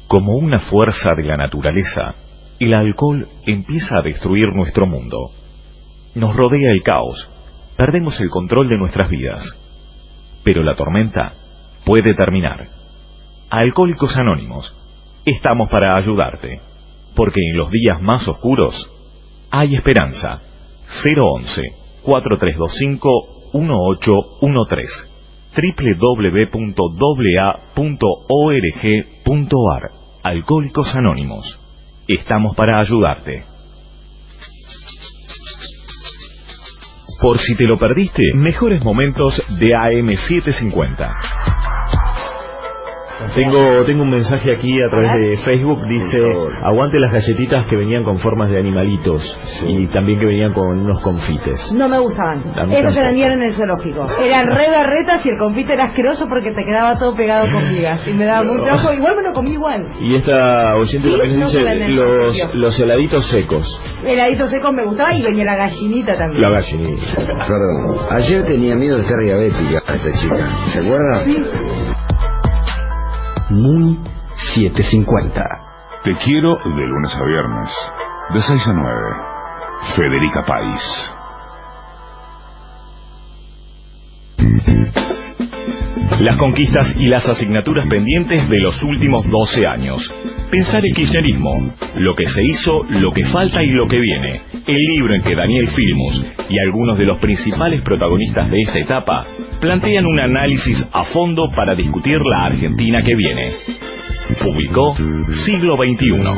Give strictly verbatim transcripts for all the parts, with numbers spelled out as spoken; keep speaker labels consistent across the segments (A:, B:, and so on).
A: Como una fuerza de la naturaleza, el alcohol empieza a destruir nuestro mundo. Nos rodea el caos, perdemos el control de nuestras vidas. Pero la tormenta puede terminar. Alcohólicos Anónimos, estamos para ayudarte, porque en los días más oscuros hay esperanza. Cero once, cuatro tres dos cinco, uno ocho uno tres, doble u doble u doble u punto a a punto org punto a r. Alcohólicos Anónimos, estamos para ayudarte. Por si te lo perdiste, mejores momentos de A M setecientos cincuenta.
B: Tengo tengo un mensaje aquí a través de Facebook, dice: aguante las galletitas que venían con formas de animalitos, sí. Y también que venían con unos confites.
C: No me gustaban. Estos se vendían en el zoológico. Eran re berretas y el confite era asqueroso porque te quedaba todo pegado con migas y me daba mucho ojo. Igual me lo comí igual.
B: Y esta oyente
C: ¿Sí?
B: también
C: No
B: dice los, los heladitos secos.
C: Heladitos secos me gustaba y venía la gallinita también.
B: La gallinita.
D: Perdón, ayer tenía miedo de estar diabética esta chica, ¿se acuerda?
C: Sí.
E: Muy setecientos cincuenta.
F: Te quiero de lunes a viernes, de seis a nueve. Federica País.
A: Las conquistas y las asignaturas pendientes de los últimos doce años. Pensar el kirchnerismo, lo que se hizo, lo que falta y lo que viene. El libro en que Daniel Filmus y algunos de los principales protagonistas de esta etapa plantean un análisis a fondo para discutir la Argentina que viene. Publicó Siglo veintiuno.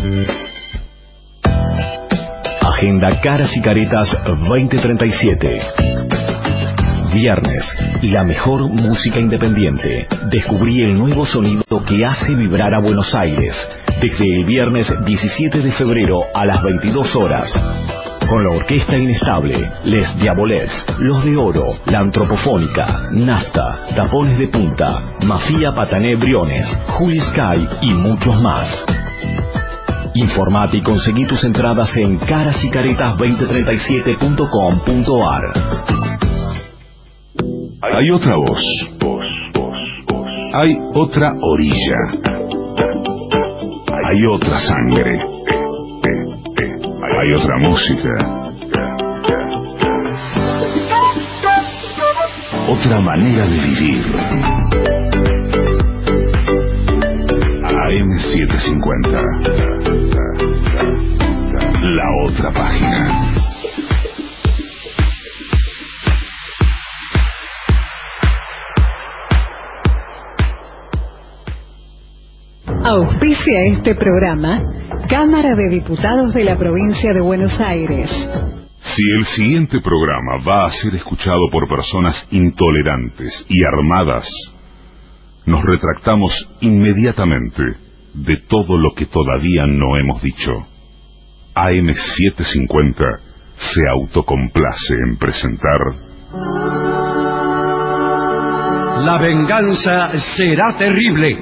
A: Agenda Caras y Caretas veinte treinta y siete. Viernes, la mejor música independiente. Descubrí el nuevo sonido que hace vibrar a Buenos Aires. Desde el viernes diecisiete de febrero a las veintidós horas. Con la Orquesta Inestable, Les Diabolets, Los de Oro, La Antropofónica, Nafta, Tapones de Punta, Mafia Patané Briones, Juli Sky y muchos más. Informate y conseguí tus entradas en caras y caretas veinte treinta y siete punto com punto a r.
F: Hay otra voz, voz, voz, voz. Hay otra orilla. Hay otra sangre. Hay otra música. Otra manera de vivir. A M setecientos cincuenta. La otra página.
G: Auspicia este programa Cámara de Diputados de la Provincia de Buenos Aires.
F: Si el siguiente programa va a ser escuchado por personas intolerantes y armadas, nos retractamos inmediatamente de todo lo que todavía no hemos dicho. A M setecientos cincuenta se autocomplace en presentar
H: La venganza será terrible.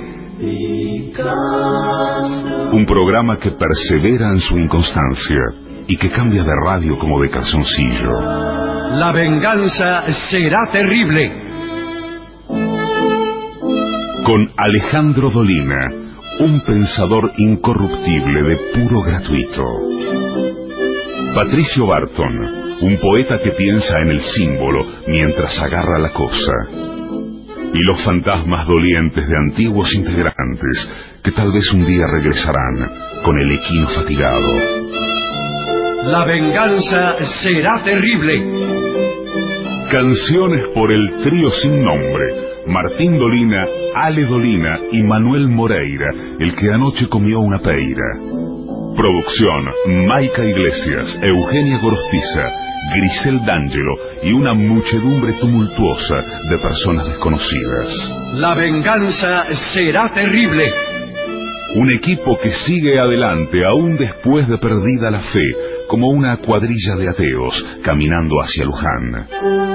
F: Un programa que persevera en su inconstancia y que cambia de radio como de calzoncillo.
H: La venganza será terrible.
F: Con Alejandro Dolina, un pensador incorruptible de puro gratuito. Patricio Barton, un poeta que piensa en el símbolo mientras agarra la cosa. Y los fantasmas dolientes de antiguos integrantes que tal vez un día regresarán con el equino fatigado.
H: La venganza será terrible.
F: Canciones por el trío sin nombre: Martín Dolina, Ale Dolina y Manuel Moreira, el que anoche comió una peira. Producción: Maica Iglesias, Eugenia Gorostiza, Grisel D'Angelo y una muchedumbre tumultuosa de personas desconocidas.
H: La venganza será terrible.
F: Un equipo que sigue adelante aún después de perdida la fe, como una cuadrilla de ateos caminando hacia Luján.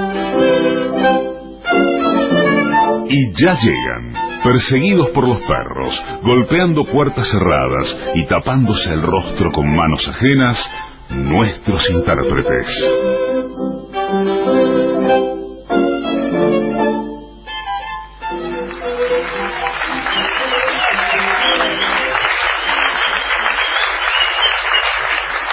F: Y ya llegan, perseguidos por los perros, golpeando puertas cerradas y tapándose el rostro con manos ajenas, nuestros intérpretes.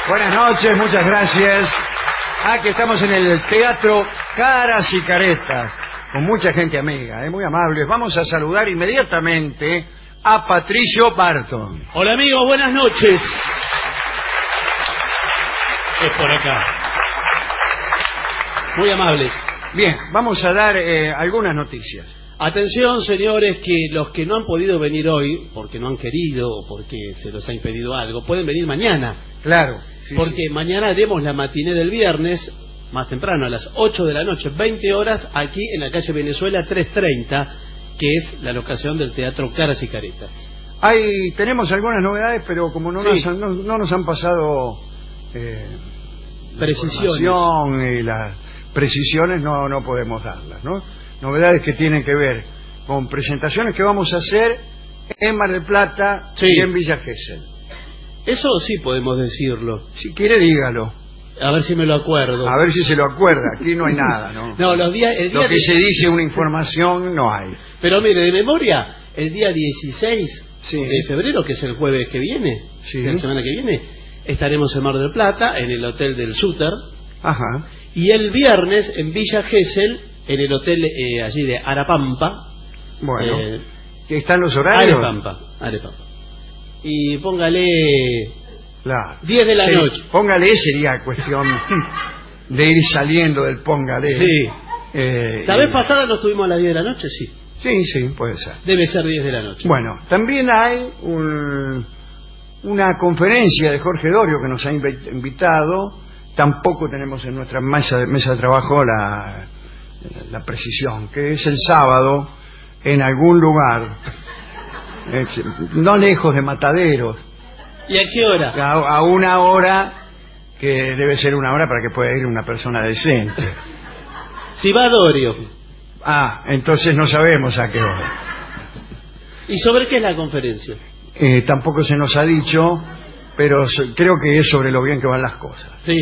I: Buenas noches, muchas gracias. Aquí estamos en el Teatro Caras y Caretas, con mucha gente amiga, ¿eh? Muy amables. Vamos a saludar inmediatamente a Patricio Barton.
J: Hola amigos, buenas noches. Es por acá. Muy amables.
I: Bien, vamos a dar eh, algunas noticias.
J: Atención, señores, que los que no han podido venir hoy, porque no han querido o porque se los ha impedido algo, pueden venir mañana.
I: Claro. Sí,
J: porque
I: sí.
J: Mañana haremos la matiné del viernes, más temprano, a las ocho de la noche, veinte horas, aquí en la calle Venezuela trescientos treinta, que es la locación del Teatro Caras y Caretas.
I: Hay, tenemos algunas novedades, pero como no,
J: Sí.
I: nos, no, no nos han pasado eh,
J: Precisiones.
I: y las precisiones, no, no podemos darlas, ¿no? Novedades que tienen que ver con presentaciones que vamos a hacer en Mar del Plata
J: Sí.
I: y en Villa Gesell.
J: Eso sí podemos decirlo.
I: Si quiere, dígalo.
J: A ver si me lo acuerdo.
I: A ver si se lo acuerda. Aquí no hay nada, ¿no?
J: No, los días, el día
I: Lo que
J: de-
I: se dice, una información, no hay.
J: Pero mire, de memoria, el día dieciséis
I: Sí.
J: de febrero, que es el jueves que viene,
I: Sí.
J: de la semana que viene, estaremos en Mar del Plata, en el Hotel del Suter,
I: Ajá.
J: y el viernes en Villa Gesell, en el hotel eh, allí de Arapampa.
I: Bueno.
J: eh,
I: ¿Están los horarios?
J: Arepampa, Arepampa. Y póngale
I: Claro.
J: diez de la
I: Sí,
J: noche.
I: Póngale, sería cuestión de ir saliendo del póngale.
J: Sí.
I: Eh,
J: La
I: y-
J: vez pasada no estuvimos a las diez de la noche, sí.
I: Sí, sí, puede ser.
J: Debe ser diez de la noche.
I: Bueno, también hay un- una conferencia de Jorge Dorio que nos ha invi- invitado. Tampoco tenemos en nuestra mesa de, mesa de trabajo la, la precisión, que es el sábado en algún lugar, es- no lejos de Mataderos,
J: ¿Y a qué hora?
I: a, a una hora que debe ser una hora para que pueda ir una persona decente.
J: Si va Dorio.
I: Ah, entonces no sabemos a qué hora.
J: ¿Y sobre qué es la conferencia?
I: Eh, tampoco se nos ha dicho, pero so- creo que es sobre lo bien que van las cosas.
J: Sí.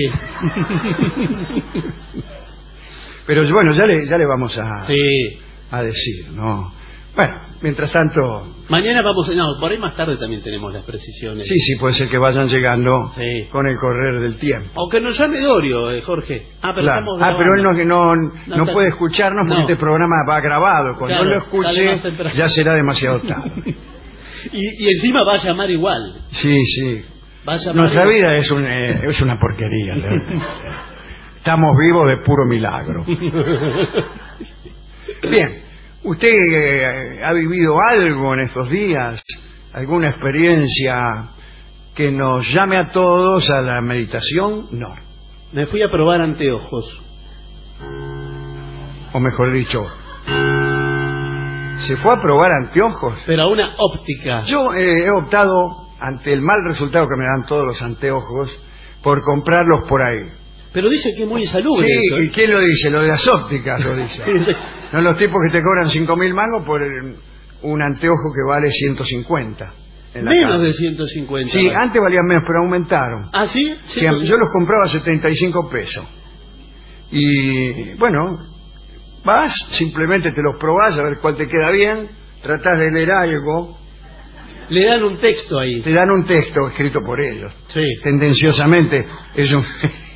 I: Pero bueno, ya le, ya le vamos a,
J: Sí.
I: a decir, ¿no? Bueno, mientras tanto,
J: Mañana vamos a... No, por ahí más tarde también tenemos las precisiones.
I: sí, sí, puede ser que vayan llegando
J: Sí.
I: con el correr del tiempo.
J: O que nos llame Dorio, eh, Jorge. Ah, pero
I: Claro.
J: estamos
I: Ah, pero él no,
J: grabando.
I: no, no,
J: No está-
I: puede escucharnos porque
J: No.
I: este programa va grabado. Cuando
J: Claro,
I: lo
J: sale más
I: escuche
J: temprano.
I: ya será demasiado tarde.
J: Y, y encima va a llamar igual.
I: Sí, sí.
J: Va a llamar
I: Nuestra
J: igual.
I: vida es, un, eh, es una porquería, realmente. Estamos vivos de puro milagro. Bien, ¿usted eh, ha vivido algo en estos días? ¿Alguna experiencia que nos llame a todos a la meditación? No.
J: Me fui a probar anteojos.
I: O mejor dicho, ¿se fue a probar anteojos?
J: Pero a una óptica.
I: Yo eh, he optado, ante el mal resultado que me dan todos los anteojos, por comprarlos por ahí.
J: Pero dice que es muy insalubre
I: Sí,
J: eso, ¿eh?
I: ¿y quién lo dice? Lo de las ópticas lo dice.
J: Sí.
I: Son los tipos que te cobran cinco mil mangos por el- un anteojo que vale ciento cincuenta. en la
J: Menos
I: calle.
J: de ciento cincuenta.
I: Sí,
J: vale.
I: antes valían menos, pero aumentaron.
J: ¿Ah, sí?
I: Sí, yo los compraba a setenta y cinco pesos. Y bueno, vas, simplemente te los probás a ver cuál te queda bien, tratás de leer algo,
J: Le dan un texto ahí.
I: te dan un texto escrito por ellos.
J: Sí.
I: Tendenciosamente es un...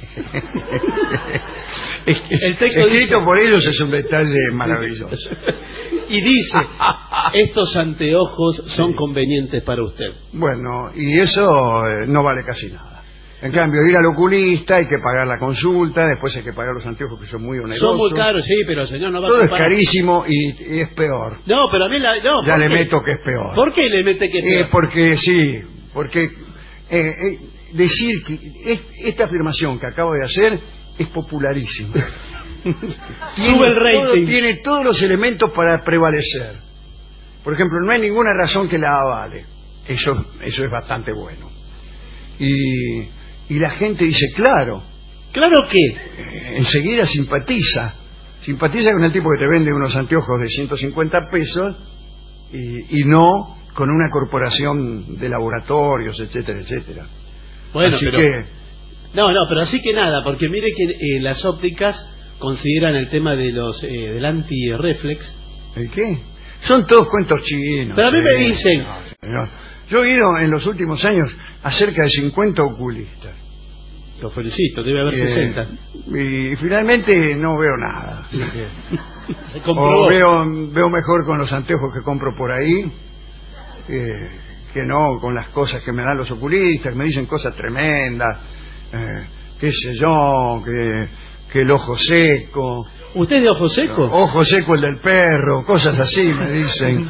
J: El texto
I: escrito
J: dice-
I: por ellos es un detalle maravilloso.
J: Y dice, estos anteojos son convenientes para usted.
I: Bueno, y eso eh, no vale casi nada. En cambio, ir al oculista hay que pagar la consulta, después hay que pagar los anteojos que son muy onerosos.
J: Son muy caros, sí, pero señor no va
I: Todo
J: a
I: es
J: comparar.
I: carísimo y, y es peor.
J: No, pero a mí la... No,
I: Ya
J: ¿por
I: le
J: qué?
I: meto que es peor.
J: ¿Por qué le mete que es
I: Eh,
J: peor?
I: porque sí, porque eh, eh, decir que es- esta afirmación que acabo de hacer es popularísima.
J: Sube el
I: todo-
J: rating.
I: tiene todos los elementos para prevalecer. Por ejemplo, no hay ninguna razón que la avale. Eso, eso es bastante bueno. Y, y la gente dice, claro,
J: Claro que...
I: eh, enseguida simpatiza. Simpatiza con el tipo que te vende unos anteojos de ciento cincuenta pesos y, y no con una corporación de laboratorios, etcétera, etcétera.
J: Bueno,
I: Así
J: pero...
I: que,
J: No, no, pero así que nada, porque mire que eh, las ópticas consideran el tema de los eh, del anti-reflex.
I: ¿el qué? Son todos cuentos chinos.
J: Pero a mí
I: sí.
J: me dicen...
I: No, señor. Yo he ido en los últimos años a cerca de cincuenta oculistas.
J: Lo felicito, debe haber
I: Eh,
J: sesenta.
I: Y finalmente no veo nada. Así que-
J: Se comprobó.
I: o veo, veo mejor con los anteojos que compro por ahí eh, que no con las cosas que me dan los oculistas, que me dicen cosas tremendas, eh, qué sé yo, que, que el ojo seco.
J: ¿Usted es de ojo seco?
I: Ojo seco el del perro, cosas así me dicen.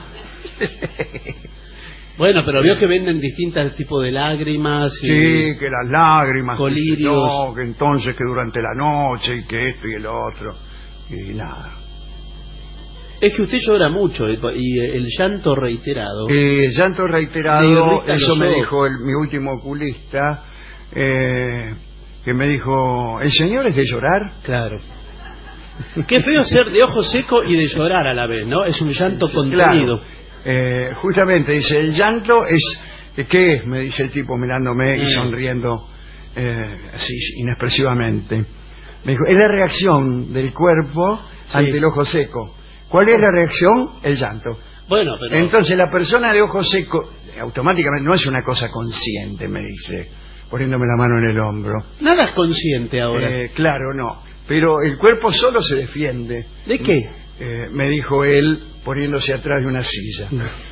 J: Bueno, pero vio que venden distintos tipos de lágrimas. Y...
I: Sí, que las lágrimas,
J: colirios.
I: que, no, que entonces que durante la noche y que esto y el otro y nada.
J: Es que usted llora mucho y y el llanto reiterado.
I: Eh, llanto
J: Le
I: reiterado,
J: irrita
I: eso
J: los
I: me
J: ojos.
I: dijo el, mi último oculista, eh, que me dijo, ¿el señor es de llorar?
J: Claro. Qué feo ser de ojo seco y de llorar a la vez, ¿no? Es un llanto contenido.
I: Claro. Eh, justamente dice, el llanto es, ¿qué es? Me dice el tipo mirándome y
J: Mm.
I: sonriendo eh, así inexpresivamente. Me dijo, es la reacción del cuerpo
J: Sí.
I: ante el ojo seco. ¿Cuál es la reacción? El llanto.
J: Bueno, pero...
I: Entonces la persona de ojo seco automáticamente no es una cosa consciente, me dice, poniéndome la mano en el hombro.
J: Nada es consciente ahora.
I: Eh, claro, no. Pero el cuerpo solo se defiende.
J: ¿De qué?
I: Eh, me dijo él poniéndose atrás de una silla.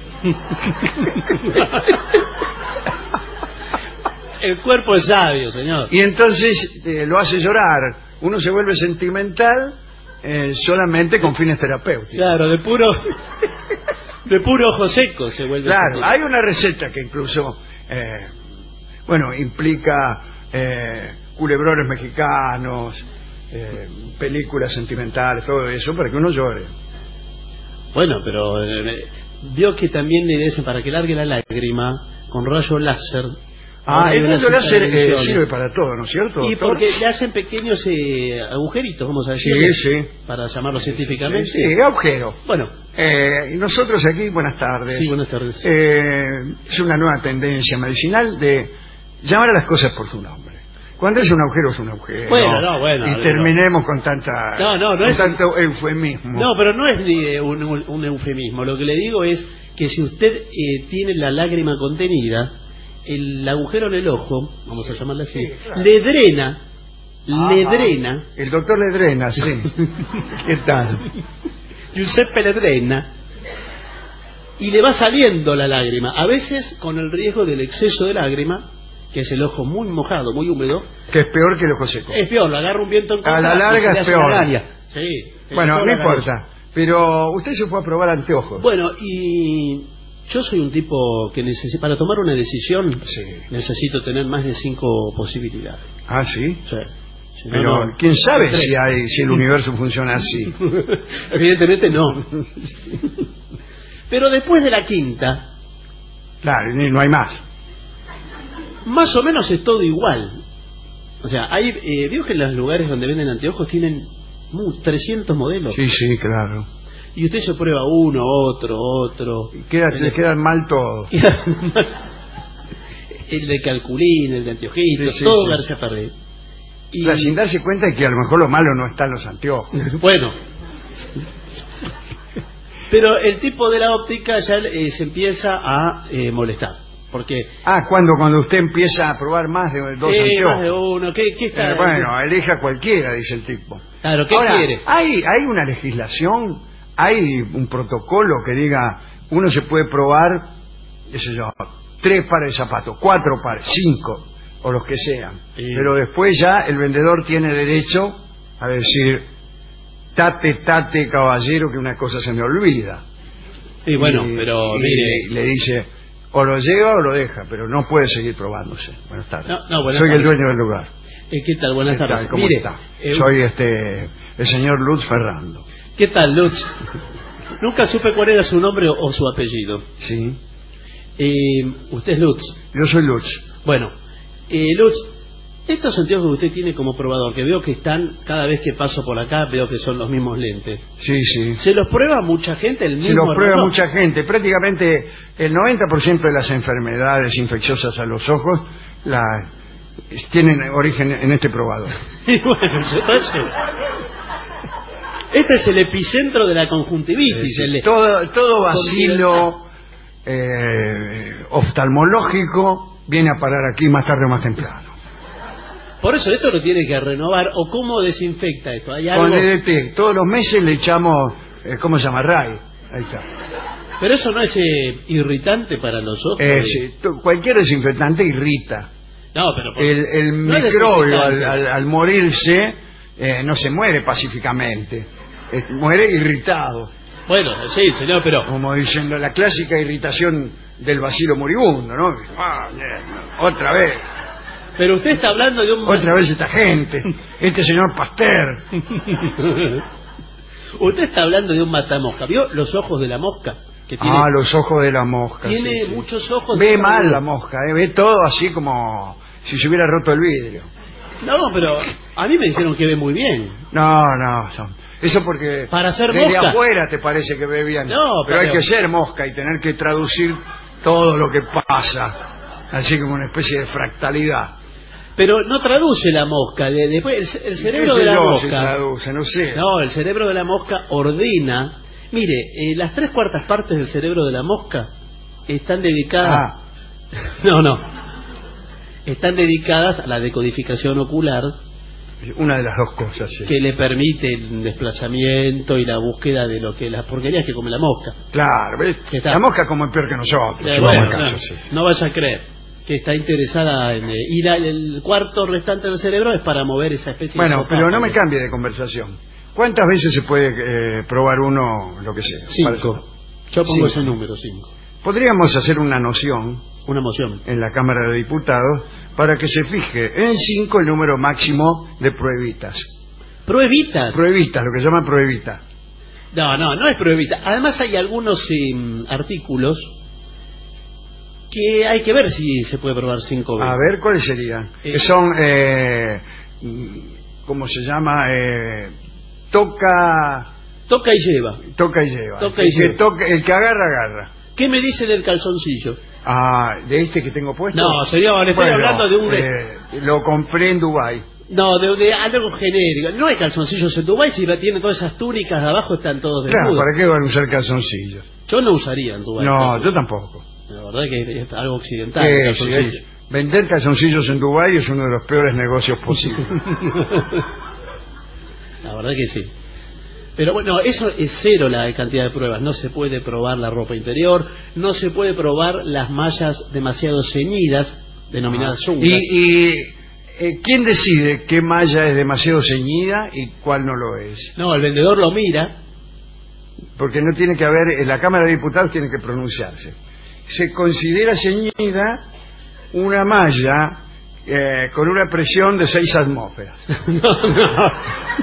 J: El cuerpo es sabio, señor.
I: Y entonces eh, lo hace llorar. Uno se vuelve sentimental eh, solamente con fines terapéuticos.
J: Claro, de puro... De puro ojo seco se vuelve...
I: Claro,
J: sentido.
I: hay una receta que incluso, eh, bueno, implica eh, culebrones mexicanos, eh, películas sentimentales, todo eso, para que uno llore.
J: Bueno, pero eh, vio que también le dicen para que largue la lágrima con rayo láser.
I: Ah,
J: Ahora hay
I: el
J: unas
I: rayo láser eh,
J: intervenciones.
I: sirve para todo, ¿no es cierto,
J: Y
I: doctor?
J: porque le hacen pequeños eh, agujeritos, vamos a decir.
I: Sí, sí.
J: Para llamarlo científicamente.
I: Sí, sí, agujero.
J: Bueno.
I: Eh, y nosotros aquí, buenas tardes.
J: Sí, buenas tardes.
I: Eh, es una nueva tendencia medicinal de llamar a las cosas por su nombre. Cuando es un agujero, es un agujero.
J: Bueno, no, bueno,
I: Y
J: no.
I: terminemos con tanta
J: No, no, no
I: con
J: es-
I: tanto eufemismo.
J: No, pero no es ni, eh, un, un eufemismo. Lo que le digo es que si usted eh, tiene la lágrima contenida, el agujero en el ojo, vamos a llamarle así,
I: Sí, claro.
J: le drena, le
I: Ajá.
J: drena,
I: El doctor le drena, sí. ¿Qué tal?
J: Giuseppe le drena, y le va saliendo la lágrima. A veces con el riesgo del exceso de lágrima, que es el ojo muy mojado, muy húmedo,
I: Que es peor que el ojo seco.
J: es peor, lo agarra un viento en contra.
I: A la larga
J: y se le
I: es
J: hace
I: peor.
J: la galia. Sí. se
I: Bueno,
J: le
I: no
J: pone la
I: importa. Pero usted se fue a probar anteojos.
J: Bueno, y yo soy un tipo que necesita, para tomar una decisión,
I: Sí.
J: necesito tener más de cinco posibilidades.
I: Ah, sí.
J: O sea, si no,
I: Pero
J: no-
I: quién sabe
J: tres.
I: si hay si el universo funciona así.
J: Evidentemente no. Pero después de la quinta,
I: Claro, y no hay más.
J: más o menos es todo igual. O sea, hay, eh, veo que en los lugares donde venden anteojos tienen mu- trescientos modelos.
I: Sí, sí, claro.
J: Y usted se prueba uno, otro, otro.
I: Y queda, le quedan mal todos.
J: El de calculín, el de anteojitos,
I: Sí, sí,
J: todo
I: sí.
J: García Ferrer. Y,
I: O sea, sin darse cuenta de que a lo mejor lo malo no está en los anteojos.
J: bueno. Pero el tipo de la óptica ya eh, se empieza a eh, molestar. Porque...
I: Ah, cuando cuando usted empieza a probar más de dos
J: eh,
I: anteojos.
J: más de uno, ¿qué, qué está?
I: Eh, bueno, elija cualquiera, dice el tipo.
J: Claro, ¿qué
I: Ahora,
J: quiere?
I: ¿hay, hay una legislación, hay un protocolo que diga, uno se puede probar, qué sé yo, tres pares de zapatos, cuatro pares, cinco, o los que sean.
J: Sí.
I: Pero después ya el vendedor tiene derecho a decir, tate, tate, caballero, que una cosa se me olvida.
J: Y bueno,
I: Y-
J: pero
I: y
J: mire...
I: le dice, o lo lleva o lo deja, pero no puede seguir probándose. Buenas tardes.
J: No, no, buenas
I: Soy el
J: tardes.
I: dueño del lugar.
J: Eh, ¿Qué tal? Buenas
I: ¿Qué
J: tardes.
I: tal? ¿Cómo
J: Mire,
I: está?
J: eh,
I: Soy este el señor Lutz Ferrando.
J: ¿qué tal, Lutz? Nunca supe cuál era su nombre o, o su apellido.
I: Sí.
J: Eh, usted es Lutz.
I: Yo soy Lutz.
J: Bueno, eh, Lutz, estos anteojos que usted tiene como probador, que veo que están, cada vez que paso por acá, veo que son los mismos lentes.
I: Sí, sí.
J: ¿Se los prueba mucha gente el mismo
I: Se lo prueba
J: reloj?
I: mucha gente. Prácticamente el noventa por ciento de las enfermedades infecciosas a los ojos la, tienen origen en este probador.
J: Y bueno, entonces... Este es el epicentro de la conjuntivitis.
I: Sí, sí.
J: el-
I: Todo, todo vacilo eh, oftalmológico viene a parar aquí más tarde o más temprano.
J: Por eso esto lo tiene que renovar. ¿O cómo desinfecta esto? ¿Hay algo?
I: Con D D T. Todos los meses le echamos, eh, ¿cómo se llama? Ray. Ahí está.
J: Pero eso no es eh, irritante para los ojos.
I: Eh, sí, cualquier desinfectante irrita.
J: No, pero por...
I: el, el
J: no
I: microbio al, al, al morirse eh, no se muere pacíficamente, eh, muere irritado.
J: Bueno, sí, señor, pero...
I: Como diciendo, la clásica irritación del bacilo moribundo, ¿no? Ah, otra vez.
J: Pero usted está hablando de un...
I: Otra vez esta gente, este señor Pasteur.
J: Usted está hablando de un matamosca. ¿Vio los ojos de la mosca? Que tiene...
I: Ah, los ojos de la mosca.
J: Tiene
I: sí, sí.
J: muchos ojos.
I: Ve
J: de...
I: mal la mosca, ¿eh? Ve todo así como si se hubiera roto el vidrio.
J: No, pero a mí me dijeron que ve muy bien.
I: No, no, son... eso porque
J: para ser
I: desde
J: mosca
I: afuera te parece que ve bien.
J: No,
I: pero,
J: pero
I: hay que ser mosca y tener que traducir todo lo que pasa, así como una especie de fractalidad.
J: Pero no traduce la mosca, de, después el, el cerebro de la
I: yo
J: mosca.
I: Si traduce, no sé.
J: No, el cerebro de la mosca ordena. Mire, eh, las tres cuartas partes del cerebro de la mosca están dedicadas.
I: Ah.
J: No, no. Están dedicadas a la decodificación ocular.
I: Una de las dos cosas, sí.
J: Que le permite el desplazamiento y la búsqueda de lo que las porquerías que come la mosca.
I: Claro, ¿ves? La mosca come peor que nosotros.
J: Eh, bueno, caso, no, sí. no vaya a creer que está interesada en... Eh, y la, el cuarto restante del cerebro es para mover esa especie
I: bueno,
J: de...
I: Bueno, pero no me cambie de conversación. ¿Cuántas veces se puede eh, probar uno lo que sea?
J: Cinco. Yo pongo ese número, cinco.
I: Podríamos hacer una noción...
J: Una moción.
I: En la Cámara de Diputados para que se fije en cinco el número máximo de pruebitas.
J: ¿Pruebitas?
I: Pruebitas, lo que se llama pruebita.
J: No, no, no es pruebita. Además hay algunos eh, artículos que hay que ver si se puede probar cinco veces.
I: A ver, ¿cuáles serían? Eh, que son, eh, ¿cómo se llama? Eh, toca...
J: Toca y lleva.
I: Toca y lleva.
J: Toca
I: el,
J: y
I: que
J: lleva.
I: Toca, el que agarra, agarra.
J: ¿Qué me dice del calzoncillo?
I: Ah, ¿de este que tengo puesto?
J: No, señor, le estoy
I: bueno,
J: hablando de un...
I: Eh, lo compré en Dubái.
J: No, de, de algo genérico. No hay calzoncillos en Dubái, si tiene todas esas túnicas de abajo, están todos desnudos.
I: Claro, ¿para qué van a usar calzoncillos?
J: Yo no usaría en Dubái.
I: No,
J: calzoncillos.
I: Yo tampoco.
J: La verdad que es algo occidental.
I: Eh,
J: calzoncillos.
I: Sí, es, vender calzoncillos en Dubái es uno de los peores negocios posibles.
J: La verdad que sí. Pero bueno, eso es cero la cantidad de pruebas. No se puede probar la ropa interior, no se puede probar las mallas demasiado ceñidas, denominadas
I: ah.
J: yungas.
I: ¿Y, y eh, quién decide qué malla es demasiado ceñida y cuál no lo es?
J: No, el vendedor lo mira.
I: Porque no tiene que haber, en la Cámara de Diputados tiene que pronunciarse. Se considera ceñida una malla eh, con una presión de seis atmósferas.
J: no, no.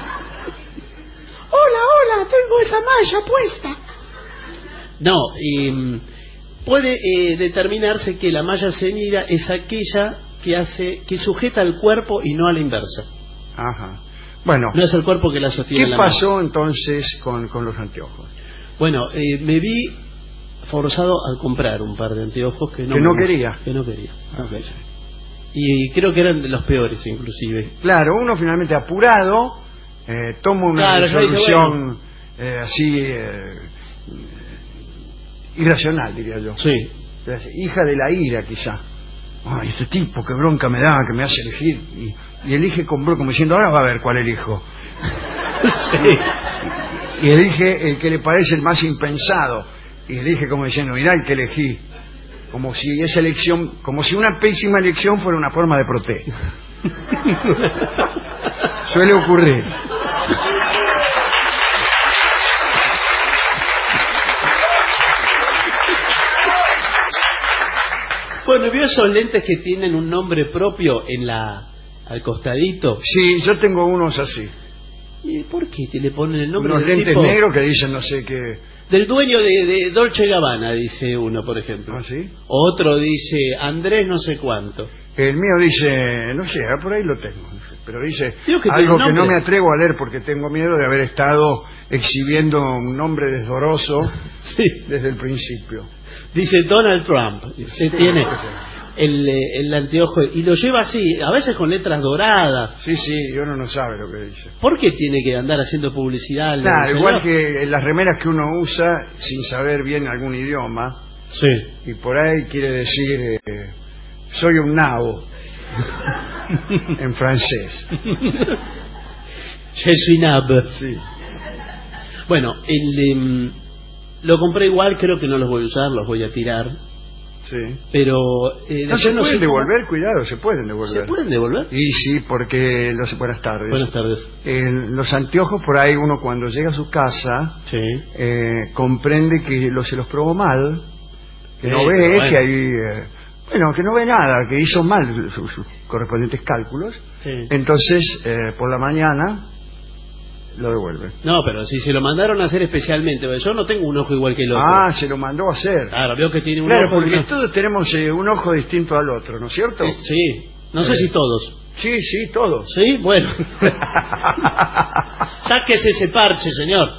C: Hola, hola, tengo esa malla puesta.
J: No, y puede eh, determinarse que la malla ceñida es aquella que hace, que sujeta al cuerpo y no a la inversa.
I: Ajá. Bueno.
J: No es el cuerpo que la sostiene.
I: ¿Qué
J: la
I: pasó
J: mano.
I: entonces con, con los anteojos?
J: Bueno, eh, me vi forzado a comprar un par de anteojos que no,
I: que no
J: me,
I: quería.
J: Que no quería.
I: Ah,
J: okay. Y creo que eran de los peores, inclusive.
I: Claro, uno finalmente apurado. Eh, tomo una
J: claro,
I: resolución
J: bueno.
I: eh, así eh, irracional, diría yo.
J: Sí.
I: Hija de la ira, quizá. Ay, este tipo, qué bronca me da, que me hace elegir. Y, y elige con bronca, como diciendo, ahora va a ver cuál elijo.
J: Sí.
I: Y, y elige el que le parece el más impensado. Y elige como diciendo, mirá el que elegí. Como si esa elección, como si una pésima elección fuera una forma de protesta. Suele ocurrir.
J: Bueno, ¿vio esos lentes que tienen un nombre propio en la al costadito?
I: Sí, yo tengo unos así.
J: ¿Y por qué te le ponen el nombre?
I: Unos
J: del
I: lentes
J: tipo?
I: negros que dicen no sé qué.
J: Del dueño de, de Dolce Gabbana, dice uno, por ejemplo.
I: ¿Ah, sí?
J: Otro dice Andrés no sé cuánto.
I: El mío dice, no sé, por ahí lo tengo, no sé, pero dice
J: que
I: algo
J: que
I: no me atrevo a leer porque tengo miedo de haber estado exhibiendo un nombre desdoroso
J: sí.
I: desde el principio.
J: Dice Donald Trump. Usted tiene el, el anteojo y lo lleva así, a veces con letras doradas.
I: Sí, sí, uno no sabe lo que dice.
J: ¿Por qué tiene que andar haciendo publicidad?
I: Claro, igual que en las remeras que uno usa sin saber bien algún idioma.
J: Sí.
I: Y por ahí quiere decir, eh, soy un nabo. en francés.
J: Je suis nab.
I: Sí.
J: Bueno, el, um, lo compré igual, creo que no los voy a usar, los voy a tirar.
I: Sí.
J: Pero eh,
I: no se
J: no
I: pueden
J: sé
I: devolver,
J: cómo...
I: cuidado, se pueden devolver.
J: ¿Se pueden devolver?
I: Y sí, porque los buenas tardes.
J: Buenas tardes.
I: Eh, los anteojos por ahí uno cuando llega a su casa
J: sí.
I: eh, comprende que lo, se los probó mal, que
J: sí,
I: no ve
J: bueno.
I: que hay eh, bueno, que no ve nada, que hizo mal sus, sus correspondientes cálculos.
J: Sí.
I: Entonces eh, por la mañana lo devuelve.
J: No, pero si se lo mandaron a hacer especialmente, yo no tengo un ojo igual que el otro.
I: Ah, se lo mandó a hacer.
J: Claro, veo que tiene un
I: claro,
J: ojo.
I: porque
J: una...
I: todos tenemos eh, un ojo distinto al otro, ¿no es cierto?
J: Eh, sí, no sé
I: eh.
J: si todos.
I: Sí, sí, todos.
J: Sí, bueno. Sáquese ese parche, señor.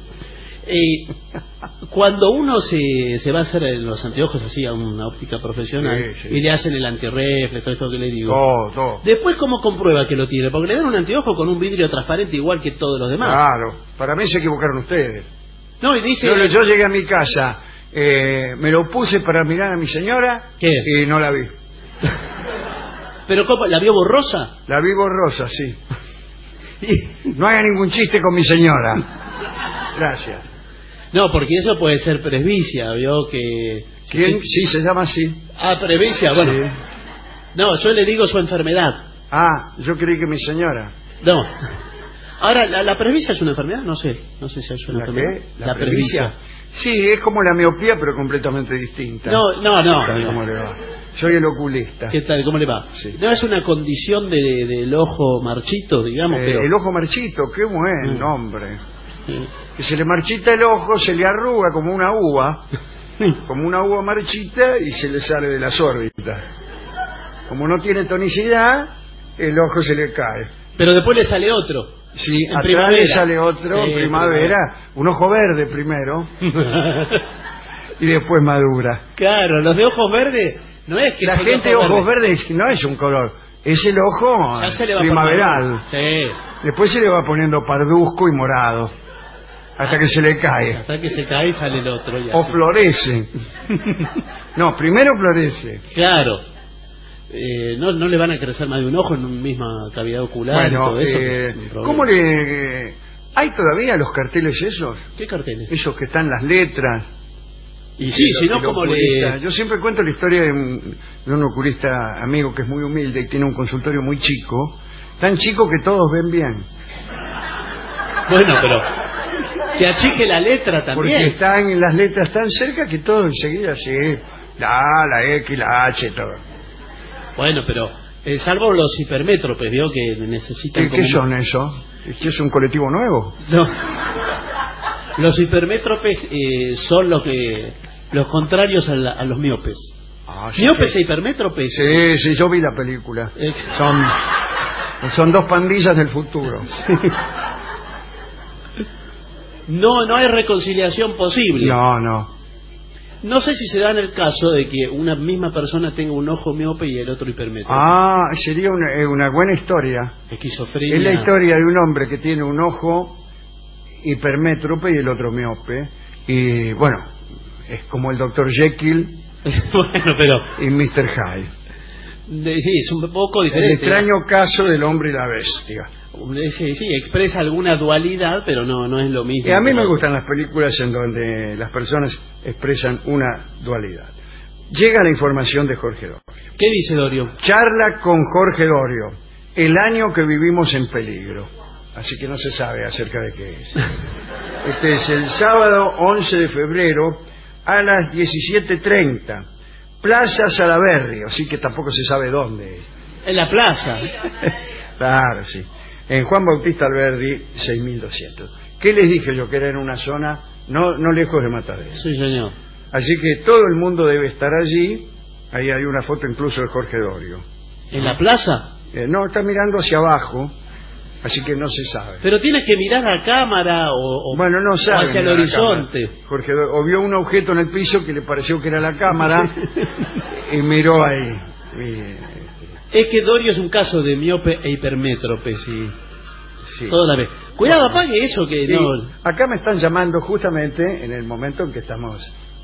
J: Eh, cuando uno se, se va a hacer los anteojos así a una óptica profesional
I: sí, sí.
J: y le hacen el antirreflex, todo esto que le digo.
I: Todo, todo.
J: Después, ¿cómo comprueba que lo tiene? Porque le dan un anteojo con un vidrio transparente igual que todos los demás.
I: Claro, para mí se equivocaron ustedes.
J: No, y dice...
I: Yo, yo llegué a mi casa, eh, me lo puse para mirar a mi señora.
J: ¿Qué?
I: Y no la vi.
J: ¿Pero cómo? ¿La vio borrosa?
I: La vi borrosa, sí. No haga ningún chiste con mi señora. Gracias.
J: No, porque eso puede ser presbicia, ¿vio? Que...
I: ¿Quién? Sí, se llama así.
J: Ah, presbicia, bueno. Sí. No, yo le digo su enfermedad.
I: Ah, yo creí que mi señora.
J: No. Ahora, ¿la, la presbicia es una enfermedad? No sé. No sé si es una
I: ¿La
J: enfermedad.
I: qué? ¿La,
J: la presbicia?
I: presbicia? Sí, es como la miopía, pero completamente distinta.
J: No, no, no.
I: ¿Sabe cómo le va? Soy el oculista.
J: ¿Qué tal? ¿Cómo le va?
I: Sí.
J: No, es una condición de, del ojo marchito, digamos.
I: Eh,
J: pero...
I: El ojo marchito, qué buen
J: mm.
I: nombre.
J: Sí.
I: Que se le marchita el ojo, se le arruga como una uva, como una uva marchita y se le sale de las órbitas. Como no tiene tonicidad, el ojo se le cae.
J: Pero después le sale otro.
I: Sí,
J: en
I: atrás
J: primavera.
I: le sale otro, en
J: eh,
I: primavera, un ojo verde primero y después madura.
J: Claro, los de ojos verdes no es que
I: la gente de ojos verdes verde no es un color, es el ojo primaveral.
J: Sí.
I: Después se le va poniendo parduzco y morado hasta que se le cae.
J: Hasta que se cae y sale el otro. Y
I: o
J: así.
I: Florece. No, primero florece.
J: Claro. Eh, no, no le van a crecer más de un ojo en una misma cavidad ocular.
I: Bueno,
J: y todo eso,
I: eh,
J: es
I: ¿cómo le...? ¿Hay todavía los carteles esos?
J: ¿Qué carteles?
I: Esos que están las letras.
J: Y sí, si no, como le...
I: Yo siempre cuento la historia de un, de un oculista amigo que es muy humilde y tiene un consultorio muy chico. Tan chico que todos ven bien.
J: Bueno, pero... que achique la letra también.
I: Porque están las letras tan cerca que todo enseguida sí. La A, la X, la H, todo.
J: Bueno, pero eh, salvo los hipermétropes, veo que necesitan...
I: ¿Qué, ¿qué son eso? ¿Es que es un colectivo nuevo?
J: No. Los hipermétropes eh, son los que los contrarios a, la, a los miopes. Ah, sí, miopes que... e hipermétropes.
I: Sí, sí, yo vi la película.
J: Eh...
I: Son, son dos pandillas del futuro.
J: No, no hay reconciliación posible.
I: No, no.
J: No sé si se da en el caso de que una misma persona tenga un ojo miope y el otro hipermétrope.
I: Ah, sería una, una buena historia.
J: Esquizofrenia.
I: Es la historia de un hombre que tiene un ojo hipermétrope y el otro miope. Y bueno, es como el doctor Jekyll
J: bueno, pero...
I: y mister Hyde.
J: De, sí, es un poco diferente.
I: El extraño caso del hombre y la bestia.
J: Sí, sí, expresa alguna dualidad, pero no, no es lo mismo.
I: Y a mí
J: pero...
I: me gustan las películas en donde las personas expresan una dualidad. Llega la información de Jorge Dorio.
J: ¿Qué dice Dorio?
I: Charla con Jorge Dorio. El año que vivimos en peligro. Así que no se sabe acerca de qué es. Este es el sábado once de febrero a las diecisiete treinta. Plaza Salaberry, así que tampoco se sabe dónde es.
J: En la plaza.
I: Claro, sí. En Juan Bautista Alberdi, seis mil doscientos. ¿Qué les dije yo? Que era en una zona no, no lejos de Matadero.
J: Sí, señor.
I: Así que todo el mundo debe estar allí. Ahí hay una foto incluso de Jorge Dorio.
J: ¿En la plaza?
I: Eh, no, está mirando hacia abajo, así que no se sabe.
J: Pero tienes que mirar a cámara o, o,
I: bueno, no sabe,
J: o hacia el horizonte.
I: Jorge Dorio, o vio un objeto en el piso que le pareció que era la cámara y miró ahí. Y,
J: es que Dorio es un caso de miope e hipermétrope, sí.
I: Sí.
J: Toda la vez. Cuidado, apague eso que
I: sí.
J: no...
I: Acá me están llamando justamente en el momento en que estamos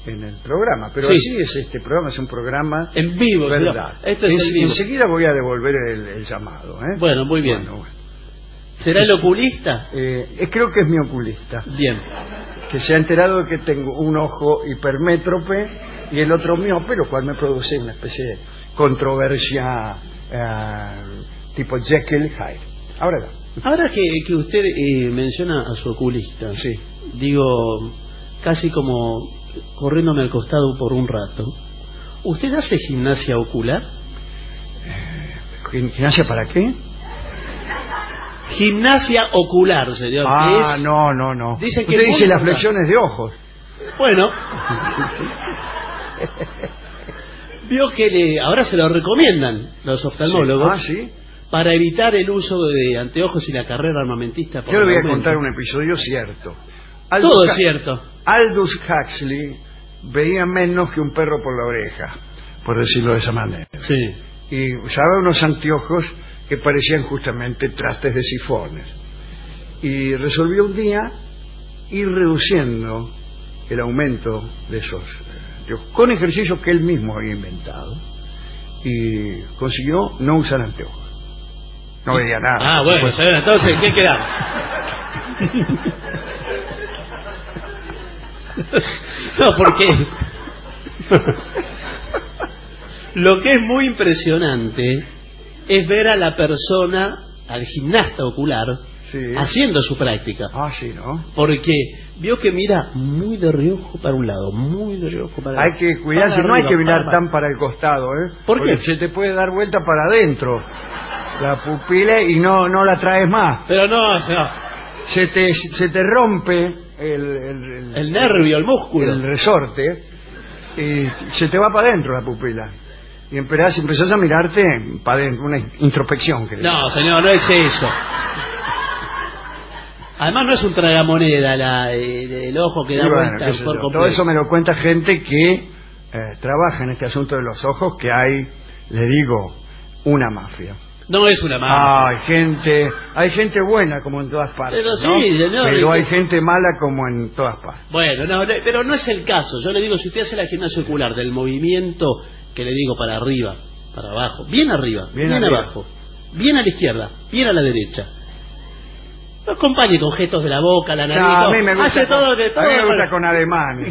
I: en el programa, pero
J: Sí.
I: así es este programa, es un programa
J: En vivo,
I: verdad.
J: señor. Esto es
I: En-
J: en vivo.
I: Enseguida voy a devolver el, el llamado. ¿eh?
J: Bueno, muy bien.
I: Bueno, bueno.
J: ¿Será el oculista?
I: Eh, eh, creo que es mi oculista,
J: Bien.
I: que se ha enterado de que tengo un ojo hipermétrope y el otro miope, lo cual me produce una especie de controversia eh, tipo Jekyll y Hyde. Ahora no.
J: Ahora que, que usted eh, menciona a su oculista,
I: Sí.
J: digo, casi como corriéndome al costado por un rato, ¿usted hace gimnasia ocular?
I: ¿Gim- ¿Gimnasia para qué?
J: Gimnasia ocular, señor. que
I: Ah,
J: es-
I: no, no, no.
J: Dicen que
I: Usted
J: es muy
I: dice las
J: importante.
I: flexiones de ojos.
J: Bueno. Vio que le, ahora se lo recomiendan los oftalmólogos
I: Ah, sí.
J: para evitar el uso de anteojos y la carrera armamentista. por
I: Yo le voy a
J: el aumento.
I: contar un episodio cierto.
J: Todo es
I: Huxley-
J: cierto.
I: Aldous Huxley veía menos que un perro por la oreja, por decirlo de esa manera.
J: Sí.
I: Y usaba unos anteojos que parecían justamente trastes de sifones. Y resolvió un día ir reduciendo el aumento de esos eh, anteojos, con ejercicios que él mismo había inventado, y consiguió no usar anteojos. No veía nada.
J: Ah, bueno,
I: Pues,
J: señor, entonces, ¿qué quedamos? No, porque lo que es muy impresionante es ver a la persona, al gimnasta ocular,
I: sí.
J: haciendo su práctica.
I: Ah, sí, ¿no?
J: Porque vio que mira muy de reojo para un lado, muy de reojo para el
I: Hay
J: otro.
I: que cuidarse,
J: Para
I: no hay
J: arriba,
I: que mirar
J: para
I: tan para el costado, ¿eh?
J: ¿Por
I: Porque
J: qué?
I: se te puede dar vuelta para adentro la pupila y no no la traes más.
J: Pero no, señor,
I: Se te se te rompe el el, el-
J: el nervio, el músculo.
I: el resorte y se te va para adentro la pupila. Y empezás, empezás a mirarte para adentro, una introspección, creo.
J: No, señor, no es eso. Además no es un tragamoneda la, el, el ojo que da
I: Y bueno,
J: vuelta
I: qué sé
J: por
I: yo.
J: completo.
I: Todo eso me lo cuenta gente que eh, trabaja en este asunto de los ojos, que hay, le digo, una mafia.
J: No es una mala.
I: Ah, hay gente, hay gente buena como en todas partes,
J: Pero
I: ¿no?
J: sí, señor,
I: Pero hay
J: dice-
I: gente mala como en todas partes.
J: Bueno, no, no, pero no es el caso. Yo le digo, si usted hace la gimnasia ocular del movimiento que le digo para arriba, para abajo, bien arriba,
I: Bien
J: bien,
I: arriba.
J: abajo, bien a la izquierda, bien a la derecha. Lo acompañe con gestos de la boca, la nariz.
I: No, a
J: todo.
I: mí me gusta,
J: Hace
I: con,
J: todo de todo.
I: a mí me gusta
J: para-
I: con alemanes.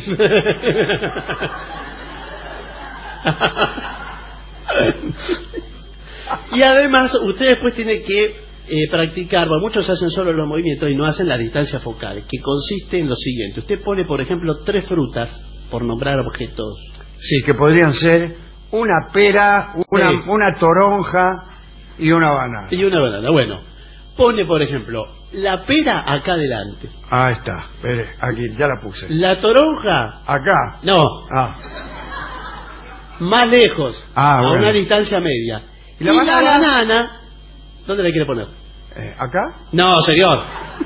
J: Y además, usted después tiene que eh, practicar, bueno, muchos hacen solo los movimientos y no hacen la distancia focal, que consiste en lo siguiente. Usted pone, por ejemplo, tres frutas, por nombrar objetos.
I: Sí, que podrían ser una pera, una,
J: Sí.
I: una toronja y una banana.
J: Y una banana. Bueno, pone, por ejemplo, la pera acá adelante.
I: Ahí está, espere, aquí, ya la puse.
J: La toronja,
I: Acá.
J: no,
I: Ah,
J: más lejos,
I: Ah,
J: a
I: bueno.
J: una distancia media.
I: ¿Y
J: Y
I: la
J: la
I: banana?
J: banana, ¿dónde la quiere poner?
I: eh, ¿acá?
J: No, señor.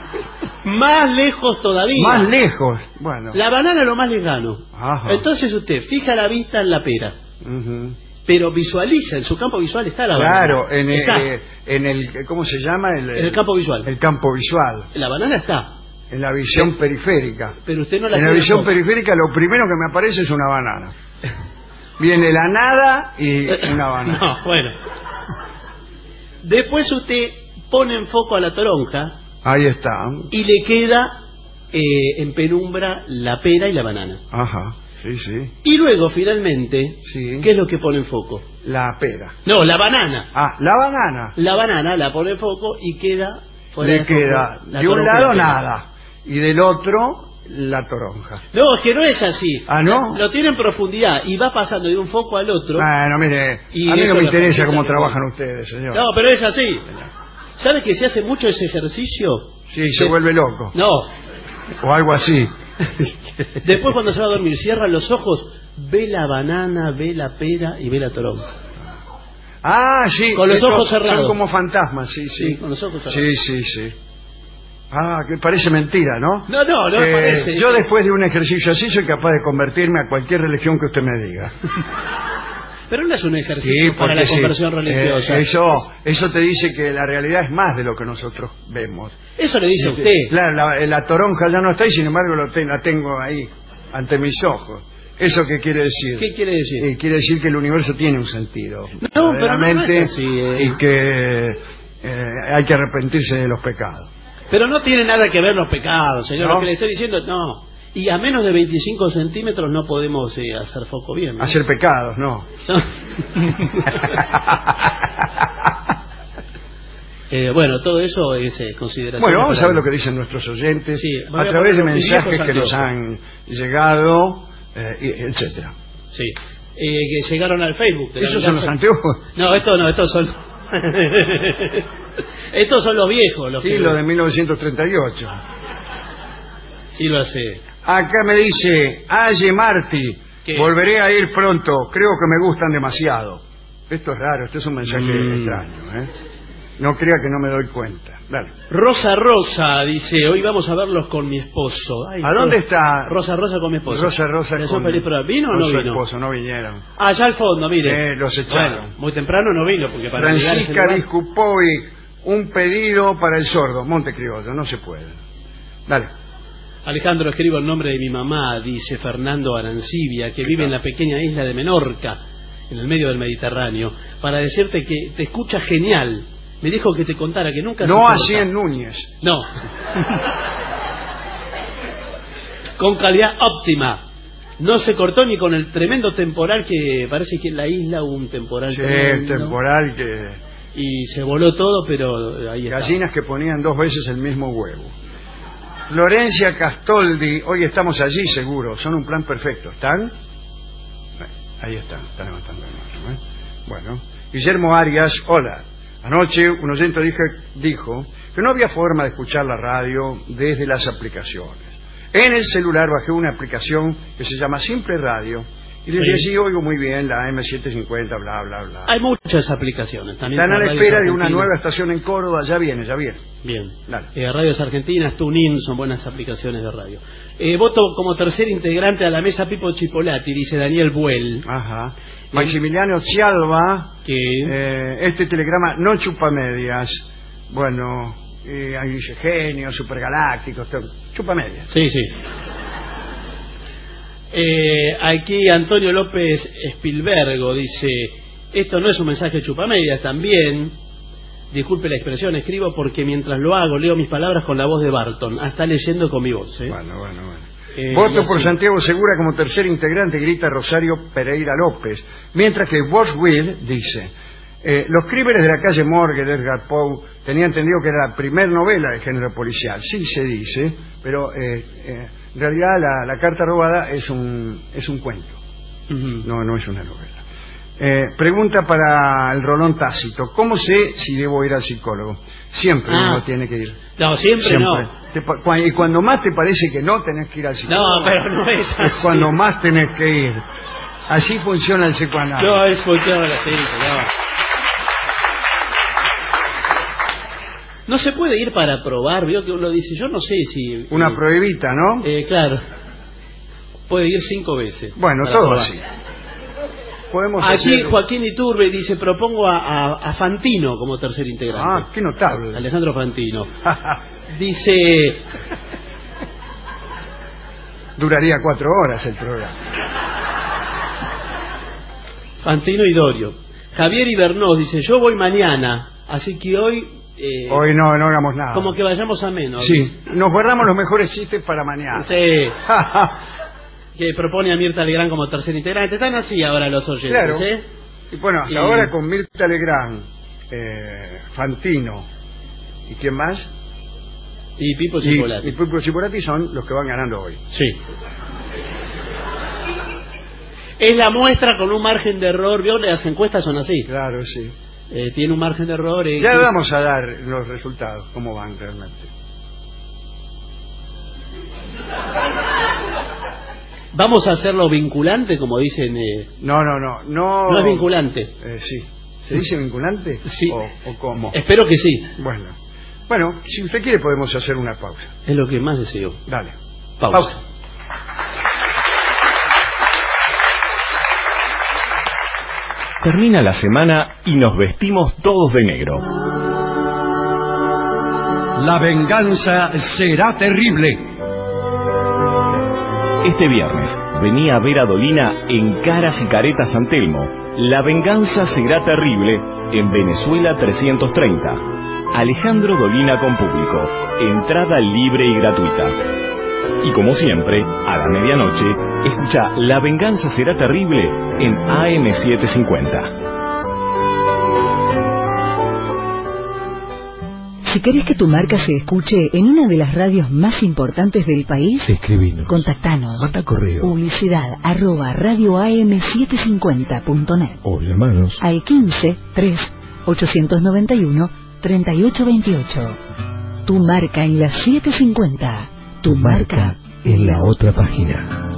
J: Más lejos todavía.
I: Más lejos. Bueno.
J: La banana lo más lejano.
I: Ajá.
J: Entonces usted fija la vista en la pera,
I: Ujú.
J: pero visualiza, en su campo visual está la
I: Claro,
J: banana.
I: en el,
J: Está.
I: eh, en el, ¿cómo se llama? El,
J: En el campo visual.
I: El campo visual,
J: La banana está,
I: en la visión periférica.
J: pero usted no la
I: En la
J: tiene
I: visión
J: foco.
I: periférica lo primero que me aparece es una banana. Viene la nada y una banana.
J: No, bueno. Después usted pone en foco a la toronja
I: Ahí está.
J: y le queda eh, en penumbra la pera y la banana.
I: Ajá, sí, sí.
J: Y luego, finalmente,
I: Sí.
J: ¿qué es lo que pone en foco?
I: La pera.
J: No, la banana.
I: Ah, la banana.
J: La banana la pone en foco y queda fuera
I: Le
J: de foco
I: queda
J: la
I: de un
J: toronja y
I: lado
J: la pera.
I: nada y del otro la toronja.
J: No, es que no es así.
I: Ah, ¿no?
J: Lo tiene en profundidad y va pasando de un foco al otro.
I: Bueno, mire,
J: Y
I: a mí
J: eso
I: no me
J: lo
I: interesa
J: facilita
I: cómo
J: que
I: trabajan
J: no.
I: ustedes, señor.
J: No, pero es así. ¿Sabe que si hace mucho ese ejercicio?
I: Sí, se
J: de-
I: vuelve loco.
J: No.
I: O algo así.
J: Después cuando se va a dormir, cierra los ojos, ve la banana, ve la pera y ve la toronja.
I: Ah, sí.
J: Con los
I: estos
J: ojos cerrados.
I: Son como fantasmas, sí, sí.
J: Sí, con los ojos cerrados.
I: Sí, sí, sí. Ah, que parece mentira, ¿no?
J: No, no, no me
I: Eh,
J: parece.
I: Yo después de un ejercicio así soy capaz de convertirme a cualquier religión que usted me diga.
J: Pero no es un ejercicio para la
I: sí,
J: conversión religiosa.
I: eh, eso, eso te dice que la realidad es más de lo que nosotros vemos.
J: Eso le dice a usted.
I: Claro, la, la toronja ya no está y sin embargo lo te- la tengo ahí ante mis ojos. ¿Eso qué quiere decir?
J: ¿Qué quiere decir?
I: Eh, quiere decir que el universo tiene un sentido.
J: No, pero no es así, eh.
I: Y que eh, hay que arrepentirse de los pecados.
J: Pero no tiene nada que ver los pecados, señor.
I: ¿No?
J: Lo que le estoy diciendo, no. Y a menos de veinticinco centímetros no podemos eh, hacer foco bien, ¿no?
I: Hacer pecados, no.
J: eh, bueno, todo eso es eh, consideración.
I: Bueno, vamos a ver lo que dicen nuestros oyentes
J: sí,
I: a través de mensajes que nos han llegado, eh, etcétera.
J: Sí, eh, que llegaron al Facebook.
I: ¿Esos son los anteojos?
J: No, estos no, estos son... estos son los viejos. Los
I: sí,
J: que...
I: los de mil novecientos treinta y ocho.
J: Sí, lo sé.
I: Acá me dice, Aye Marty, ¿qué? Volveré a ir pronto, creo que me gustan demasiado. Esto es raro, este es un mensaje mm. extraño, ¿eh? No crea que no me doy cuenta. Dale.
J: Rosa Rosa dice, hoy vamos a verlos con mi esposo. Ay,
I: ¿A dónde está?
J: Rosa Rosa con mi esposo.
I: Rosa Rosa con
J: feliz, pero ¿vino o no vino?
I: Esposo, no vinieron.
J: Ah, allá al fondo, mire.
I: Eh, los echaron.
J: Bueno, muy temprano no vino porque para
I: Francisca Discupovic, un pedido para el sordo, Monte Criollo, no se puede. Dale.
J: Alejandro, escribo el nombre de mi mamá, dice Fernando Arancibia, que vive en la pequeña isla de Menorca, en el medio del Mediterráneo, para decirte que te escucha genial. Me dijo que te contara que nunca...
I: No así en Núñez.
J: No. Con calidad óptima. No se cortó ni con el tremendo temporal que parece que en la isla hubo un temporal.
I: Sí, el temporal que...
J: Y se voló todo, pero ahí está.
I: Gallinas que ponían dos veces el mismo huevo. Florencia Castoldi, hoy estamos allí seguro, son un plan perfecto. ¿Están? Bueno, ahí están, están levantando la mano, ¿eh? Bueno, Guillermo Arias, hola. Anoche un oyente dije, dijo que no había forma de escuchar la radio desde las aplicaciones. En el celular bajé una aplicación que se llama Simple Radio y desde allí oigo muy bien la eme setecientos cincuenta, bla, bla, bla.
J: Hay muchas aplicaciones. También
I: están a la espera de una nueva estación en Córdoba, ya viene, ya viene.
J: Bien. Eh, Radios Argentinas, TuneIn, son buenas aplicaciones de radio. Eh, voto como tercer integrante a la mesa Pipo Chipolati, dice Daniel Buell.
I: Ajá. Maximiliano Cialva,
J: que
I: eh, este telegrama no chupa medias. Bueno, eh, ahí dice genio, supergaláctico, chupa medias.
J: Sí, sí. Eh, aquí Antonio López Spilbergo dice, esto no es un mensaje chupamedias, también, disculpe la expresión, escribo porque mientras lo hago leo mis palabras con la voz de Barton. Ah, está leyendo con mi voz, ¿eh?
I: Bueno, bueno, bueno. Eh, Voto por Santiago Segura como tercer integrante, grita Rosario Pereira López, mientras que Boswell dice, eh, los crímenes de la calle Morgue de Edgar Poe tenía entendido que era la primera novela de género policial. Sí se dice, pero eh, eh, en realidad la, la carta robada es un es un cuento. Uh-huh. No, no es una novela. Eh, pregunta para el Rolón Tácito. ¿Cómo sé si debo ir al psicólogo? Siempre ah. uno tiene que ir.
J: No, siempre, siempre. no.
I: Te, y cuando más te parece que no tenés que ir al psicólogo.
J: No, pero no es así.
I: Es cuando más tenés que ir. Así funciona el psicoanálisis.
J: No, es funciona así, no. No se puede ir para probar, vio que uno dice, yo no sé si...
I: Una
J: eh,
I: pruebita, ¿no?
J: Eh, claro. Puede ir cinco veces.
I: Bueno, todo probar. Así. Podemos
J: Aquí
I: hacer...
J: Joaquín Iturbe dice, propongo a, a, a Fantino como tercer integrante.
I: Ah, qué notable.
J: Alejandro Fantino. Dice...
I: Duraría cuatro horas el programa.
J: Fantino y Dorio. Javier Ibernós dice, yo voy mañana, así que hoy... Eh,
I: hoy no, no hagamos nada.
J: Como que vayamos a menos.
I: Sí, nos guardamos los mejores chistes para mañana.
J: Sí. Que propone a Mirta Legrand como tercer integrante. Están así ahora los oyentes,
I: claro.
J: ¿eh?
I: Y bueno, hasta y... ahora con Mirta Legrand, eh, Fantino, ¿y quién más?
J: Y Pipo Chipolati.
I: Y, y Pipo Chipolati son los que van ganando hoy.
J: Sí. Es la muestra con un margen de error. ¿Vio? Las encuestas son así.
I: Claro, sí.
J: Eh, tiene un margen de error. Eh,
I: ya vamos a dar los resultados, cómo van realmente.
J: ¿Vamos a hacerlo vinculante, como dicen? Eh...
I: No, no, no, no.
J: No es vinculante.
I: Eh, sí. ¿Se dice vinculante?
J: Sí.
I: ¿O, o cómo?
J: Espero que sí.
I: Bueno. Bueno, si usted quiere podemos hacer una pausa.
J: Es lo que más deseo.
I: Dale.
J: Pausa. pausa.
A: Termina la semana y nos vestimos todos de negro.
H: La venganza será terrible.
A: Este viernes, vení a ver a Dolina en Caras y Caretas San Telmo. La venganza será terrible en Venezuela trescientos treinta. Alejandro Dolina con público. Entrada libre y gratuita. Y como siempre, a la medianoche, escucha La venganza será terrible en A M setecientos cincuenta.
G: Si querés que tu marca se escuche en una de las radios más importantes del país,
B: escribinos,
G: contactanos,
B: manda correo,
G: publicidad arroba radio a m setecientos cincuenta punto net
B: o llamanos
G: al quince tres ochocientos noventa y uno treinta y ocho veintiocho. Tu marca en la setecientos cincuenta, tu, tu marca, marca en la otra página.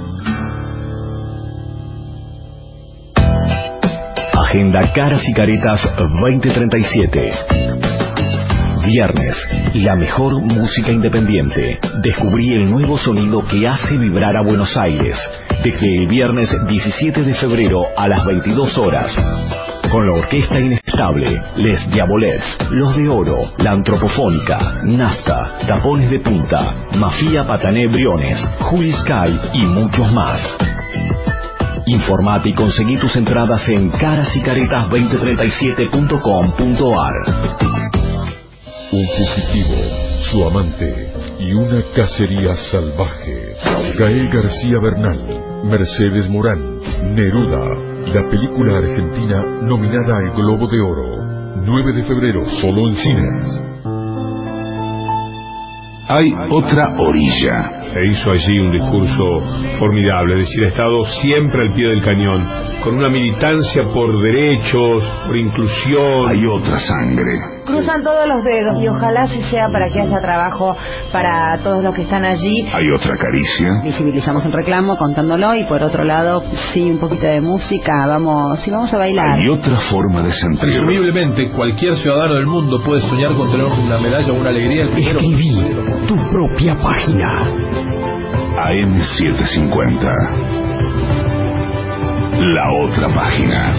A: Agenda Caras y Caretas veinte treinta y siete. Viernes, la mejor música independiente. Descubrí el nuevo sonido que hace vibrar a Buenos Aires. Desde el viernes diecisiete de febrero a las veintidós horas. Con la Orquesta Inestable, Les Diabolets, Los de Oro, La Antropofónica, Nafta, Tapones de Punta, Mafia Patané Briones, Juli Sky y muchos más. Informate y conseguí tus entradas en caras y caretas veinte treinta y siete punto com punto a r.
K: Un fugitivo, su amante y una cacería salvaje. Gael García Bernal, Mercedes Morán, Neruda, la película argentina nominada al Globo de Oro. nueve de febrero, solo en cines.
F: Hay otra orilla.
L: E hizo allí un discurso formidable, es decir, ha estado siempre al pie del cañón, con una militancia por derechos, por inclusión.
F: Hay otra sangre.
C: Cruzan todos los dedos y ojalá si sea para que haya trabajo para todos los que están allí.
F: Hay otra caricia.
M: Visibilizamos el reclamo contándolo y por otro lado, sí, un poquito de música, vamos, sí, vamos a bailar.
F: Hay otra forma de sentir.
N: Presumiblemente cualquier ciudadano del mundo puede soñar con tener una medalla o una alegría.
E: Escribí tu propia página.
F: A M setecientos cincuenta. La otra página.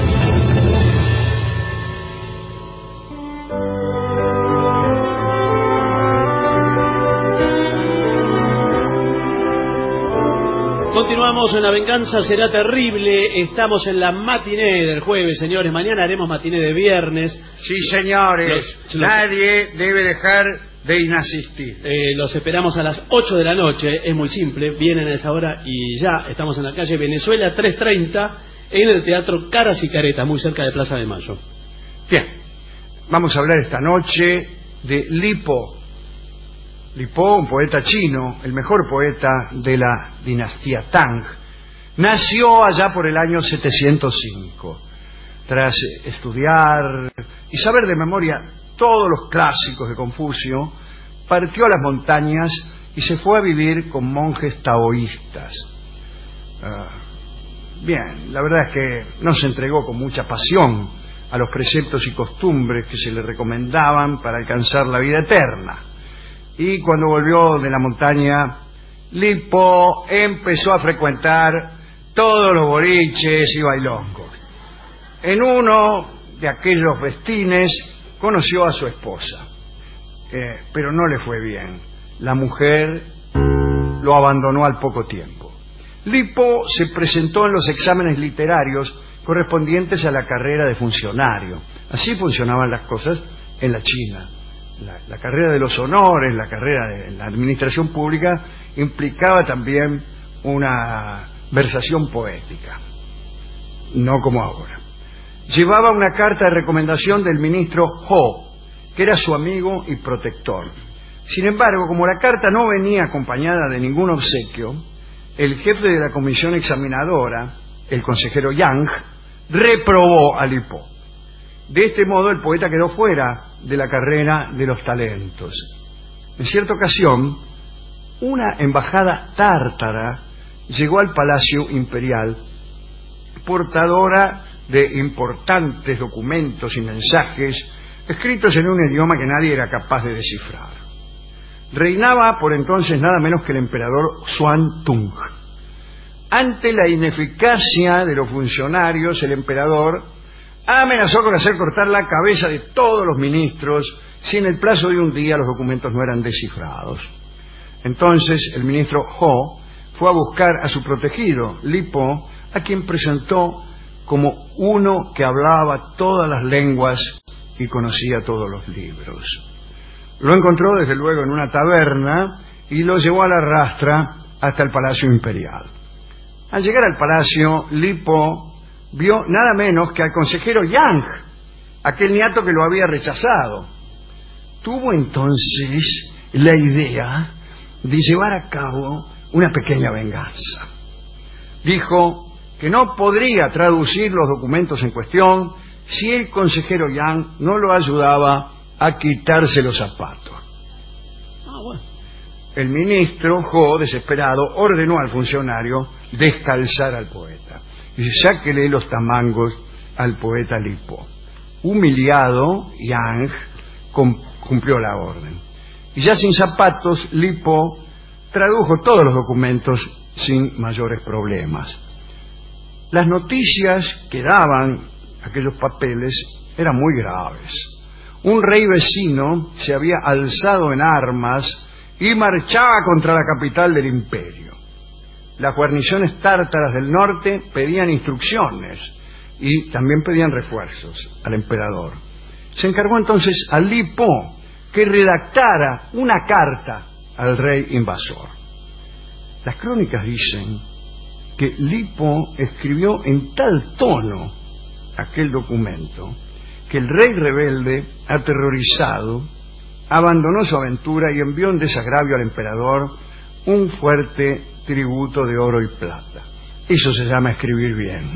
J: Continuamos en La venganza será terrible. Estamos en la matiné del jueves, señores. Mañana haremos matiné de viernes.
I: Sí, señores. Los, los... Nadie debe dejar de inasistir.
J: Eh, los esperamos a las ocho de la noche. Es muy simple. Vienen a esa hora y ya estamos en la calle Venezuela trescientos treinta en el Teatro Caras y Caretas, muy cerca de Plaza de Mayo.
I: Bien. Vamos a hablar esta noche de Lipo. Lipo, un poeta chino, el mejor poeta de la dinastía Tang, nació allá por el año setecientos cinco. Tras estudiar y saber de memoria todos los clásicos de Confucio, partió a las montañas y se fue a vivir con monjes taoístas. Uh, bien, la verdad es que no se entregó con mucha pasión a los preceptos y costumbres que se le recomendaban para alcanzar la vida eterna. Y cuando volvió de la montaña, Lipo empezó a frecuentar todos los boliches y bailongos. En uno de aquellos festines conoció a su esposa, eh, pero no le fue bien. La mujer lo abandonó al poco tiempo. Lipo se presentó en los exámenes literarios correspondientes a la carrera de funcionario. Así funcionaban las cosas en la China. La, la carrera de los honores, la carrera de la administración pública implicaba también una versación poética, no como ahora. Llevaba una carta de recomendación del ministro Ho, que era su amigo y protector. Sin embargo, como la carta no venía acompañada de ningún obsequio, el jefe de la comisión examinadora, el consejero Yang, reprobó a Lipo. De este modo el poeta quedó fuera de la carrera de los talentos. En cierta ocasión, una embajada tártara llegó al Palacio Imperial, portadora de importantes documentos y mensajes escritos en un idioma que nadie era capaz de descifrar. Reinaba por entonces nada menos que el emperador Xuan Tung. Ante la ineficacia de los funcionarios, el emperador amenazó con hacer cortar la cabeza de todos los ministros si en el plazo de un día los documentos no eran descifrados. Entonces el ministro Ho fue a buscar a su protegido, Lipo, a quien presentó como uno que hablaba todas las lenguas y conocía todos los libros. Lo encontró desde luego en una taberna y lo llevó a la rastra hasta el Palacio Imperial. Al llegar al palacio, Lipo vio nada menos que al consejero Yang, aquel niato que lo había rechazado. Tuvo entonces la idea de llevar a cabo una pequeña venganza. Dijo que no podría traducir los documentos en cuestión si el consejero Yang no lo ayudaba a quitarse los zapatos.
J: Ah, bueno.
I: El ministro Jo, desesperado, ordenó al funcionario descalzar al poeta. Dice, sáquele los tamangos al poeta Lipo. Humillado, Yang cumplió la orden. Y ya sin zapatos, Lipo tradujo todos los documentos sin mayores problemas. Las noticias que daban aquellos papeles eran muy graves. Un rey vecino se había alzado en armas y marchaba contra la capital del imperio. Las guarniciones tártaras del norte pedían instrucciones y también pedían refuerzos al emperador. Se encargó entonces a Lipo que redactara una carta al rey invasor. Las crónicas dicen que Lipo escribió en tal tono aquel documento que el rey rebelde, aterrorizado, abandonó su aventura y envió en desagravio al emperador un fuerte tributo de oro y plata. Eso se llama escribir bien.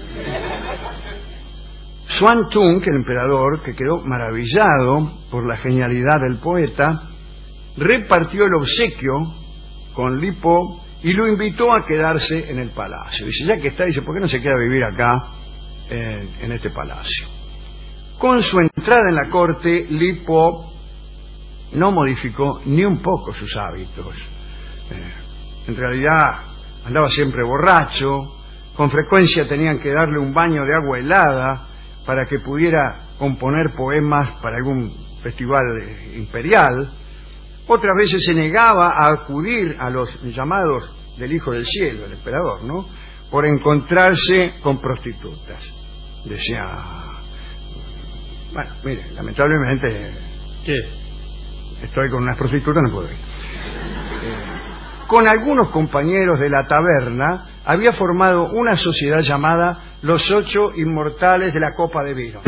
I: Xuan Tung, el emperador, que quedó maravillado por la genialidad del poeta, repartió el obsequio con Lipo y lo invitó a quedarse en el palacio. Dice, ya que está, dice, ¿por qué no se queda a vivir acá en, en este palacio? Con su entrada en la corte, Lipo no modificó ni un poco sus hábitos. Eh, en realidad andaba siempre borracho, con frecuencia tenían que darle un baño de agua helada para que pudiera componer poemas para algún festival imperial. Otras veces se negaba a acudir a los llamados del Hijo del Cielo, el emperador, ¿no?, por encontrarse con prostitutas. Decía, bueno, mire, lamentablemente
J: ¿qué?
I: Estoy con unas prostitutas, no puedo ir. Eh, con algunos compañeros de la taberna había formado una sociedad llamada Los Ocho Inmortales de la Copa de Vino.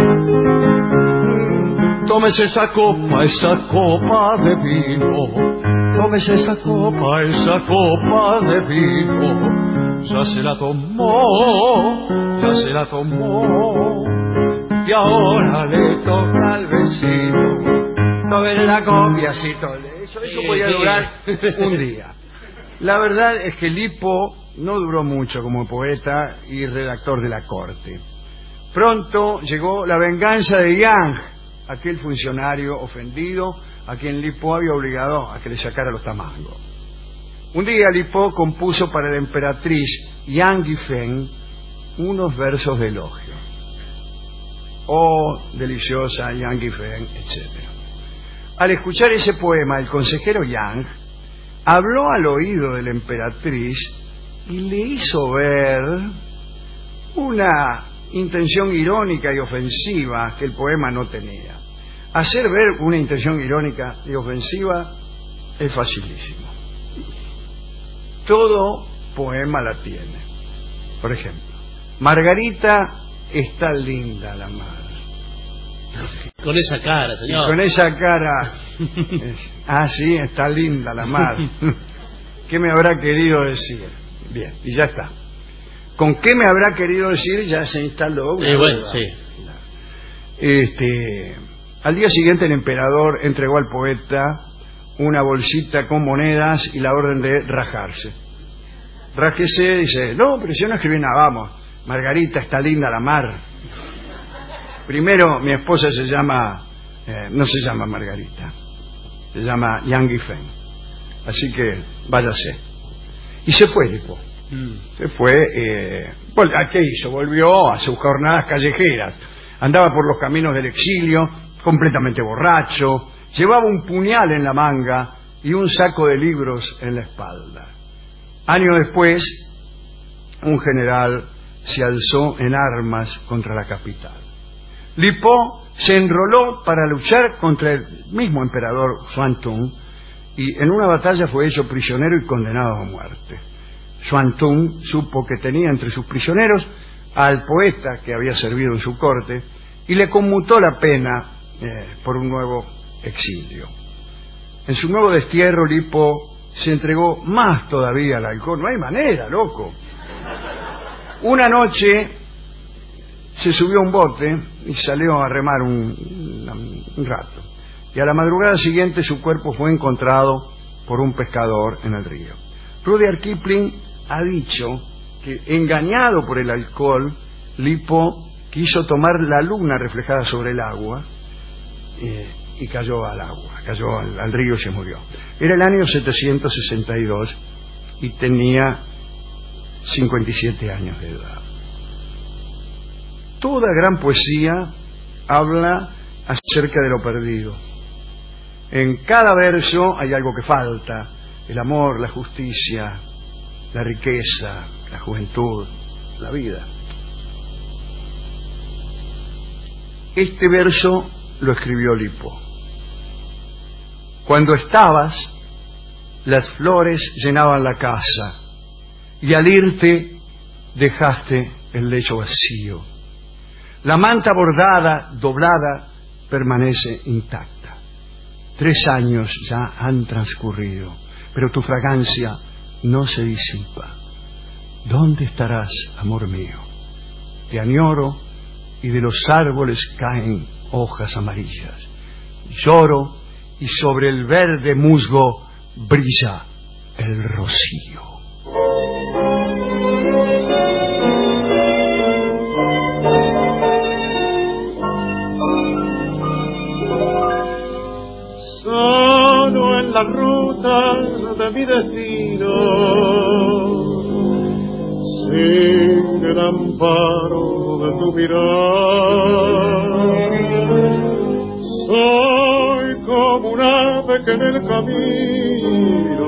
O: Tómese esa copa, esa copa de vino. Tómese esa copa, esa copa de vino. Ya se la tomó, ya se la tomó. Y ahora le toca al vecino. Tómese la copia, así todo.
I: Eso, eso podía durar un día. La verdad es que Lipo no duró mucho como poeta y redactor de la corte. Pronto llegó la venganza de Yang, aquel funcionario ofendido a quien Lipo había obligado a que le sacara los tamangos. Un día Lipo compuso para la emperatriz Yang Yifeng unos versos de elogio. Oh, deliciosa Yang Yifeng, etcétera. Al escuchar ese poema, el consejero Yang habló al oído de la emperatriz y le hizo ver una intención irónica y ofensiva que el poema no tenía. Hacer ver una intención irónica y ofensiva es facilísimo. Todo poema la tiene. Por ejemplo, Margarita está linda la madre.
J: Con esa cara, señor.
I: Y con esa cara. Es, ah, sí, está linda la madre. ¿Qué me habrá querido decir? Bien, y ya está. ¿Con qué me habrá querido decir? Ya se instaló.
J: Eh, bueno, sí.
I: Este, al día siguiente el emperador entregó al poeta una bolsita con monedas y la orden de rajarse. Rájese, dice, no, pero yo no escribí nada, vamos. Margarita está linda la mar. Primero, mi esposa se llama, eh, no se llama Margarita, se llama Yang Yifeng. Así que váyase. Y se fue Lipo. Mm. Se fue. Eh, ¿A qué hizo? Volvió a sus jornadas callejeras. Andaba por los caminos del exilio, completamente borracho. Llevaba un puñal en la manga y un saco de libros en la espalda. Años después, un general se alzó en armas contra la capital. Li Po se enroló para luchar contra el mismo emperador Xuan Tun y en una batalla fue hecho prisionero y condenado a muerte. Xuan Tun supo que tenía entre sus prisioneros al poeta que había servido en su corte y le conmutó la pena eh, por un nuevo exilio. En su nuevo destierro, Li Po se entregó más todavía al alcohol. No hay manera, loco. Una noche se subió a un bote y salió a remar un, un rato. Y a la madrugada siguiente su cuerpo fue encontrado por un pescador en el río. Rudyard Kipling ha dicho que, engañado por el alcohol, Li Po quiso tomar la luna reflejada sobre el agua eh, y cayó al agua, cayó al, al río y se murió. Era el año setecientos sesenta y dos y tenía cincuenta y siete años de edad. Toda gran poesía habla acerca de lo perdido. En cada verso hay algo que falta: el amor, la justicia, la riqueza, la juventud, la vida. Este verso lo escribió Li Po. Cuando estabas, las flores llenaban la casa, y al irte dejaste el lecho vacío. La manta bordada, doblada, permanece intacta. Tres años ya han transcurrido, pero tu fragancia no se disipa. ¿Dónde estarás, amor mío? Te añoro y de los árboles caen hojas amarillas. Lloro y sobre el verde musgo brilla el rocío.
O: Solo en la ruta de mi destino, sin el amparo de tu mirar, soy como un ave que en el camino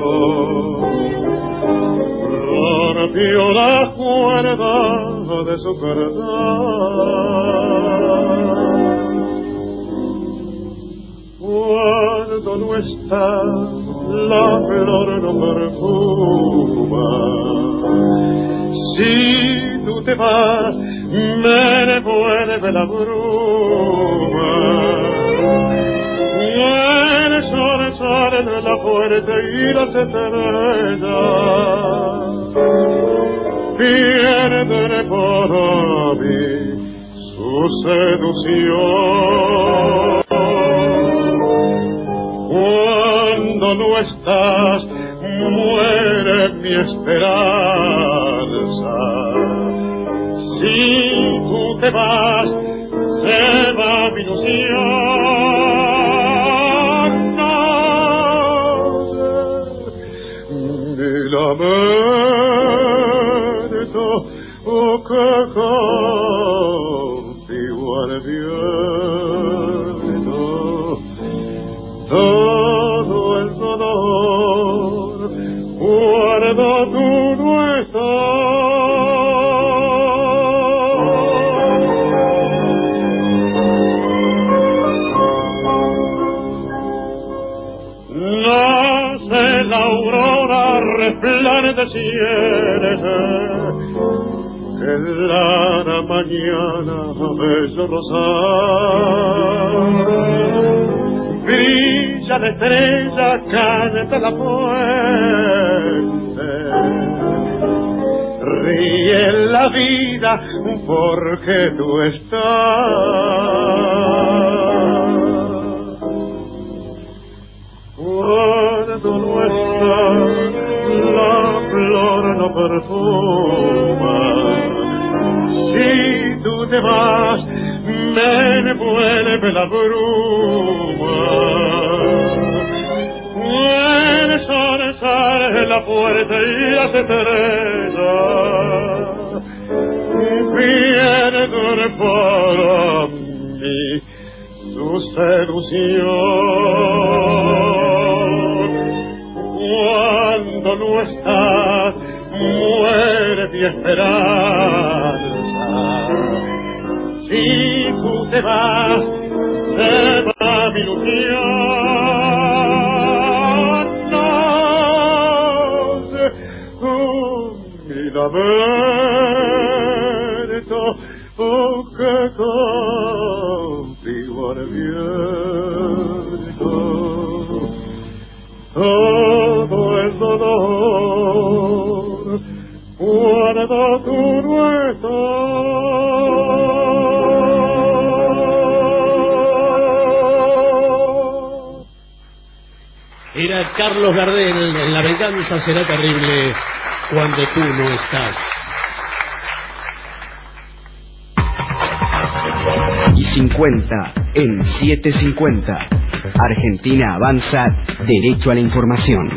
O: rompió la cuerda de su carnal. Cuando no está, la flor no perfuma. Si tú te vas, me devuelve la bruma. El sol sale de la puerta y las estrellas pierden por mí su seducción. Cuando no estás, muere mi esperanza. Si tú te vas, se va mi ilusión. Ni lamento que contigo al viento. Todo el dolor guarda tú no estás. Nace la aurora resplandeciente, que la mañana bello rosal. Brilla la estrella, canta la fuente, ríe la vida porque tú estás. Cuando no estás, la flor no perfuma. Si tú te vas, me envuelve la bruma. El sol sale en la puerta y las estrellas pierden para mí su seducción. Cuando no estás, muere mi esperanza. Si tú te vas, se va mi ilusión. No sé, oh, mi lamento, oh, que contigo ardiendo. Todo el dolor cuando tú no estás.
J: Era Carlos Gardel en La venganza será terrible cuando tú no estás.
A: Y cincuenta en setecientos cincuenta. Argentina avanza derecho a la información.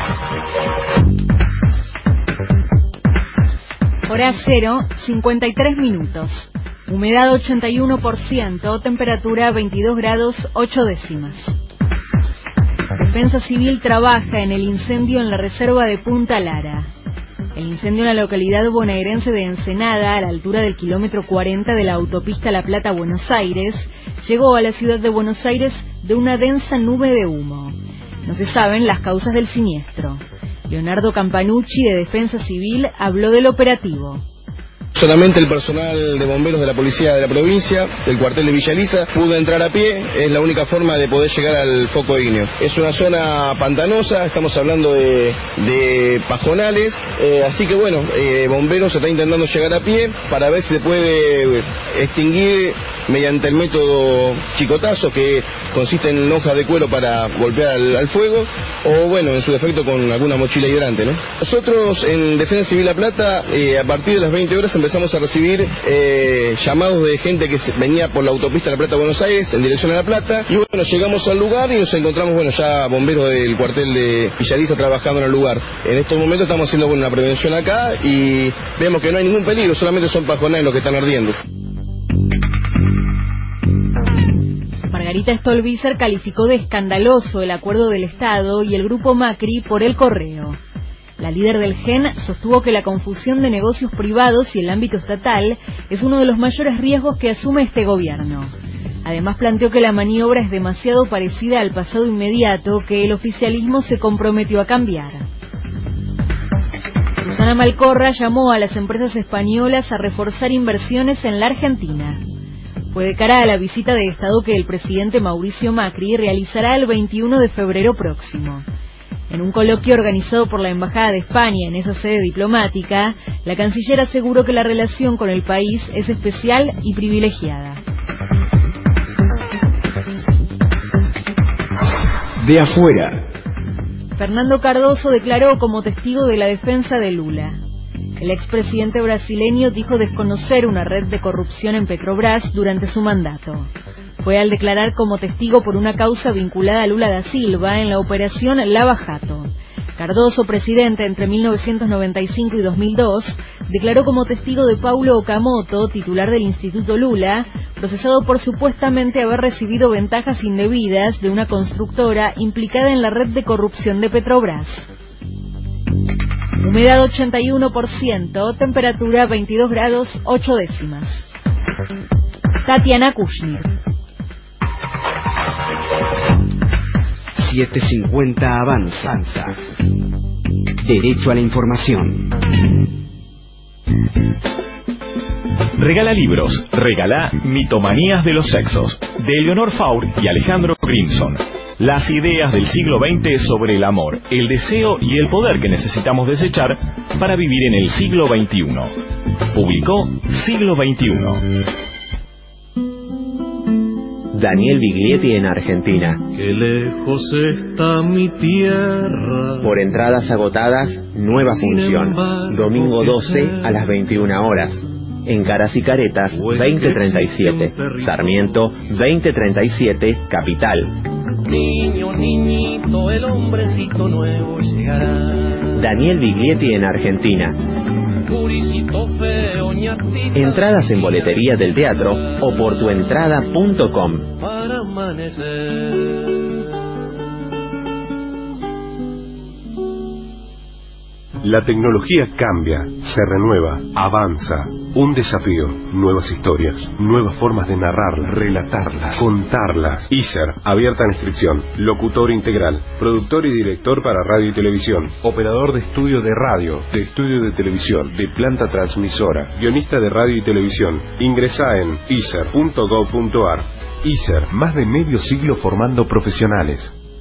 P: Hora cero, cincuenta y tres minutos. Humedad ochenta y uno por ciento, temperatura veintidós grados ocho décimas. Defensa Civil trabaja en el incendio en la reserva de Punta Lara. El incendio en la localidad bonaerense de Ensenada, a la altura del kilómetro cuarenta de la autopista La Plata-Buenos Aires, llegó a la ciudad de Buenos Aires de una densa nube de humo. No se saben las causas del siniestro. Leonardo Campanucci, de Defensa Civil, habló del operativo.
Q: Solamente el personal de bomberos de la policía de la provincia, del cuartel de Villa Elisa, pudo entrar a pie. Es la única forma de poder llegar al foco ígneo. Es una zona pantanosa, estamos hablando de, de pajonales, eh, así que bueno, eh, bomberos está intentando llegar a pie para ver si se puede extinguir mediante el método chicotazo, que consiste en hojas de cuero para golpear al, al fuego, o bueno, en su defecto con alguna mochila hidrante, ¿no? Nosotros en Defensa Civil La Plata, eh, a partir de las veinte horas empezamos a recibir eh, llamados de gente que se, venía por la autopista La Plata-Buenos Aires en dirección a La Plata, y bueno, llegamos al lugar y nos encontramos, bueno, ya bomberos del cuartel de Villa Elisa trabajando en el lugar. En estos momentos estamos haciendo, bueno, una prevención acá y vemos que no hay ningún peligro, solamente son pajonales los que están ardiendo.
P: Margarita Stolbizer calificó de escandaloso el acuerdo del Estado y el grupo Macri por el correo. La líder del G E N sostuvo que la confusión de negocios privados y el ámbito estatal es uno de los mayores riesgos que asume este gobierno. Además planteó que la maniobra es demasiado parecida al pasado inmediato que el oficialismo se comprometió a cambiar. Susana Malcorra llamó a las empresas españolas a reforzar inversiones en la Argentina. Fue de cara a la visita de Estado que el presidente Mauricio Macri realizará el veintiuno de febrero próximo. En un coloquio organizado por la Embajada de España en esa sede diplomática, la canciller aseguró que la relación con el país es especial y privilegiada.
A: De afuera.
P: Fernando Cardoso declaró como testigo de la defensa de Lula. El expresidente brasileño dijo desconocer una red de corrupción en Petrobras durante su mandato. Fue al declarar como testigo por una causa vinculada a Lula da Silva en la operación Lava Jato. Cardoso, presidente entre mil novecientos noventa y cinco y dos mil dos, declaró como testigo de Paulo Okamoto, titular del Instituto Lula, procesado por supuestamente haber recibido ventajas indebidas de una constructora implicada en la red de corrupción de Petrobras. Humedad ochenta y uno por ciento, temperatura veintidós grados ocho décimas. Tatiana Kushner.
A: setecientos cincuenta avanza. Derecho a la información.
R: Regala libros, regala Mitomanías de los sexos, de Eleonor Faur y Alejandro Grimson. Las ideas del siglo veinte sobre el amor, el deseo y el poder que necesitamos desechar para vivir en el siglo veintiuno. Publicó Siglo veintiuno.
S: Daniel Biglietti en Argentina.
O: Qué lejos está mi tierra.
S: Por entradas agotadas, nueva función. Domingo doce a las veintiuna horas. En Caras y Caretas veinte treinta y siete. Sarmiento veinte treinta y siete, Capital.
O: Niño, niñito, el hombrecito nuevo llegará.
S: Daniel Biglietti en Argentina. Entradas en boletería del teatro o por tuentrada punto com.
O: Para amanecer.
T: La tecnología cambia, se renueva, avanza. Un desafío, nuevas historias, nuevas formas de narrarlas, relatarlas, contarlas. I S E R, abierta en inscripción. Locutor integral, productor y director para radio y televisión. Operador de estudio de radio, de estudio de televisión, de planta transmisora. Guionista de radio y televisión. Ingresá en i s e r punto gob punto a r. I S E R, más de medio siglo formando profesionales.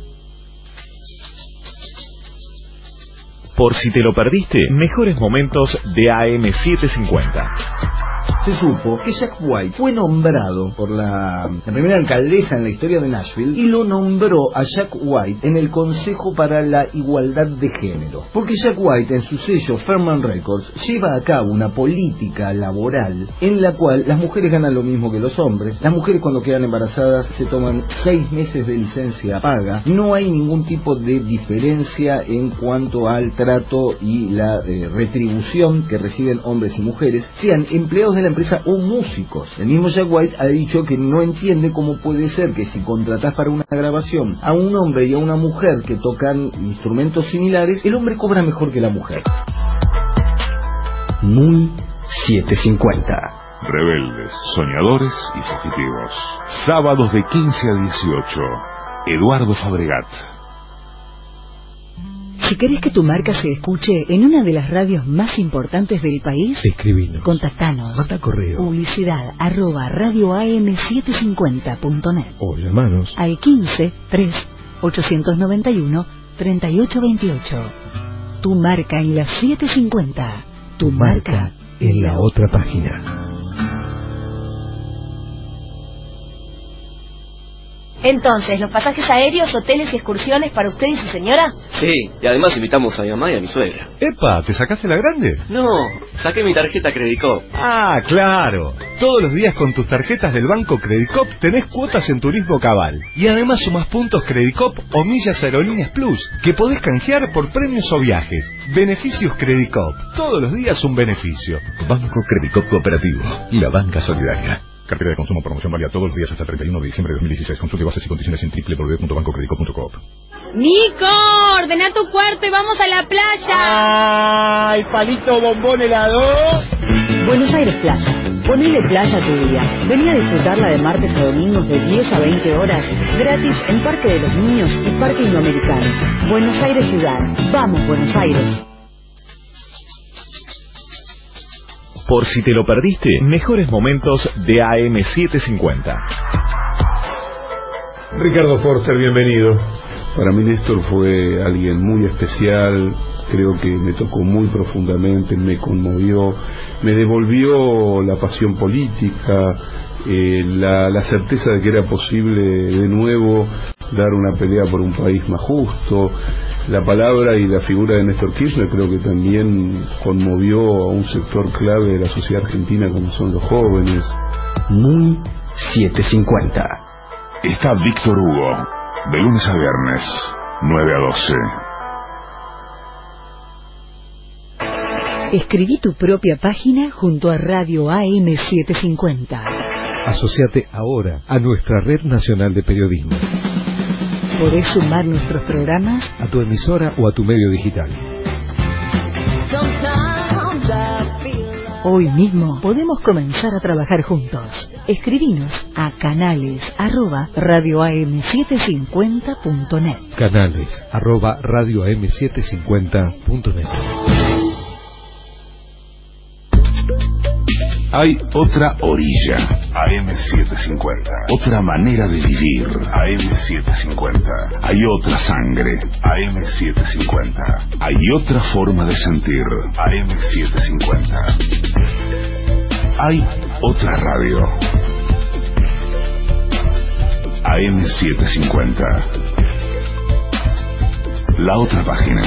A: Por si te lo perdiste, mejores momentos de A M setecientos cincuenta.
U: Se supo que Jack White fue nombrado por la, la primera alcaldesa en la historia de Nashville y lo nombró a Jack White en el Consejo para la Igualdad de Género. Porque Jack White en su sello Fairman Records lleva a cabo una política laboral en la cual las mujeres ganan lo mismo que los hombres. Las mujeres cuando quedan embarazadas se toman seis meses de licencia paga. No hay ningún tipo de diferencia en cuanto al trato y la eh, retribución que reciben hombres y mujeres, sean empleados de la empresa o músicos. El mismo Jack White ha dicho que no entiende cómo puede ser que si contratás para una grabación a un hombre y a una mujer que tocan instrumentos similares, el hombre cobra mejor que la mujer.
A: Muy setecientos cincuenta.
F: Rebeldes, soñadores y fugitivos. Sábados de quince a dieciocho. Eduardo Fabregat.
G: Si querés que tu marca se escuche en una de las radios más importantes del país,
E: escribinos,
G: contactanos,
E: manda correo,
G: publicidad arroba radio a m setecientos cincuenta punto net
E: o llamanos
G: al quince tres ochocientos noventa y uno treinta y ocho veintiocho. Tu marca en la setecientos cincuenta, tu marca
E: en la otra página.
V: Entonces, ¿los pasajes aéreos, hoteles y excursiones para usted y su señora?
W: Sí, y además invitamos a mi mamá y a mi suegra.
E: ¡Epa! ¿Te sacaste la grande?
W: No, saqué mi tarjeta Credicop.
E: Ah, claro. Todos los días con tus tarjetas del banco Credicop tenés cuotas en turismo cabal. Y además sumás puntos Credicop o millas Aerolíneas Plus, que podés canjear por premios o viajes. Beneficios Credicop. Todos los días un beneficio.
A: Banco Credicop Cooperativo. La banca solidaria. Cartera de consumo, promoción válida todos los días hasta el treinta y uno de diciembre de dos mil dieciséis. Consulte bases y condiciones en doble u doble u doble u punto banco credicop punto coop.
V: Nico, ordena tu cuarto y vamos a la playa.
X: ¡Ay, palito bombón helado!
G: Buenos Aires Playa. Ponele playa a tu día. Vení a disfrutarla de martes a domingos de diez a veinte horas, gratis en Parque de los Niños y Parque Indoamericano. Buenos Aires Ciudad. Vamos, Buenos Aires.
A: Por si te lo perdiste, mejores momentos de A M setecientos cincuenta.
L: Ricardo Forster, bienvenido.
Y: Para mí Néstor fue alguien muy especial, creo que me tocó muy profundamente, me conmovió, me devolvió la pasión política, eh, la, la certeza de que era posible de nuevo dar una pelea por un país más justo. La palabra y la figura de Néstor Kirchner creo que también conmovió a un sector clave de la sociedad argentina como son los jóvenes.
A: Muy setecientos cincuenta. Está Víctor Hugo, de lunes a viernes, nueve a doce.
G: Escribí tu propia página junto a Radio A M setecientos cincuenta.
E: Asociate ahora a nuestra Red Nacional de Periodismo.
G: Podés sumar nuestros programas
E: a tu emisora o a tu medio digital.
G: Hoy mismo podemos comenzar a trabajar juntos. Escribinos a canales arroba radio a m setecientos cincuenta punto net.
E: Canales arroba radio a m setecientos cincuenta punto net.
A: Hay otra orilla, A M setecientos cincuenta. Otra manera de vivir, A M setecientos cincuenta. Hay otra sangre, A M setecientos cincuenta. Hay otra forma de sentir, A M setecientos cincuenta. Hay otra radio, A M setecientos cincuenta. La otra página.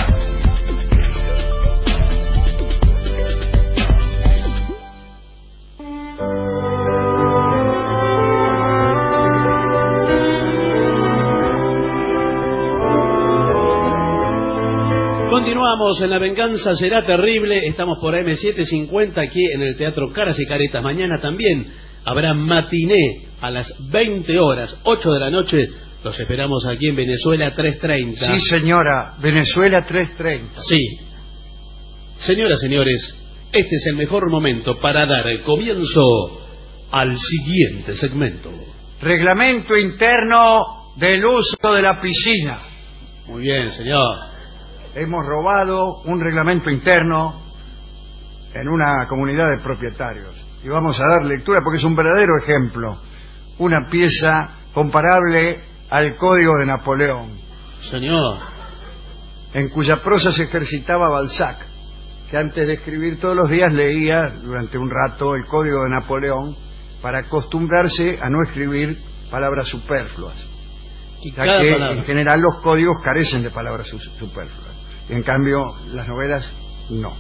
J: Continuamos en La Venganza Será Terrible. Estamos por A M setecientos cincuenta aquí en el Teatro Caras y Caretas. Mañana también habrá matiné a las veinte horas, ocho de la noche. Los esperamos aquí en Venezuela trescientos treinta.
I: Sí, señora, Venezuela trescientos treinta.
J: Sí. Señoras, señores, este es el mejor momento para dar el comienzo al siguiente segmento.
I: Reglamento interno del uso de la piscina.
J: Muy bien, señor.
I: Hemos robado un reglamento interno en una comunidad de propietarios. Y vamos a dar lectura porque es un verdadero ejemplo. Una pieza comparable al Código de Napoleón.
J: Señor.
I: En cuya prosa se ejercitaba Balzac, que antes de escribir todos los días leía durante un rato el Código de Napoleón para acostumbrarse a no escribir palabras superfluas. Ya que palabra. En general los códigos carecen de palabras superfluas. Y en cambio las novelas no.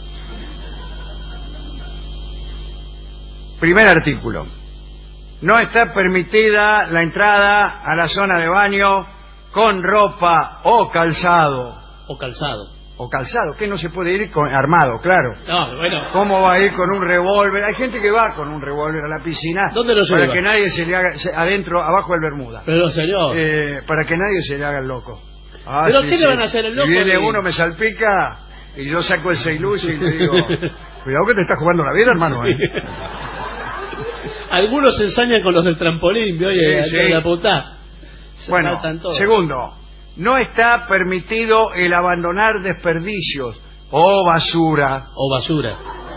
I: Primer artículo. No está permitida la entrada a la zona de baño con ropa o calzado.
J: O calzado.
I: O calzado, que no se puede ir con armado, claro.
J: No, bueno.
I: ¿Cómo va a ir con un revólver? Hay gente que va con un revólver a la piscina.
J: ¿Dónde lo lleva?
I: Para que nadie se le haga, se, adentro, abajo del bermuda.
J: Pero señor.
I: Eh, para que nadie se le haga el loco. Ah,
J: ¿Pero
I: sí,
J: qué
I: sí.
J: le van a hacer el loco?
I: Y viene
J: de...
I: uno, me salpica, y yo saco el seis luz y le digo, cuidado que te estás jugando la vida, hermano. ¿eh?
J: Algunos se ensañan con los del trampolín, oye,
I: sí,
J: sí.
I: sí.
J: la puta. Se
I: bueno, segundo, no está permitido el abandonar desperdicios o basura.
J: O basura.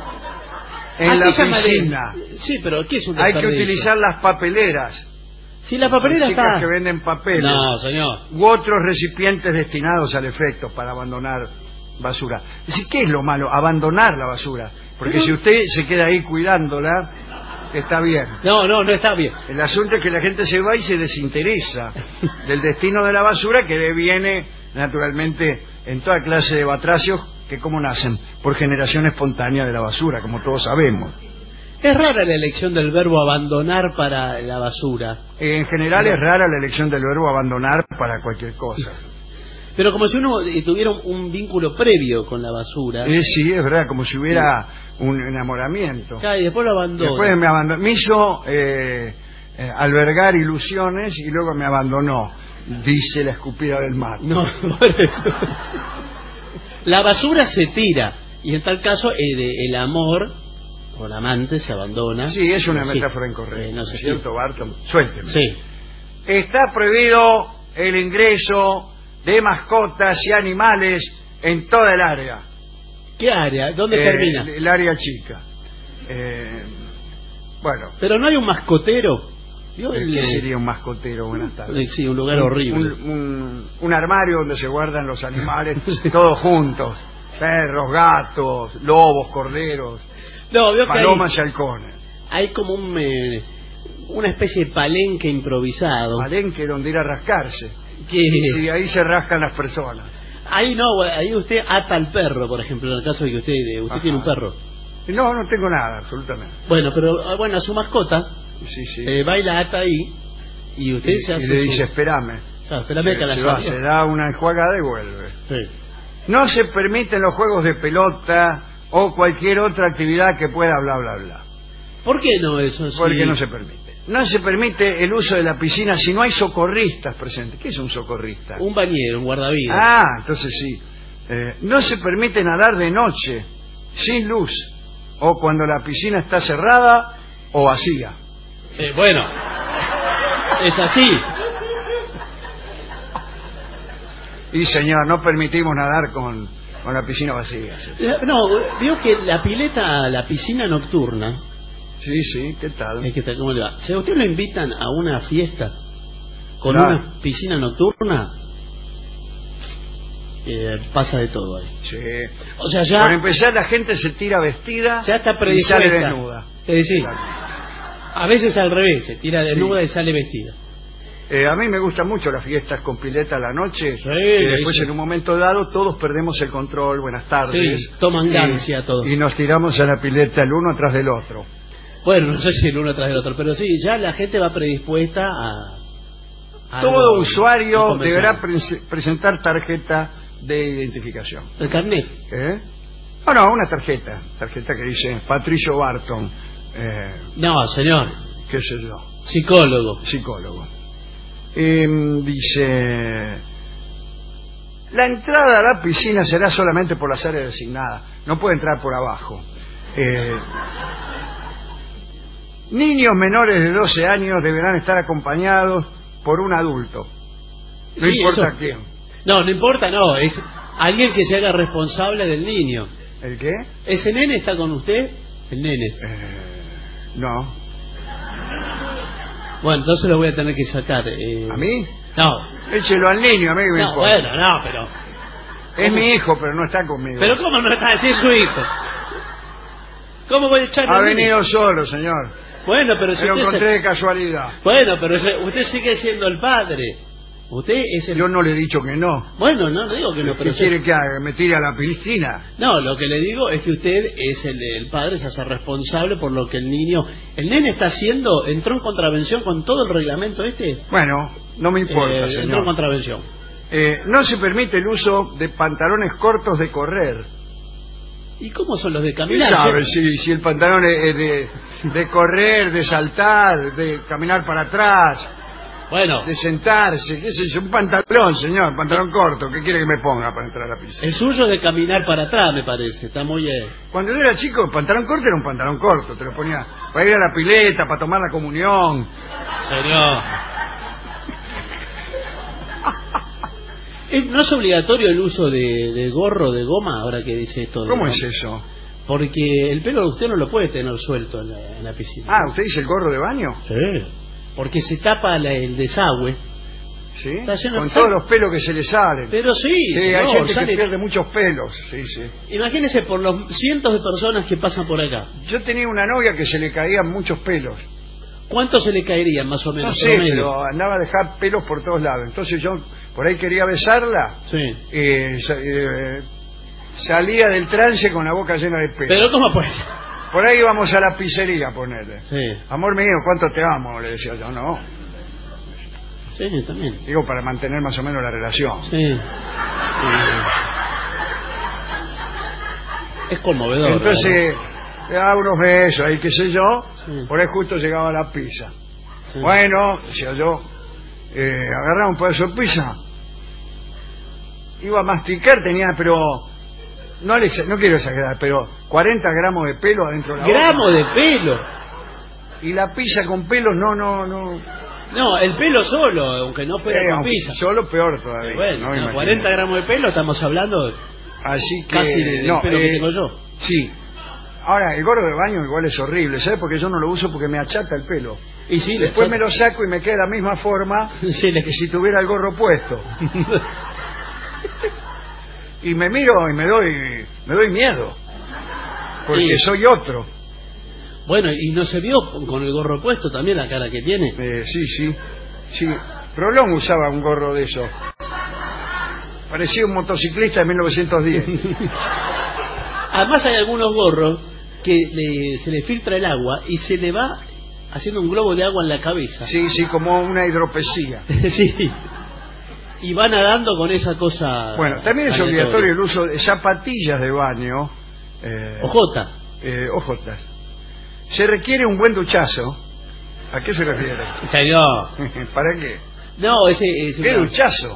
I: En la piscina.
J: Sí, pero ¿qué es un
I: Hay
J: desperdicio?
I: que utilizar las papeleras.
J: Si la papelera
I: chicas
J: está...
I: que venden papeles.
J: No, señor.
I: U otros recipientes destinados al efecto para abandonar basura. Es decir, ¿qué es lo malo? Abandonar la basura. Porque
J: pero...
I: si usted se queda ahí cuidándola, está bien.
J: No, no, no está bien.
I: El asunto es que la gente se va y se desinteresa del destino de la basura, que deviene, naturalmente, en toda clase de batracios que como nacen por generación espontánea de la basura, como todos sabemos.
J: Es rara la elección del verbo abandonar para la basura.
I: En general es rara la elección del verbo abandonar para cualquier cosa.
J: Pero como si uno tuviera un vínculo previo con la basura.
I: Eh, sí, es verdad, como si hubiera sí. un enamoramiento.
J: Claro, y después lo abandonó.
I: Después me abandonó. Me hizo eh, eh, albergar ilusiones y luego me abandonó, dice la escupida del mar.
J: No, por eso. La basura se tira, y en tal caso el, el amor o el amante se abandona.
I: Sí, es una
J: sí.
I: metáfora incorrecta,
J: eh, no sé,
I: ¿cierto,
J: sí.
I: Barton? Suélteme.
J: Sí.
I: Está prohibido el ingreso de mascotas y animales en toda el área.
J: ¿Qué área? ¿Dónde
I: eh,
J: termina?
I: El, el área chica. Eh, bueno.
J: Pero no hay un mascotero.
I: Yo, ¿Qué le... sería un mascotero? Buenas tardes.
J: Sí, un lugar un, horrible.
I: Un, un, un armario donde se guardan los animales todos juntos. Perros, gatos, lobos, corderos,
J: no, veo
I: palomas
J: que hay,
I: y halcones.
J: Hay como un, eh, una especie de palenque improvisado.
I: Palenque donde ir a rascarse.
J: ¿Qué?
I: Sí, ahí se rascan las personas.
J: Ahí no, ahí usted ata al perro, por ejemplo, en el caso de que usted usted
I: Ajá.
J: tiene un perro.
I: No, no tengo nada, absolutamente.
J: Bueno, pero bueno, a su mascota
I: sí, sí.
J: Eh, baila ata ahí y usted
I: y,
J: se hace
I: y le
J: su...
I: dice, espérame.
J: Claro, espérame que la
I: se, va, se da una enjuagada y vuelve.
J: Sí.
I: No se permiten los juegos de pelota o cualquier otra actividad que pueda bla, bla, bla.
J: ¿Por qué no eso?
I: Porque
J: sí.
I: no se permite. No se permite el uso de la piscina si no hay socorristas presentes. ¿Qué es un socorrista?
J: Un bañero, un guardavidas.
I: Ah, entonces sí. Eh, no se permite nadar de noche, sin luz, o cuando la piscina está cerrada o vacía.
J: Eh, bueno, es así.
I: Y señor, no permitimos nadar con, con la piscina vacía. ¿Sí?
J: No, veo que la pileta, la piscina nocturna.
I: Sí, sí, ¿qué tal?
J: Es que, ¿cómo le va? Si a usted lo invitan a una fiesta con
I: claro.
J: una piscina nocturna, eh, pasa de todo ahí.
I: Sí.
J: O sea, ya...
I: Por empezar, la gente se tira vestida
J: ya está
I: y sale desnuda.
J: Es decir, claro. A veces al revés, se tira desnuda sí. y sale vestida.
I: Eh, a mí me gustan mucho las fiestas con pileta a la noche,
J: sí,
I: y después
J: sí.
I: en un momento dado todos perdemos el control, buenas tardes.
J: Sí, toman gancia
I: y,
J: todo.
I: Y nos tiramos a la pileta el uno atrás del otro.
J: Bueno, no sé si el uno atrás del otro, pero sí, ya la gente va predispuesta a... a
I: todo
J: algo,
I: usuario deberá pre presentar tarjeta de identificación.
J: ¿El carnet?
I: ¿Eh? No, no, una tarjeta, tarjeta que dice Patricio Barton. Eh,
J: no, señor.
I: ¿Qué sé yo?
J: Psicólogo.
I: Psicólogo. Eh, dice La entrada a la piscina será solamente por las áreas designadas. No puede entrar por abajo. Eh, niños menores de doce años deberán estar acompañados por un adulto. No
J: Sí,
I: importa
J: eso-
I: quién.
J: No, no importa, no. Es alguien que se haga responsable del niño.
I: ¿El qué?
J: ¿Ese nene está con usted? El nene.
I: Eh, no.
J: Bueno, entonces lo voy a tener que sacar. eh.
I: ¿A mí?
J: No.
I: Échelo al niño, a mí que me
J: No,
I: importa.
J: bueno, no, pero...
I: Es
J: ¿cómo?
I: mi hijo, pero no está conmigo.
J: Pero ¿cómo no está? Si es su hijo. ¿Cómo voy a echar
I: Ha
J: al nene?
I: venido solo, señor.
J: Bueno, pero si
I: Me lo
J: usted
I: encontré
J: se-
I: de casualidad.
J: Bueno, pero ese- usted sigue siendo el padre. Usted es el...
I: Yo no le he dicho que no.
J: Bueno, no, no digo que no, pero...
I: ¿Qué quiere que haga? ¿Me tire a la piscina?
J: No, lo que le digo es que usted es el, el padre, se hace responsable por lo que el niño... El nene está haciendo, entró en contravención con todo el reglamento este.
I: Bueno, no me importa,
J: Eh, entró en
I: señor.
J: contravención.
I: Eh, no se permite el uso de pantalones cortos de correr.
J: ¿Y cómo son los de
I: ¿Qué
J: caminar?
I: sabe si, si el pantalón es de, de correr, de saltar, de caminar para atrás,
J: Bueno,
I: de sentarse? ¿Qué sé yo? Un pantalón, señor, pantalón corto. ¿Qué quiere que me ponga para entrar a la piscina?
J: el suyo es de caminar para atrás, me parece. Está muy... eh,
I: Cuando yo era chico, el pantalón corto era un pantalón corto. Te lo ponía para ir a la pileta, para tomar la comunión.
J: Señor. Eh, ¿No es obligatorio el uso de, de gorro de goma ahora que dice esto? de
I: ¿Cómo
J: goma?
I: es eso?
J: Porque el pelo de usted no lo puede tener suelto en la, en la piscina.
I: Ah, ¿usted dice el gorro de baño?
J: Sí. Porque se tapa la- el desagüe.
I: Sí.
J: Está lleno
I: Con
J: de
I: todos
J: sal.
I: los pelos que se le salen.
J: Pero sí,
I: Sí, hay
J: señor,
I: gente
J: sale-
I: que pierde muchos pelos. Sí, sí.
J: Imagínese por los cientos de personas que pasan por acá.
I: Yo tenía una novia que se le caían muchos pelos.
J: ¿Cuántos se le caerían más o
I: No
J: menos?
I: sé,
J: promedio?
I: pero andaba a dejar pelos por todos lados. Entonces yo por ahí quería besarla.
J: Sí.
I: eh, sa- eh, salía del trance con la boca llena de pelos.
J: Pero ¿cómo pues?
I: Por ahí íbamos a la pizzería a ponerle.
J: Sí.
I: Amor mío, ¿cuánto te amo? Le decía yo. No.
J: Sí, también.
I: Digo, para mantener más o menos la relación.
J: Sí. Es conmovedor.
I: Entonces, le daba unos besos ahí, qué sé yo.
J: Sí.
I: Por ahí justo llegaba la pizza.
J: Sí.
I: Bueno, decía yo, eh, agarraba un pedazo de pizza. Iba a masticar, tenía, pero... No, le, exa- no quiero exagerar, pero cuarenta gramos de pelo adentro de la
J: Gramo
I: boca.
J: de pelo.
I: Y la pizza con pelos, no, no, no.
J: No, el pelo solo, aunque no fuera
I: Eh,
J: con
I: aunque
J: pizza.
I: solo peor todavía.
J: Bueno,
I: no,
J: no,
I: imagínate.
J: cuarenta gramos de pelo, estamos hablando
I: Así que...
J: casi de- del
I: no,
J: pelo que
I: eh,
J: tengo yo.
I: Sí. Ahora, el gorro de baño igual es horrible, ¿sabes? Porque yo no lo uso porque me achata el pelo.
J: Y sí, le
I: Después
J: achata-
I: me lo saco y me queda la misma forma
J: Sí, le-
I: que si tuviera el gorro puesto. Y me miro y me doy me doy miedo. Porque
J: Sí.
I: soy otro.
J: Bueno, y no se vio con el gorro puesto también la cara que tiene.
I: Eh, sí, sí. Sí. Rolón usaba un gorro de eso. Parecía un motociclista de mil novecientos diez.
J: Además hay algunos gorros que le- se le filtra el agua y se le va haciendo un globo de agua en la cabeza.
I: Sí, sí, como una hidropesía.
J: Sí. Y va nadando con esa cosa.
I: Bueno, también es
J: aleatoria.
I: obligatorio el uso de zapatillas de baño. Eh,
J: Ojota.
I: eh, ojotas. Se requiere un buen duchazo. ¿A qué se refiere?
J: Señor.
I: ¿Para qué?
J: No, ese es
I: ¿Qué duchazo?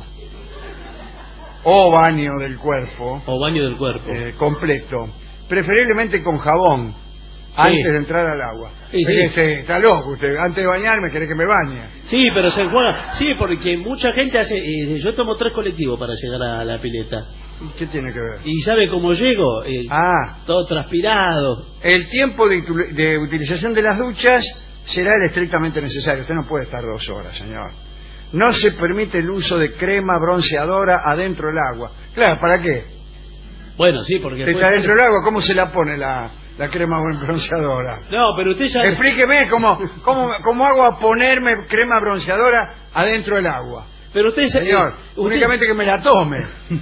I: O baño del cuerpo.
J: O baño del cuerpo.
I: eh, completo. Preferiblemente con jabón. Antes de entrar al agua.
J: Sí,
I: Es
J: sí.
I: que este, está loco usted. Antes de bañarme, quiere que me bañe.
J: Sí, pero se enjuaga. Sí, porque mucha gente hace. eh, yo tomo tres colectivos para llegar a la pileta.
I: ¿Qué tiene que ver?
J: ¿Y sabe cómo llego? Eh,
I: Ah,
J: Todo transpirado.
I: el tiempo de, util- de utilización de las duchas será el estrictamente necesario. Usted no puede estar dos horas, señor. No se permite el uso de crema bronceadora adentro del agua. Claro, ¿para qué?
J: Bueno, sí, porque.
I: Está
J: puede
I: dentro
J: ser-
I: del agua, ¿cómo se la pone la, la crema bronceadora?
J: No, pero usted ya.
I: Explíqueme cómo, cómo, cómo hago a ponerme crema bronceadora adentro del agua.
J: Pero usted ya.
I: Señor,
J: eh, usted-
I: únicamente que me la tome.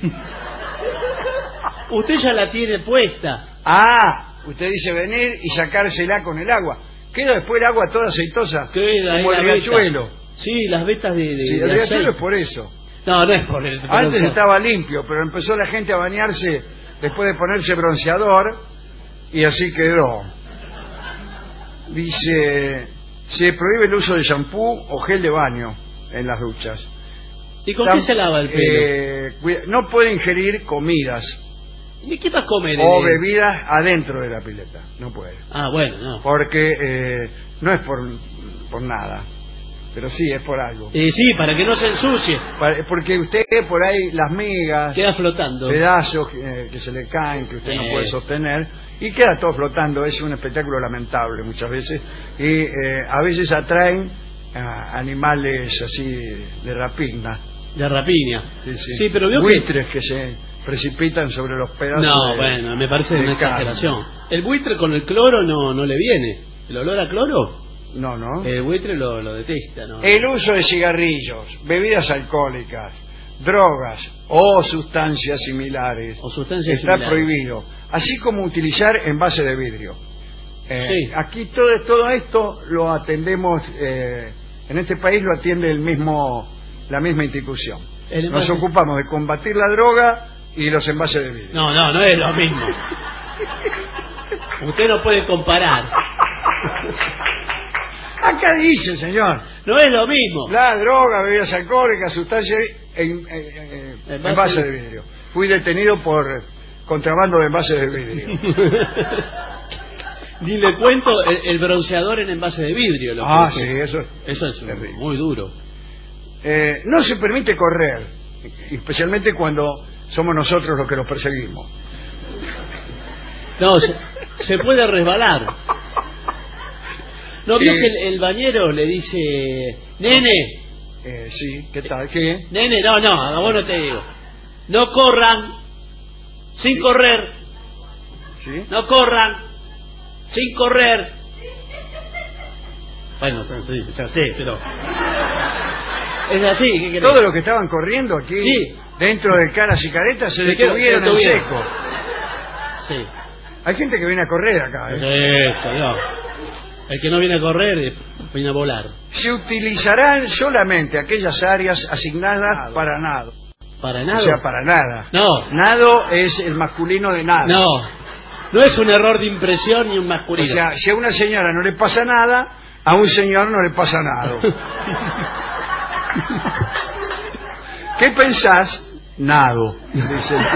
J: Usted ya la tiene puesta.
I: Ah, usted dice venir y sacársela con el agua. Queda después el agua toda aceitosa,
J: Queda ahí
I: como
J: la
I: el
J: veta.
I: riachuelo.
J: Sí, las vetas de. de-
I: Sí,
J: de
I: el riachuelo
J: aceite.
I: es por eso.
J: No, no es por el.
I: Antes
J: pero-
I: estaba limpio, pero empezó la gente a bañarse después de ponerse bronceador y así quedó. Dice, se prohíbe el uso de shampoo o gel de baño en las duchas.
J: ¿Y con qué se lava el pelo?
I: Eh, cuida- no puede ingerir comidas
J: ¿Y qué vas a comer?
I: o
J: eh?
I: bebidas adentro de la pileta. No puede.
J: Ah, bueno, no.
I: Porque eh, no es por, por nada, pero sí es por algo.
J: Eh, sí, para que no se ensucie.
I: Pa- Porque usted por ahí las migas,
J: Queda flotando.
I: pedazos eh, que se le caen, que usted no
J: Eh.
I: puede sostener, y queda todo flotando. Es un espectáculo lamentable muchas veces, y eh, a veces atraen a animales así de rapiña.
J: De rapiña.
I: Sí, sí.
J: Sí, pero veo que...
I: buitres que... se precipitan sobre los pedazos.
J: No,
I: de-
J: bueno, me parece
I: de
J: una
I: carne.
J: exageración. ¿El buitre con el cloro no, no le viene? ¿El olor a cloro?
I: No, no.
J: El buitre lo, lo detesta, ¿no?
I: El uso de cigarrillos, bebidas alcohólicas, drogas o sustancias similares
J: O sustancias
I: está
J: similares.
I: prohibido, así como utilizar envase de vidrio. Eh,
J: Sí.
I: Aquí todo, todo esto lo atendemos, eh, en este país lo atiende el mismo, la misma institución.
J: El
I: Nos
J: envase-
I: ocupamos de combatir la droga y los envases de vidrio.
J: No, no, no es lo mismo. Usted no puede comparar.
I: Acá dice, señor.
J: No es lo mismo.
I: La droga, bebidas alcohólicas, sustancias en, en- en-
J: Envase-
I: envase de vidrio. Fui detenido por contrabando de envases de vidrio.
J: Ni le cuento el, el bronceador en envase de vidrio. Lo que
I: Ah,
J: es.
I: sí, eso.
J: Eso es muy duro.
I: Eh, no se permite correr, especialmente cuando somos nosotros los que los perseguimos.
J: No, se, se puede resbalar. ¿No
I: Sí.
J: vio que el, el bañero le dice, nene?
I: Eh, sí, ¿qué tal? ¿Qué?
J: Nene, no, no, a vos no te digo. No corran, sin correr.
I: ¿Sí?
J: No corran, sin correr. Bueno, sí, ya sé, pero... Es así, ¿qué querés?
I: Todos los que estaban corriendo aquí,
J: Sí.
I: dentro de Caras y Caretas, se
J: Se quedó-
I: detuvieron
J: se
I: en
J: detuvieron.
I: seco.
J: Sí.
I: Hay gente que viene a correr acá, ¿eh?
J: Sí, señor. El que no viene a correr, eh, viene a volar.
I: Se utilizarán solamente aquellas áreas asignadas para nado.
J: ¿Para
I: O
J: nada?
I: sea, para nada.
J: No.
I: Nado es el masculino de nada.
J: No, no es un error de impresión ni un
I: O
J: masculino.
I: sea, si a una señora no le pasa nada, a un señor no le pasa nada. ¿Qué pensás? Nado, dice el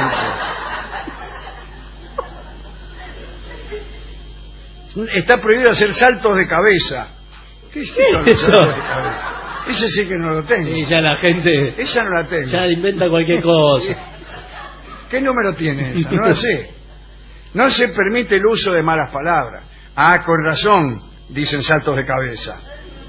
I: tipo. Está prohibido hacer saltos de cabeza. ¿Qué, qué son los
J: Eso.
I: saltos de cabeza? Ese sí que no lo tengo.
J: Y ya la gente
I: Esa no la tengo.
J: ya inventa cualquier cosa.
I: ¿Qué número tiene esa? No la sé. No se permite el uso de malas palabras. Ah, con razón, dicen saltos de cabeza.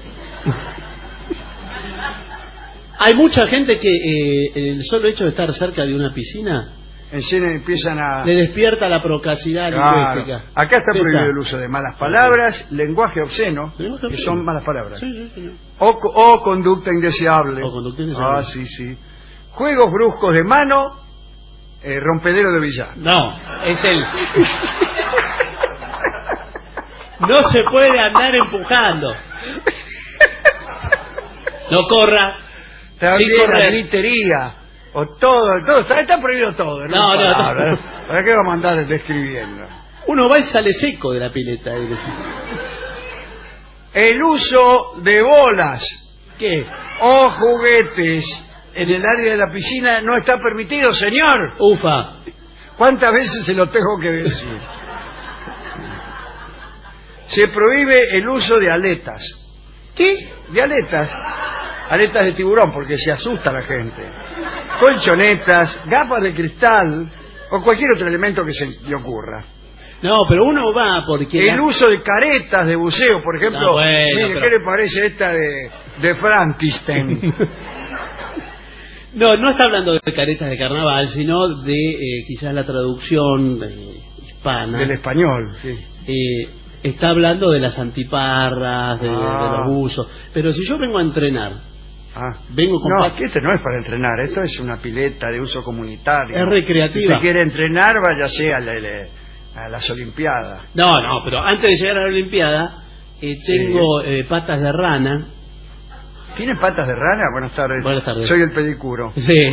J: Hay mucha gente que eh, el solo hecho de estar cerca de una piscina
I: En cine empiezan a...
J: le despierta la procacidad
I: Claro.
J: lingüística.
I: Acá está
J: Pesa.
I: prohibido el uso de malas palabras, lenguaje obsceno,
J: Lenguaje
I: que
J: obsceno.
I: son malas palabras,
J: Sí, sí, sí.
I: o, co- o conducta indeseable.
J: O conducta indeseable.
I: Ah, sí, sí. Juegos bruscos de mano, eh, rompedero de billar.
J: No, es el... No se puede andar empujando. No corra.
I: También
J: sin
I: la
J: correr.
I: gritería, o todo, todo está, está prohibido todo. ¿no?
J: No, no,
I: Palabras,
J: no.
I: ¿eh? ¿Para qué vamos a andar describiendo?
J: Uno va y sale seco de la pileta. es decir.
I: El uso de bolas
J: ¿Qué?
I: o juguetes en el área de la piscina no está permitido, señor.
J: Ufa.
I: ¿Cuántas veces se lo tengo que decir? Se prohíbe el uso de aletas. ¿Qué? De aletas. Aletas de tiburón, porque se asusta la gente. Colchonetas, gafas de cristal o cualquier otro elemento que se le ocurra.
J: No, pero uno va porque...
I: El
J: la-
I: uso de caretas de buceo, por ejemplo.
J: No, bueno,
I: mire,
J: pero-
I: ¿qué le parece esta de, de Frankenstein?
J: No, no está hablando de caretas de carnaval, sino de eh, quizás la traducción eh, hispana.
I: Del español, sí.
J: Eh, está hablando de las antiparras, de,
I: Ah.
J: de los buzos. Pero si yo vengo a entrenar,
I: Ah.
J: vengo con
I: No,
J: pa-
I: aquí este no es para entrenar, esto es una pileta de uso comunitario.
J: Es recreativa.
I: Si usted quiere entrenar, váyase a, la- la- a las Olimpiadas.
J: No, no, pero antes de llegar a la Olimpiada, eh, tengo eh, patas de rana.
I: ¿Tiene patas de rana? Buenas tardes.
J: Buenas tardes.
I: Soy el pedicuro.
J: Sí.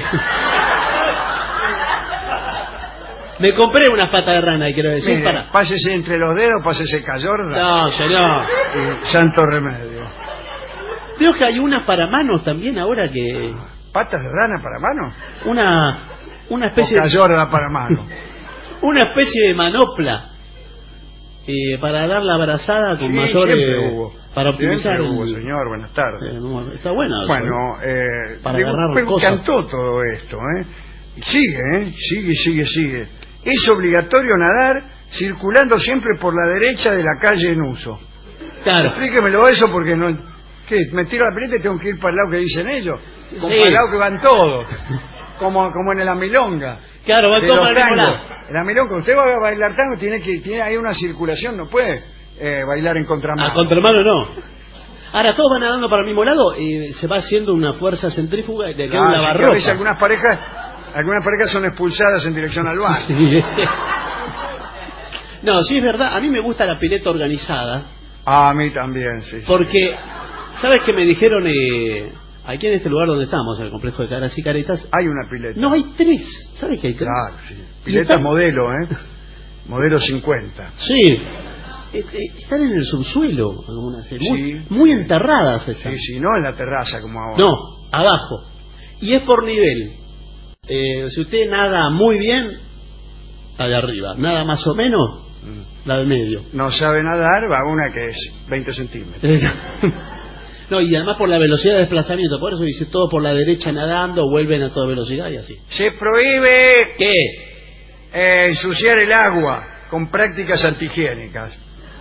J: Me compré unas patas de rana, quiero decir,
I: Mire,
J: para...
I: pásese entre los dedos, pásese cayorda.
J: No, señor.
I: Y santo remedio.
J: Veo que hay unas para manos también ahora que...
I: patas de rana para mano?
J: Una, una especie
I: o cayora para mano.
J: Una especie de manopla eh, para dar la abrazada con
I: Sí,
J: mayor
I: siempre hubo.
J: para optimizar
I: Siempre hubo,
J: el-
I: señor, buenas tardes.
J: Eh, no, está bueno eso,
I: Bueno,
J: ¿eh?
I: eh,
J: Para
I: digo,
J: agarrar
I: me
J: cosas.
I: encantó todo esto, ¿eh? Sigue, ¿eh? Sigue, sigue, sigue. Es obligatorio nadar circulando siempre por la derecha de la calle en uso.
J: Claro.
I: Explíquemelo eso porque no... ¿Qué? Me tiro la pileta y tengo que ir para el lado que dicen ellos. Como
J: Sí.
I: para el lado que van todos. Como, como en la milonga.
J: Claro, van
I: De
J: todos
I: los
J: para el mismo
I: tangos.
J: lado.
I: En la milonga, usted va a bailar tango, tiene que tiene ahí una circulación, no puede eh, bailar en contramano.
J: A contramano no. Ahora todos van nadando para el mismo lado y se va haciendo una fuerza centrífuga de que
I: Ah,
J: un
I: sí, que a
J: lavarropas.
I: veces algunas parejas, algunas parejas son expulsadas en dirección al baño.
J: Sí, sí. No, sí es verdad, a mí me gusta la pileta organizada.
I: Ah, a mí también, sí. sí.
J: Porque, ¿sabes qué me dijeron eh, aquí en este lugar donde estamos, en el complejo de Caras y Caretas?
I: Hay una pileta.
J: No, hay tres. ¿Sabes que hay tres?
I: Claro, sí.
J: Y
I: Pileta
J: están-
I: modelo, ¿eh? Modelo cincuenta.
J: Sí. Eh, eh, Están en el subsuelo, algunas, eh, muy,
I: Sí.
J: muy enterradas están.
I: Sí, sí, no en la terraza como ahora.
J: No, abajo. Y es por nivel. Eh, si usted nada muy bien, la de arriba. Nada más o menos, la del medio.
I: No sabe nadar, va una que es veinte centímetros.
J: No, y además por la velocidad de desplazamiento. Por eso dice todo por la derecha nadando, vuelven a toda velocidad y así.
I: Se prohíbe
J: ¿Qué?
I: eh, ensuciar el agua con prácticas antihigiénicas.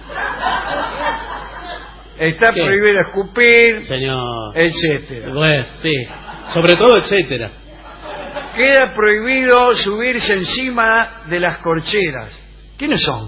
I: Está
J: ¿Qué?
I: prohibido escupir,
J: Señor.
I: etcétera.
J: Bueno, sí. Sobre todo, etcétera.
I: Queda prohibido subirse encima de las corcheras. ¿Quiénes son?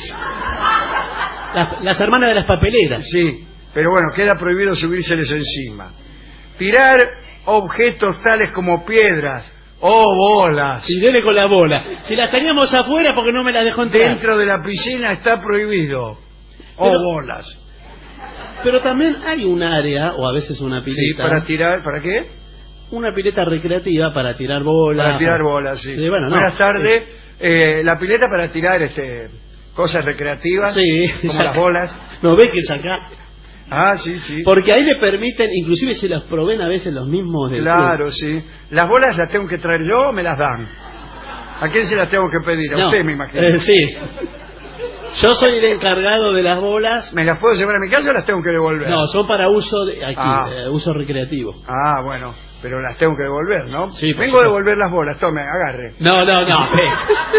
J: Las, las hermanas de las papeleras.
I: Sí, pero bueno, queda prohibido subírseles encima. Tirar objetos tales como piedras o bolas
J: Y dele con la bola. Si las teníamos afuera, porque no me las dejó entrar.
I: dentro de la piscina está prohibido. O
J: Pero-
I: bolas.
J: Pero también hay un área, o a veces una
I: Sí,
J: pileta.
I: para tirar, ¿para qué?
J: Una pileta recreativa para tirar bolas.
I: Para tirar bolas, sí.
J: Sí, bueno, no.
I: Buenas tardes. Eh, la pileta para tirar este cosas recreativas,
J: Sí,
I: como
J: ya-
I: las bolas.
J: ¿No ves que saca?
I: Ah, sí, sí.
J: Porque ahí le permiten, inclusive se las proveen a veces los mismos del
I: Claro,
J: club.
I: sí. ¿Las bolas las tengo que traer yo o me las dan? ¿A quién se las tengo que pedir? A
J: No,
I: usted, me imagino.
J: eh, sí. Yo soy el encargado de las bolas.
I: ¿Me las puedo llevar a mi casa o las tengo que devolver?
J: No, son para uso de, aquí,
I: Ah.
J: eh, uso recreativo.
I: Ah, bueno, pero las tengo que devolver, ¿no?
J: Sí, por
I: Vengo a
J: supuesto.
I: devolver las bolas, tome, agarre.
J: No, no, no. eh.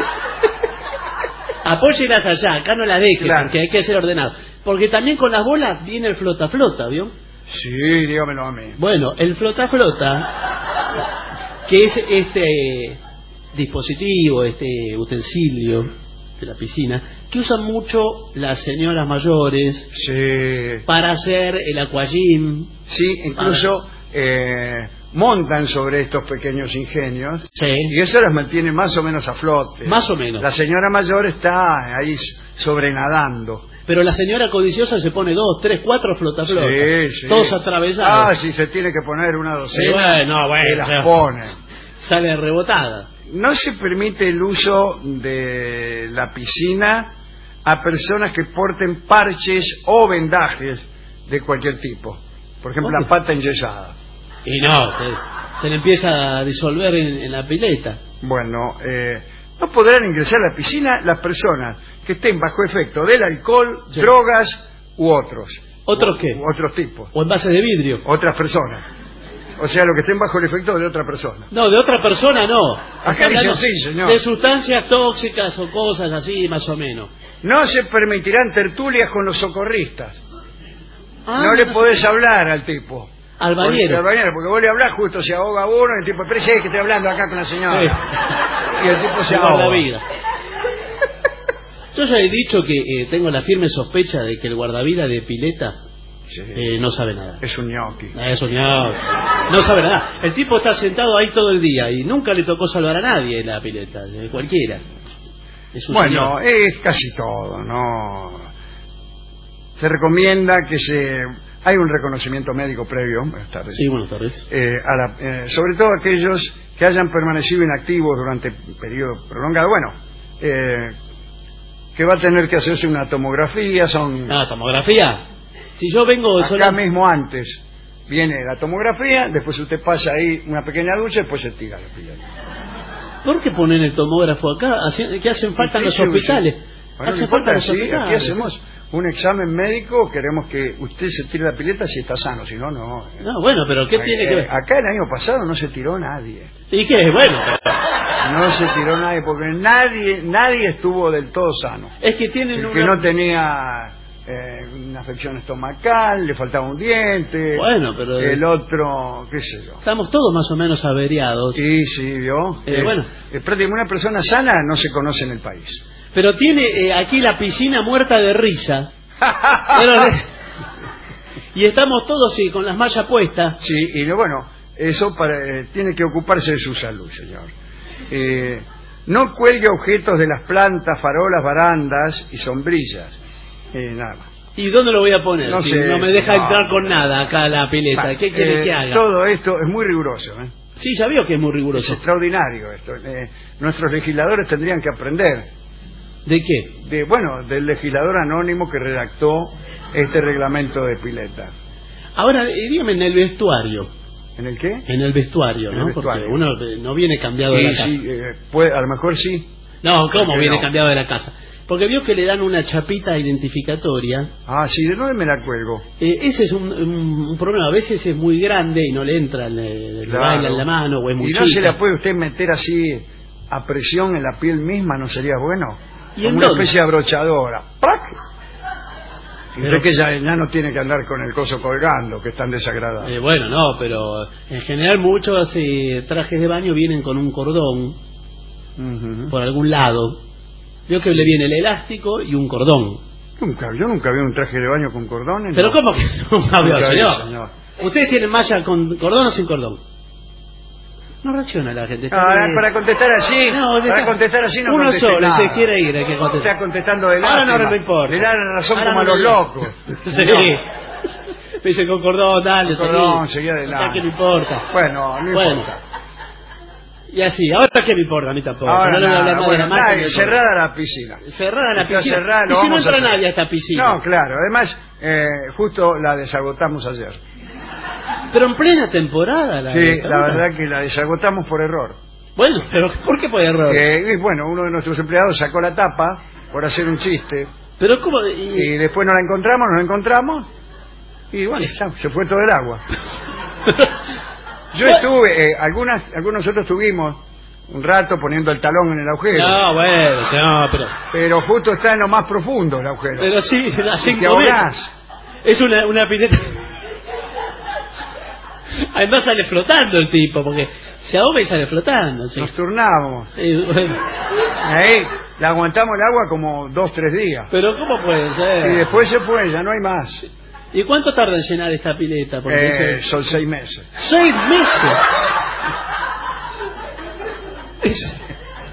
J: Apóyelas allá, acá no las dejes,
I: Claro.
J: porque hay que ser ordenado. Porque también con las bolas viene el flota-flota, ¿vio?
I: Sí, dígamelo a mí.
J: Bueno, el flota-flota, que es este dispositivo, este utensilio de la piscina, que usan mucho las señoras mayores
I: Sí.
J: para hacer el aquagym.
I: Sí, incluso eh, montan sobre estos pequeños ingenios
J: Sí.
I: y eso las mantiene más o menos a flote.
J: Más o menos.
I: La señora mayor está ahí sobrenadando.
J: Pero la señora codiciosa se pone dos, tres, cuatro flotaflotas.
I: Sí, sí.
J: Todos atravesados.
I: Ah, si se tiene que poner una docena,
J: Sí, bueno, bueno,
I: se las
J: o sea,
I: pone.
J: Sale rebotada.
I: No se permite el uso de la piscina a personas que porten parches o vendajes de cualquier tipo. Por ejemplo,
J: ¿Por
I: la
J: qué?
I: pata enyesada.
J: Y no, se, se le empieza a disolver en, en la pileta.
I: Bueno, eh, no podrán ingresar a la piscina las personas que estén bajo efecto del alcohol,
J: Sí.
I: drogas u otros.
J: ¿Otros
I: U-
J: qué?
I: u otros tipos.
J: O envases de vidrio.
I: Otras personas. O sea, lo que estén bajo el efecto de otra persona.
J: No, de otra persona no.
I: Acá dice
J: hablando
I: sí, señor.
J: de sustancias tóxicas o cosas así, más o menos.
I: No se permitirán tertulias con los socorristas.
J: Ah,
I: no le
J: no
I: podés hablar al tipo.
J: Al bañero.
I: Porque, al bañero, porque vos le hablás, justo se ahoga uno, y el tipo, pero sí, que estoy hablando acá con la señora.
J: Sí.
I: Y el tipo se
J: Se va
I: ahoga.
J: la vida. Yo ya he dicho que eh, tengo la firme sospecha de que el guardavida de pileta
I: Sí.
J: eh, no sabe nada.
I: Es un ñoqui.
J: Eso no, no sabe nada. El tipo está sentado ahí todo el día y nunca le tocó salvar a nadie en la pileta, de cualquiera. Es un
I: Bueno,
J: señor.
I: es casi todo, ¿no? Se recomienda que se... Hay un reconocimiento médico previo, buenas tardes,
J: Sí, buenas tardes.
I: eh, a la- eh, sobre todo aquellos que hayan permanecido inactivos durante un periodo prolongado. Bueno, eh, que va a tener que hacerse una tomografía, son
J: Ah, tomografía. Si yo vengo
I: acá
J: sola...
I: mismo antes, Viene la tomografía, después usted pasa ahí una pequeña ducha y después se tira la pileta.
J: ¿Por qué ponen el tomógrafo acá? ¿Qué hacen falta en los hospitales?
I: Bueno,
J: Hacen
I: no
J: falta
I: importa,
J: en los
I: sí,
J: hospitales.
I: aquí hacemos un examen médico, queremos que usted se tire la pileta si está sano, si no, no.
J: No, bueno, pero ¿qué
I: Eh,
J: tiene que ver?
I: Acá el año pasado no se tiró nadie.
J: ¿Y qué? Bueno,
I: No se tiró nadie, porque nadie nadie estuvo del todo sano.
J: es que tienen
I: El
J: una...
I: que no tenía eh, una afección estomacal, le faltaba un diente.
J: Bueno, pero...
I: El otro, qué sé yo.
J: Estamos todos más o menos averiados.
I: Sí, sí, vio.
J: Eh,
I: Eh,
J: bueno.
I: eh, prácticamente una persona sana no se conoce en el país.
J: Pero tiene eh, aquí la piscina muerta de risa. Pero le- Y estamos todos sí, con las mallas puestas.
I: Sí, y lo- bueno, eso para, eh, tiene que ocuparse de su salud, señor. Eh, no cuelgue objetos de las plantas, farolas, barandas y sombrillas. Eh, nada más.
J: ¿Y dónde lo voy a poner?
I: No
J: Si
I: sé,
J: no me deja
I: no.
J: entrar con nada acá a la pileta.
I: Bah,
J: ¿Qué quiere
I: eh,
J: que haga?
I: Todo esto es muy riguroso. ¿eh?
J: Sí, ya veo que es muy
I: Es
J: riguroso.
I: extraordinario esto. Eh, nuestros legisladores tendrían que aprender.
J: ¿De qué?
I: De, bueno, del legislador anónimo que redactó este reglamento de pileta.
J: Ahora, eh, dígame en el vestuario.
I: ¿En el qué?
J: En el vestuario,
I: En
J: ¿no?
I: el vestuario.
J: Porque uno eh, no viene cambiado de
I: Sí,
J: la casa.
I: sí, eh, puede, a lo mejor sí.
J: No, ¿cómo
I: ¿Por qué
J: viene
I: no?
J: cambiado de la casa? Porque vio que le dan una chapita identificatoria.
I: Ah, sí, ¿de dónde me la cuelgo?
J: Eh, ese es un, un- un problema. A veces es muy grande y no le entra, le, le
I: Claro.
J: baila en la mano o es muy
I: ¿Y no se
J: chica.
I: la puede usted meter así a presión en la piel misma? ¿No sería bueno?
J: ¿Y
I: Como
J: en
I: una
J: dónde?
I: especie de abrochadora. ¡Prac! Y
J: Pero-
I: usted que ya, ya no tiene que andar con el coso colgando, que es tan desagradable.
J: Eh, bueno, no, pero en general muchos eh, trajes de baño vienen con un cordón
I: Ujú.
J: por algún lado. Vio que le viene el elástico y un cordón.
I: Nunca, yo nunca vi un traje de baño con cordones.
J: Pero
I: no.
J: ¿cómo que no vio,
I: Nunca vi,
J: señor?
I: señor.
J: ¿Ustedes tienen malla con cordón o sin cordón? No reacciona la gente. está
I: Ah,
J: bien.
I: para contestar así,
J: No,
I: para
J: está-
I: contestar así no
J: uno
I: conteste
J: solo,
I: nada.
J: se quiere ir, hay que contestar.
I: Está contestando de
J: Ahora no
I: lástima.
J: me importa.
I: Le da la razón
J: Ahora
I: como
J: no
I: a los
J: me-
I: locos.
J: Sí.
I: No.
J: Me dice con cordón, dale,
I: Con cordón,
J: seguí.
I: seguí adelante.
J: Ya que no importa.
I: Bueno, no
J: Bueno.
I: importa.
J: Y así, ahora qué me importa a mí tampoco.
I: Ahora
J: no le voy a hablar
I: nada,
J: más
I: bueno,
J: de la marca
I: nada,
J: ni de
I: cerrada la piscina.
J: todo. Cerrada la
I: Está
J: piscina.
I: cerrada, lo
J: y si no
I: vamos a
J: entra
I: hacer.
J: nadie a esta piscina.
I: No, claro. Además, eh, justo la desagotamos ayer.
J: Pero en plena temporada. La
I: Sí,
J: de
I: la verdad que la desagotamos por error.
J: Bueno, pero ¿por qué por error?
I: Eh, y bueno, uno de nuestros empleados sacó la tapa por hacer un chiste.
J: Pero ¿cómo? Y...
I: Y después no la encontramos, no la encontramos. Y bueno, ya, se fue todo el agua. Yo estuve, eh, algunas, algunos nosotros estuvimos un rato poniendo el talón en el agujero.
J: No, bueno, no, pero...
I: Pero justo está en lo más profundo el agujero.
J: Pero sí, a
I: Y te
J: cinco
I: ahogás.
J: metros. Es una, una pileta... Además sale flotando el tipo, porque se ahoga y sale flotando. Sí.
I: Nos turnábamos.
J: Eh, bueno.
I: Ahí le aguantamos el agua como dos, tres días.
J: Pero ¿cómo puede ser?
I: Y después se fue, ya no hay más.
J: ¿Y cuánto tarda en llenar esta pileta? Porque
I: Eh,
J: dice-
I: son seis meses.
J: ¡Seis meses! Es-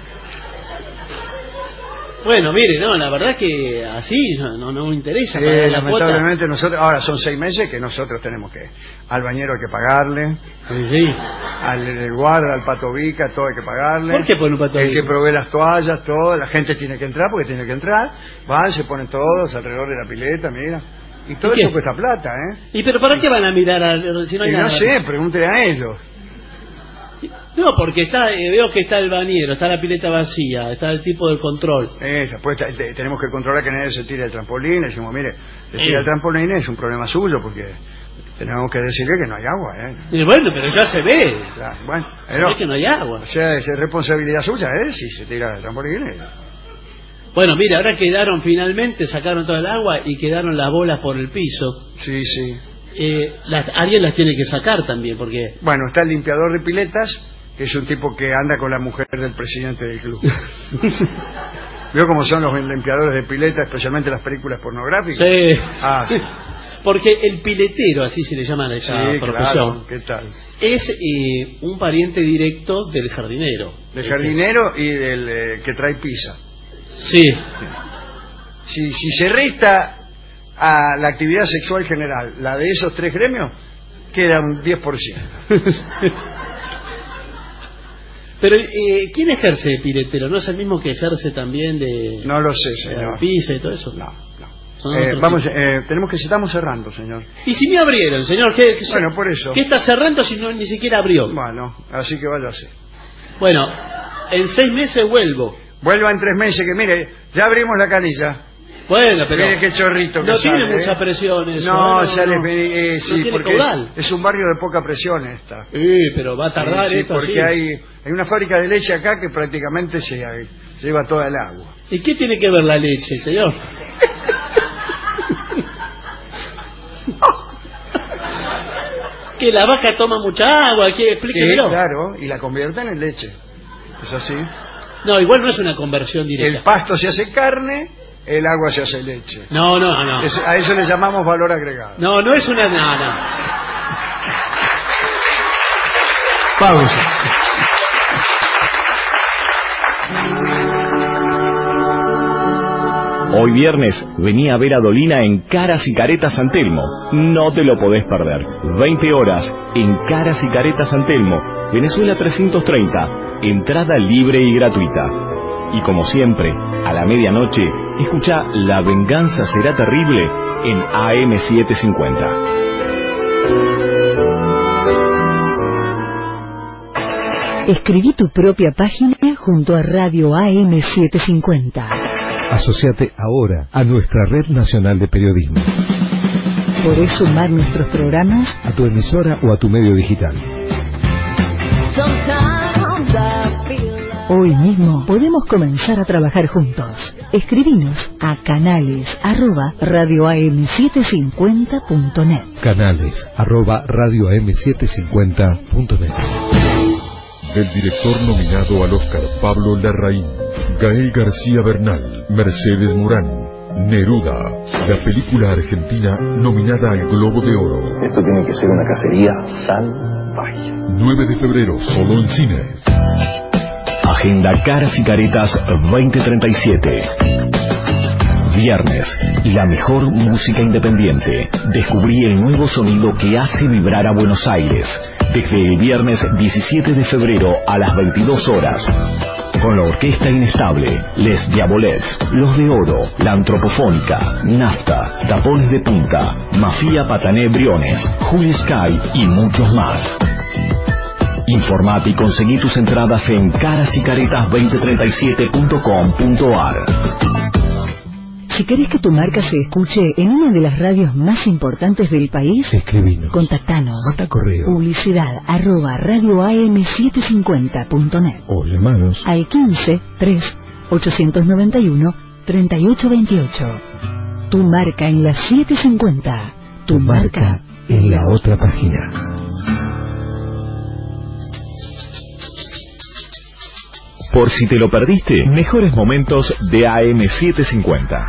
J: Bueno, mire, no, la verdad es que así no, no, no me interesa
I: Sí,
J: pagar la cuota.
I: lamentablemente nosotros, ahora son seis meses que nosotros tenemos que, al bañero hay que pagarle,
J: Sí, sí.
I: al el guarda, al patovica, todo hay que pagarle.
J: ¿Por qué pone un Pato
I: El
J: Vica?
I: que provee las toallas, todo, la gente tiene que entrar porque tiene que entrar, van, se ponen todos alrededor de la pileta, mira, y todo
J: ¿Y qué?
I: eso cuesta plata, ¿eh?
J: ¿Y pero para qué van a mirar a, si no hay
I: Y
J: nada?
I: no sé, pregúntele a ellos.
J: No, porque está, eh, veo que está el bañero, está la pileta vacía, está el tipo del control.
I: Eh, después te- te- tenemos que controlar que nadie se tire el trampolín, le decimos, mire, se tira
J: Eh.
I: el trampolín es un problema suyo porque tenemos que decirle que no hay agua, ¿eh?
J: Y bueno, pero ya se ve.
I: Claro, bueno,
J: Se
I: pero-
J: ve que no hay agua.
I: O sea, es responsabilidad suya, ¿eh? Si se tira el trampolín. eh.
J: Bueno, mira, ahora quedaron finalmente, sacaron toda el agua y quedaron las bolas por el piso.
I: Sí, sí.
J: Eh, las, alguien las tiene que sacar también, porque...
I: Bueno, está el limpiador de piletas, que es un tipo que anda con la mujer del presidente del club. ¿Vio cómo son los limpiadores de piletas, especialmente las películas pornográficas?
J: Sí.
I: Ah, sí.
J: Porque el piletero, así se le llama a esa
I: Sí,
J: profesión,
I: claro, ¿qué tal?
J: es eh, un pariente directo del jardinero.
I: Del jardinero y del eh, que trae pizza.
J: Sí.
I: Si, si se resta a la actividad sexual general, la de esos tres gremios, queda un diez por ciento.
J: Pero, eh, ¿quién ejerce de piletero? ¿No es el mismo que ejerce también de...
I: No lo sé,
J: de
I: señor.
J: pizza y todo eso?
I: No, no. Eh, vamos, eh, tenemos que estamos cerrando, señor.
J: Y si me abrieron, señor, ¿qué, qué,
I: bueno, por eso.
J: ¿qué está cerrando si no ni siquiera abrió?
I: Bueno, así que váyase.
J: Bueno, en seis meses vuelvo.
I: Vuelva en tres meses, que mire, ya abrimos la canilla.
J: Bueno, pero
I: mire qué chorrito que
J: no
I: sale.
J: No tiene mucha
I: ¿eh?
J: presión eso.
I: No,
J: no
I: sale,
J: no,
I: eh, sí,
J: no
I: porque
J: caudal.
I: es, es un barrio de poca presión esta.
J: Sí, pero va a tardar
I: sí, sí,
J: esto
I: porque
J: así.
I: hay hay una fábrica de leche acá que prácticamente se lleva toda el agua.
J: ¿Y qué tiene que ver la leche, señor? Que la vaca toma mucha agua, ¿qué? Explíquemelo.
I: Sí, claro, y la convierten en leche. ¿Es así?
J: No, igual no es una conversión directa.
I: El pasto se hace carne, el agua se hace leche.
J: No, no, no.
I: Es, a eso le llamamos valor agregado.
J: No, no es una... No, no.
I: Pausa.
A: Hoy viernes vení a ver a Dolina en Caras y Caretas San Telmo. No te lo podés perder. veinte horas en Caras y Caretas San Telmo, Venezuela trescientos treinta. Entrada libre y gratuita. Y como siempre, a la medianoche, escucha La Venganza Será Terrible en A M setecientos cincuenta.
G: Escribí tu propia página junto a Radio A M setecientos cincuenta.
B: Asociate ahora a nuestra red nacional de periodismo.
G: ¿Podés sumar nuestros programas?
B: A tu emisora o a tu medio digital.
G: Hoy mismo podemos comenzar a trabajar juntos. Escribinos a canales arroba radio a m setecientos cincuenta punto net.
B: Canales arroba radio a m setecientos cincuenta punto net.
C: Del director nominado al Oscar Pablo Larraín, Gael García Bernal, Mercedes Morán, Neruda, la película argentina nominada al Globo de Oro.
D: Esto tiene que ser una cacería salvaje.
C: nueve de febrero, solo en cines.
A: Agenda Caras y Caretas veinte treinta y siete. Viernes, la mejor música independiente. Descubrí el nuevo sonido que hace vibrar a Buenos Aires. Desde el viernes diecisiete de febrero a las veintidós horas. Con la Orquesta Inestable, Les Diabolets, Los de Oro, La Antropofónica, Nafta, Tapones de Punta, Mafia Patané Briones, Juli Sky y muchos más. Informate y conseguí tus entradas en caras y caretas veinte treinta y siete punto com punto a r.
G: Si querés que tu marca se escuche en una de las radios más importantes del país,
B: escribinos,
G: contactanos,
B: manda correo,
G: publicidad arroba radio a m setecientos cincuenta punto net
B: o llamanos
G: al quince tres ochocientos noventa y uno treinta y ocho veintiocho. Tu marca en la setecientos cincuenta, tu, tu marca, marca en la otra página.
A: Por si te lo perdiste, mejores momentos de A M setecientos cincuenta.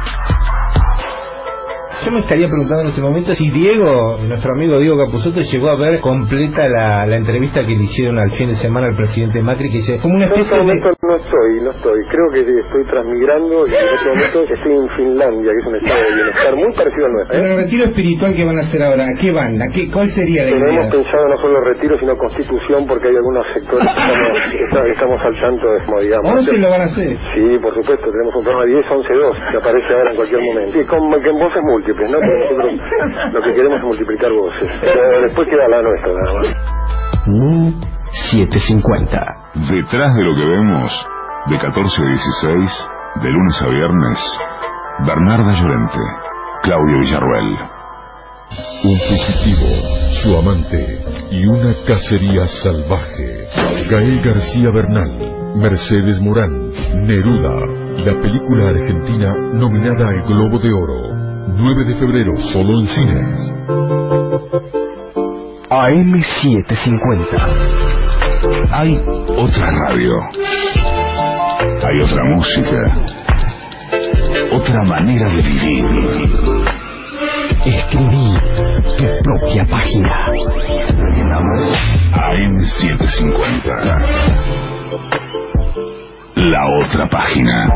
U: Yo me estaría preguntando en este momento si Diego, nuestro amigo Diego Capusotto, llegó a ver completa la, la entrevista que le hicieron al fin de semana al presidente Macri, que dice, como una especie
H: de... En este momento no estoy, no estoy. Creo que estoy transmigrando y en este momento estoy en Finlandia, que es un estado de bienestar muy parecido al nuestro. ¿eh?
U: Pero el retiro espiritual que van a hacer ahora, ¿a qué van? ¿A qué, ¿Cuál sería la
H: Pero
U: idea?
H: hemos pensado no solo retiro, sino constitución, porque hay algunos sectores que estamos, estamos al tanto de, como digamos.
U: ¿once lo van a hacer?
H: Sí, por supuesto, tenemos un programa diez, once, dos, que aparece ahora en cualquier momento. Y con, con voces múltiples, ¿no? Porque nosotros lo que queremos es multiplicar voces. Pero después queda la nuestra, nada más.
A: setecientos cincuenta.
F: Detrás de lo que vemos, de catorce a dieciséis, de lunes a viernes, Bernarda Llorente, Claudio Villarruel.
C: Un fugitivo, su amante y una cacería salvaje. Gael García Bernal, Mercedes Morán, Neruda, la película argentina nominada al Globo de Oro. nueve de febrero, solo en cines.
A: A M setecientos cincuenta.
F: Hay otra radio. Hay otra música. Otra manera de vivir.
A: Escribí tu propia página.
F: A M setecientos cincuenta. La otra página.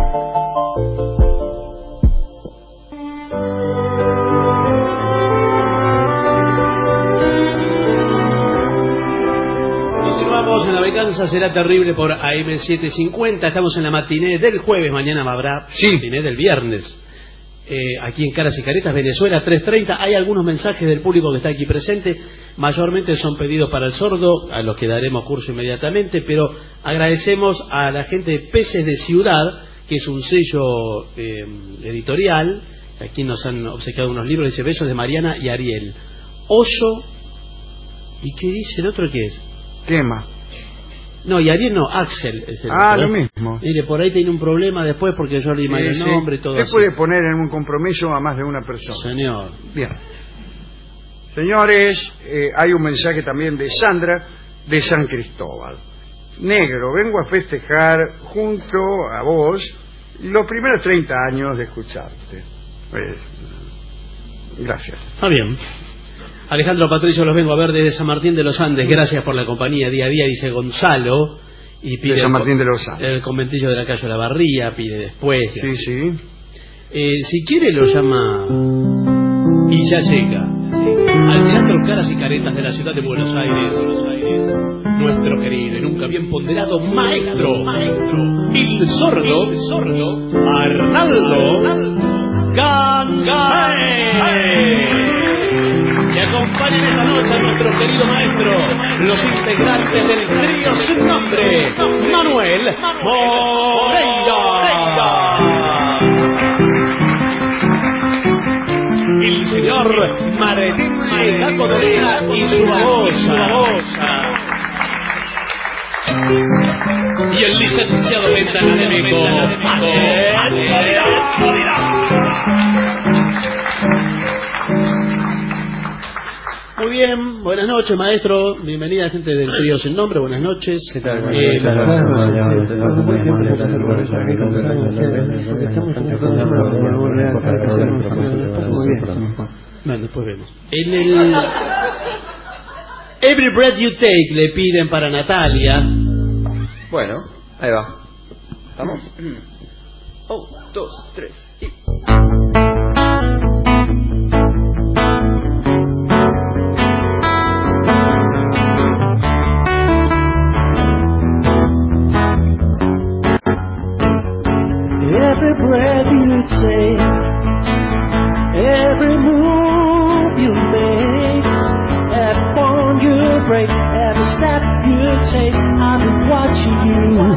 J: En La Venganza Será Terrible por A M setecientos cincuenta. Estamos en la matiné del jueves. Mañana habrá
U: sí.
J: matiné del viernes. eh, aquí en Caras y Caretas, Venezuela tres treinta. Hay algunos mensajes del público que está aquí presente, mayormente son pedidos para el sordo, a los que daremos curso inmediatamente, pero agradecemos a la gente de Peces de Ciudad, que es un sello eh, editorial. Aquí nos han obsequiado unos libros, dice Besos de Mariana y Ariel. Oso, ¿y qué dice el otro qué es?
I: Quema.
J: No, y Ariel no, Axel es el
I: Ah,
J: otro,
I: lo
J: ¿eh?
I: mismo.
J: Mire, por ahí tiene un problema después porque yo leí mal el
I: Sí,
J: nombre y
I: sí.
J: todo
I: Usted
J: así.
I: puede poner en un compromiso a más de una persona.
J: Señor.
I: Bien. Señores, eh, hay un mensaje también de Sandra de San Cristóbal. Negro, vengo a festejar junto a vos los primeros treinta años de escucharte. Pues, gracias.
J: Está bien. Alejandro Patricio, los vengo a ver desde San Martín de los Andes. Gracias por la compañía día a día, dice Gonzalo. Y pide
I: De San
J: el
I: Martín
J: co-
I: de los Andes.
J: El conventillo de la calle La Barría, pide después.
I: Sí, sí.
J: Eh, si quiere lo llama y ya llega al Teatro Caras y Caretas de la ciudad de Buenos Aires, Buenos Aires, nuestro querido y nunca bien ponderado maestro, maestro, el sordo, el sordo, Arnaldo Gansay. Que acompañen esta noche a nuestro querido maestro, los integrantes del trío sin nombre, Manuel Moreira, el señor Martín Gato de Lea y su babosa, y el licenciado Ventanemeco. Muy bien, buenas noches, maestro. Bienvenida, gente del trío sin nombre. Buenas noches. ¿Qué tal? Eh, bueno, después vemos. En el Every Breath You Take le piden para Natalia.
K: Bueno, ahí va. ¿Estamos? Oh, dos, tres y...
M: Every breath you take, every move you make, every bone you break, every step you take, I've been watching you.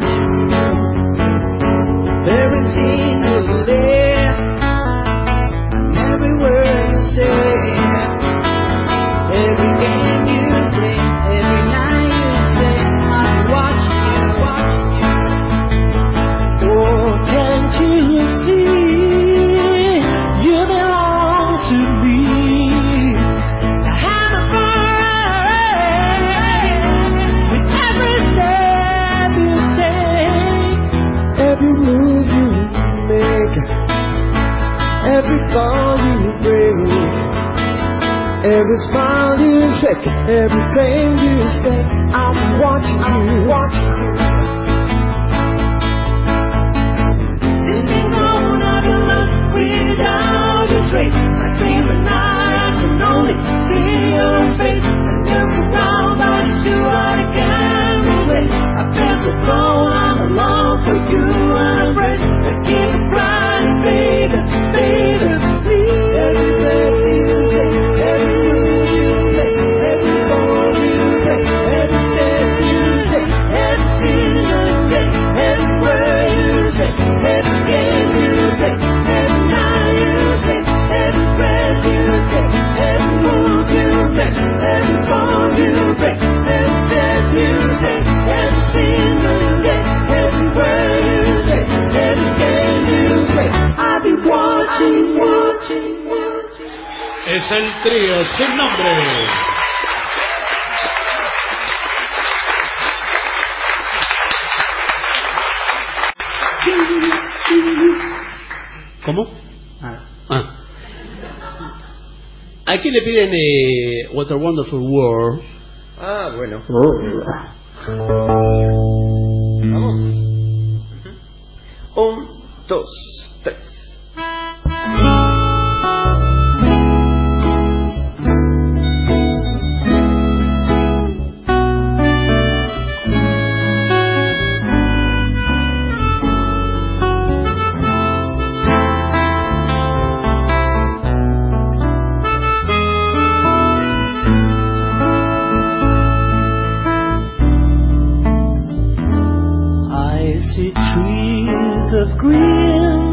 M: Every scene you live, every word you say, every game you play, every night you say, I've been watching you, watching you. Oh, can't you see? You belong to me. I have a burn with every step you take, every move you make, every fall you bring, every smile you take, every claim you stake. I'm watching you, watching you. Without a trace, I dream at night, I can only see your face. I look around, but it's you I can't relate. I feel so cold, I'm alone for you, I'm afraid. I keep it crying, baby, baby, please. Every breath you take, every move you make, every fall you break, every step you take, every single day, every word you say, every game you play.
J: Es el trío sin nombre. ¿Cómo? Ah. Aquí le piden eh, What a Wonderful World.
K: Ah, bueno.
M: Vamos.
K: Un, dos, tres.
M: green,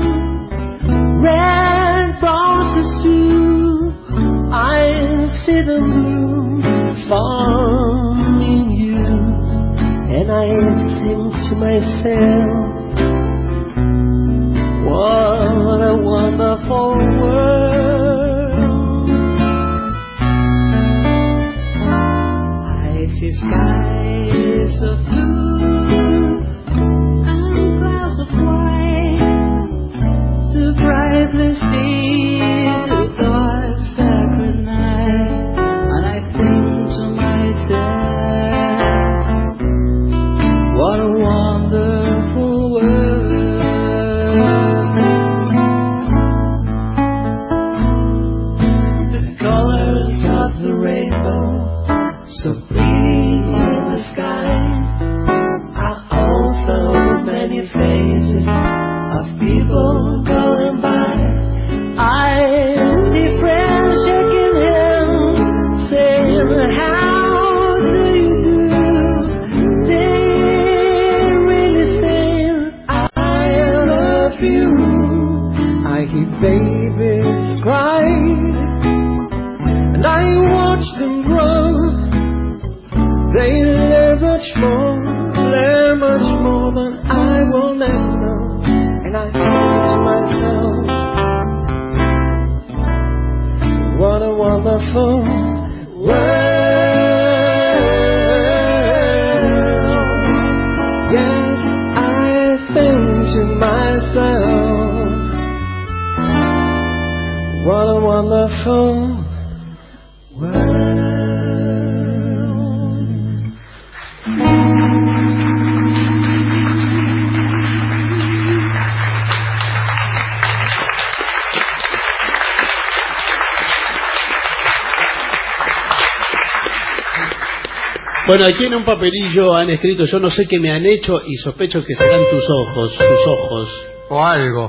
M: red roses too. I see them bloom forming you, and I think to myself, what a wonderful world. I see skies of blue and clouds of white, the brightly speed the dark sacred night, and I think to myself, what a wonderful world. So pretty in the sky are also many faces of people going by. I see friends shaking hands, saying, how do you do? They really saying, I love you. I hear babies cry, and I watch them grow. They learn much more, learn much more than I will never know. And I think to myself, what a wonderful world. Yes, I think to myself, what a wonderful world.
J: Bueno, aquí en un papelillo han escrito, yo no sé qué me han hecho y sospecho que serán tus ojos, tus ojos.
I: O algo.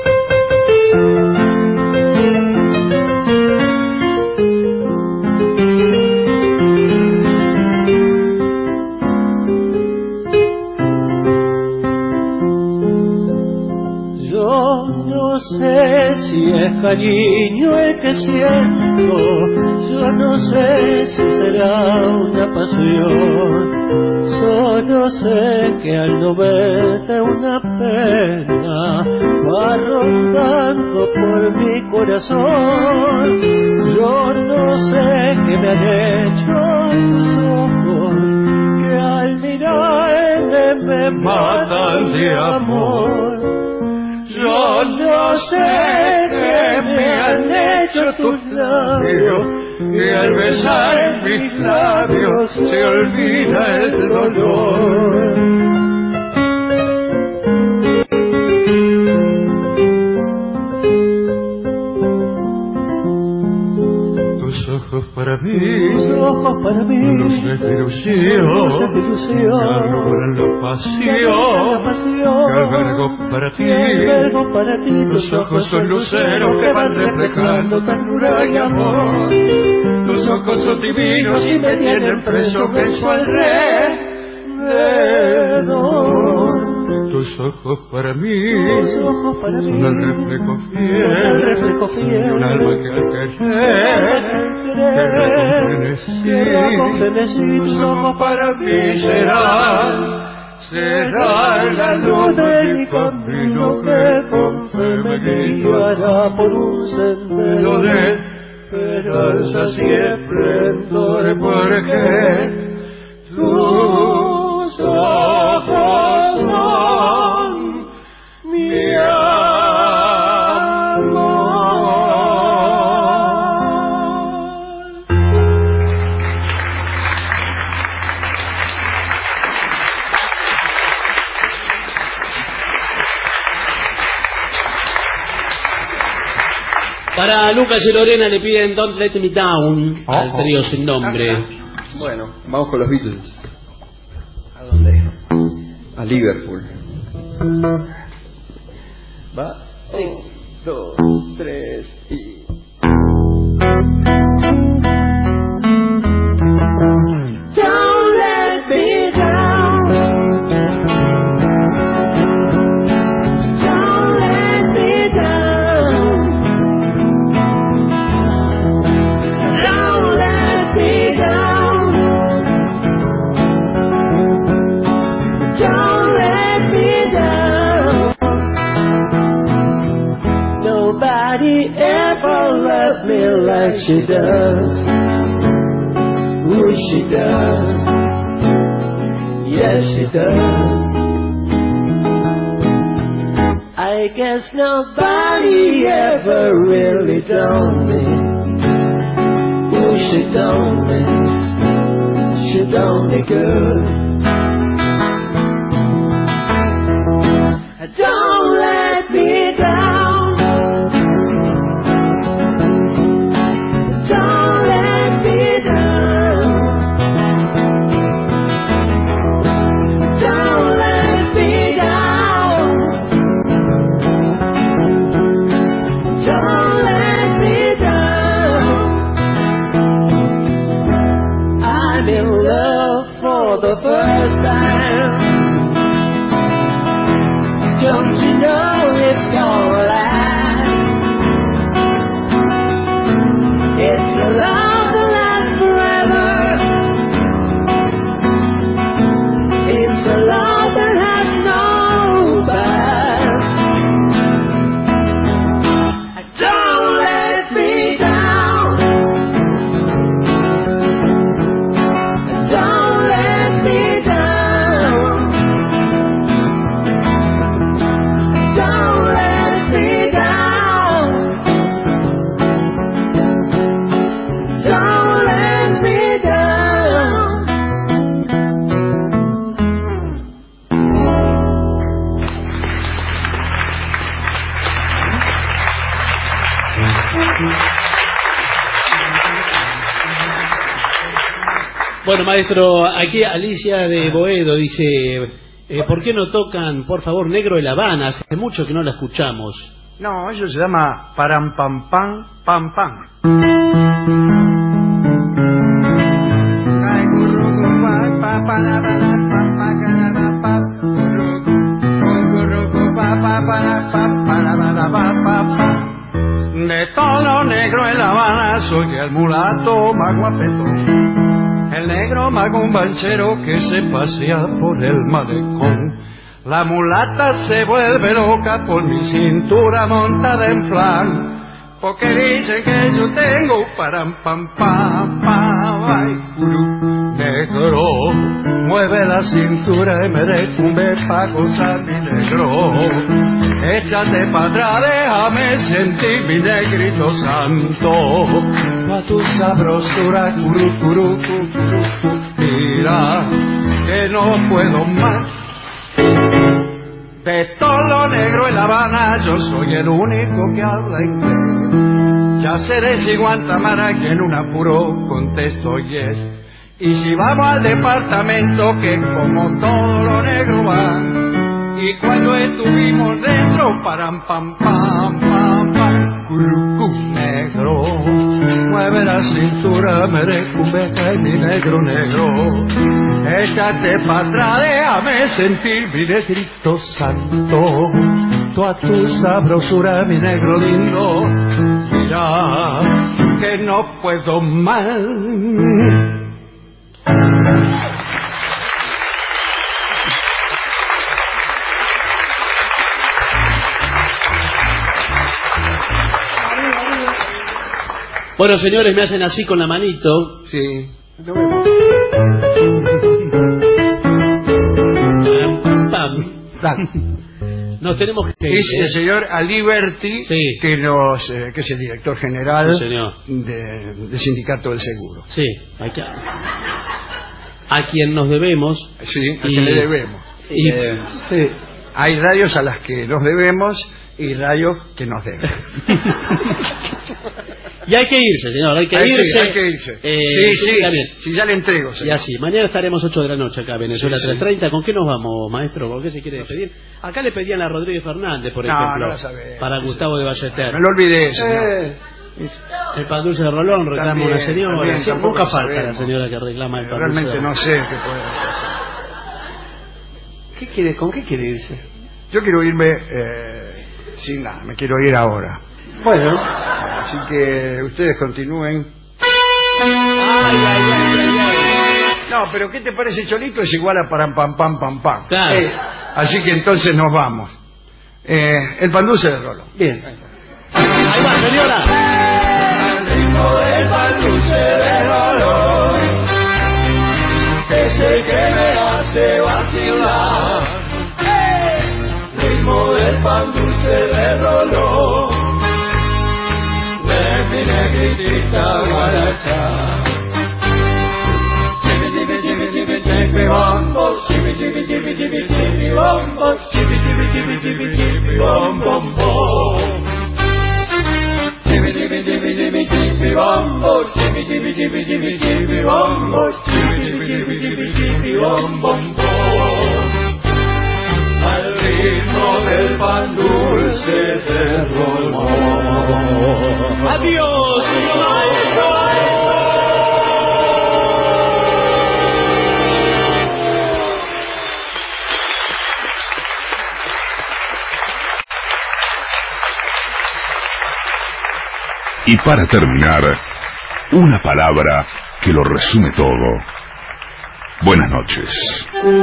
M: Yo no sé si es cariño el que siento, yo no sé si será una pasión, solo sé que al no verte una pena va rondando por mi corazón. Yo no sé qué me han hecho tus ojos, que al mirarme me matan de amor. Yo no sé qué me han hecho tus labios, que al besar mis labios se olvida el dolor. Tus ojos para mí, tus ojos para mí, luces de ilusión, luces de ilusión, que alumbran la pasión, que albergo para ti, que albergo para ti. Tus ojos son luceros que van reflejando ternura y amor. Tus ojos son divinos y me tienen preso en su alrededor. Tus ojos para mí, tus ojos para son mí, el reflejo fiel, el reflejo fiel de un alma que al querer, querrá con frenesí. Tus ojos para mí serán, será la luz de mi camino que con fe me guiará por un sendero de esperanza siempre en torno, porque tus ojos son mi
J: Para Lucas y Lorena le piden Don't Let Me Down
K: oh,
J: al trío
K: oh.
J: sin nombre.
K: Bueno, vamos con los Beatles.
J: ¿A dónde?
K: A Liverpool. Va. Un, dos, tres y...
M: Don't let me down. Don't she does. Ooh, she does. Yes, she does. I guess nobody ever really told me. Ooh, she told me. She told me good. Don't let me down. Don't let me down. Don't let me down. Don't let me down. I'm in love for the first time. Don't you know it's gonna last? It's a love that lasts forever. It's a love that has no past. Don't let me down. Don't let me down. Don't let me down. Don't let me down.
J: Bueno, maestro, aquí Alicia de Boedo dice, eh, ¿por qué no tocan, por favor, Negro de La Habana? Hace mucho que no la escuchamos.
I: No, eso se llama param pam pam pam pam.
O: De tono negro en La Habana soy el mulato más guapetón, el negro más gumbanchero que se pasea por el malecón. La mulata se vuelve loca por mi cintura montada en flan, porque dicen que yo tengo param pam pam pam. Ay, gurú negro, mueve la cintura y me recumbe pa' gozar mi negro. Échate pa' atrás, déjame sentir mi negrito santo. Pa' tu sabrosura, curú, curú, curú, curú. Mira que no puedo más. De todo lo negro en La Habana yo soy el único que habla inglés. Ya seré si Guantamara y en un apuro contesto yes. Y si vamos al departamento que como todo lo negro va. Y cuando estuvimos dentro, param pam pam pam pam, curucú negro, mueve la cintura, merecumbeca y mi negro negro. Échate pa' atrás, déjame sentir mi negrito santo, toda tu sabrosura, mi negro lindo. Mira que no puedo más.
J: Bueno, señores, me hacen así con la manito.
I: Sí.
J: Nos tenemos que...
I: Es el señor Aliberti,
J: sí.
I: que, nos, eh, que es el director general
J: sí, señor.
I: De, del Sindicato del Seguro.
J: Sí, hay que... a quien nos debemos.
I: Sí, a
J: y...
I: quien le debemos.
J: Y...
I: Eh, sí. Hay radios a las que nos debemos y radios que nos deben.
J: Y hay que irse, señor, hay que
I: hay
J: irse.
I: Sí, hay que irse.
J: Eh,
I: sí, sí,
J: sí,
I: sí, ya le entrego. Señor.
J: Y así, mañana estaremos ocho de la noche acá, Venezuela
I: sí,
J: tres
I: sí.
J: treinta. ¿Con qué nos vamos, maestro? ¿Por qué se quiere despedir? Acá le pedían a Rodríguez Fernández, por
I: no,
J: ejemplo,
I: no lo sabemos,
J: para Gustavo de Ballester.
I: Me lo olvidé, señor.
J: Eh, el pan dulce de Rolón reclama
I: también,
J: una señora.
I: También,
J: sí, nunca falta
I: sabemos.
J: la señora que reclama el pan dulce.
I: Realmente no sé qué puede hacer.
K: ¿Qué quiere, ¿Con qué quiere irse?
I: Yo quiero irme eh, sin nada, me quiero ir ahora.
K: Bueno.
I: Así que ustedes continúen.
K: Ay, ay, ay, ay, ay.
I: No, pero ¿qué te parece, Cholito? Es igual a param pam pam pam pam.
J: Claro.
I: Eh, así que entonces nos vamos. Eh, el pan dulce de Rolo.
K: Bien.
J: Ahí va, señora.
M: ritmo del pan dulce de dolor, es el que me hace vacilar. Ritmo del pan dulce de dolor, de mi negritita guaracha. Chibi chibi chibi chibi chibi bombo, chibi chibi chibi chibi chibi bombo, chibi chibi chibi chibi chibi bombo bom. Chibi chibi chibi chibi chibi bombo, chibi chibi chibi chibi chibi bombo, chibi chibi chibi chibi chibi bombo bom. Al ritmo del pan dulce de dolor.
J: Adiós, maestro.
F: Y para terminar, una palabra que lo resume todo. Buenas noches.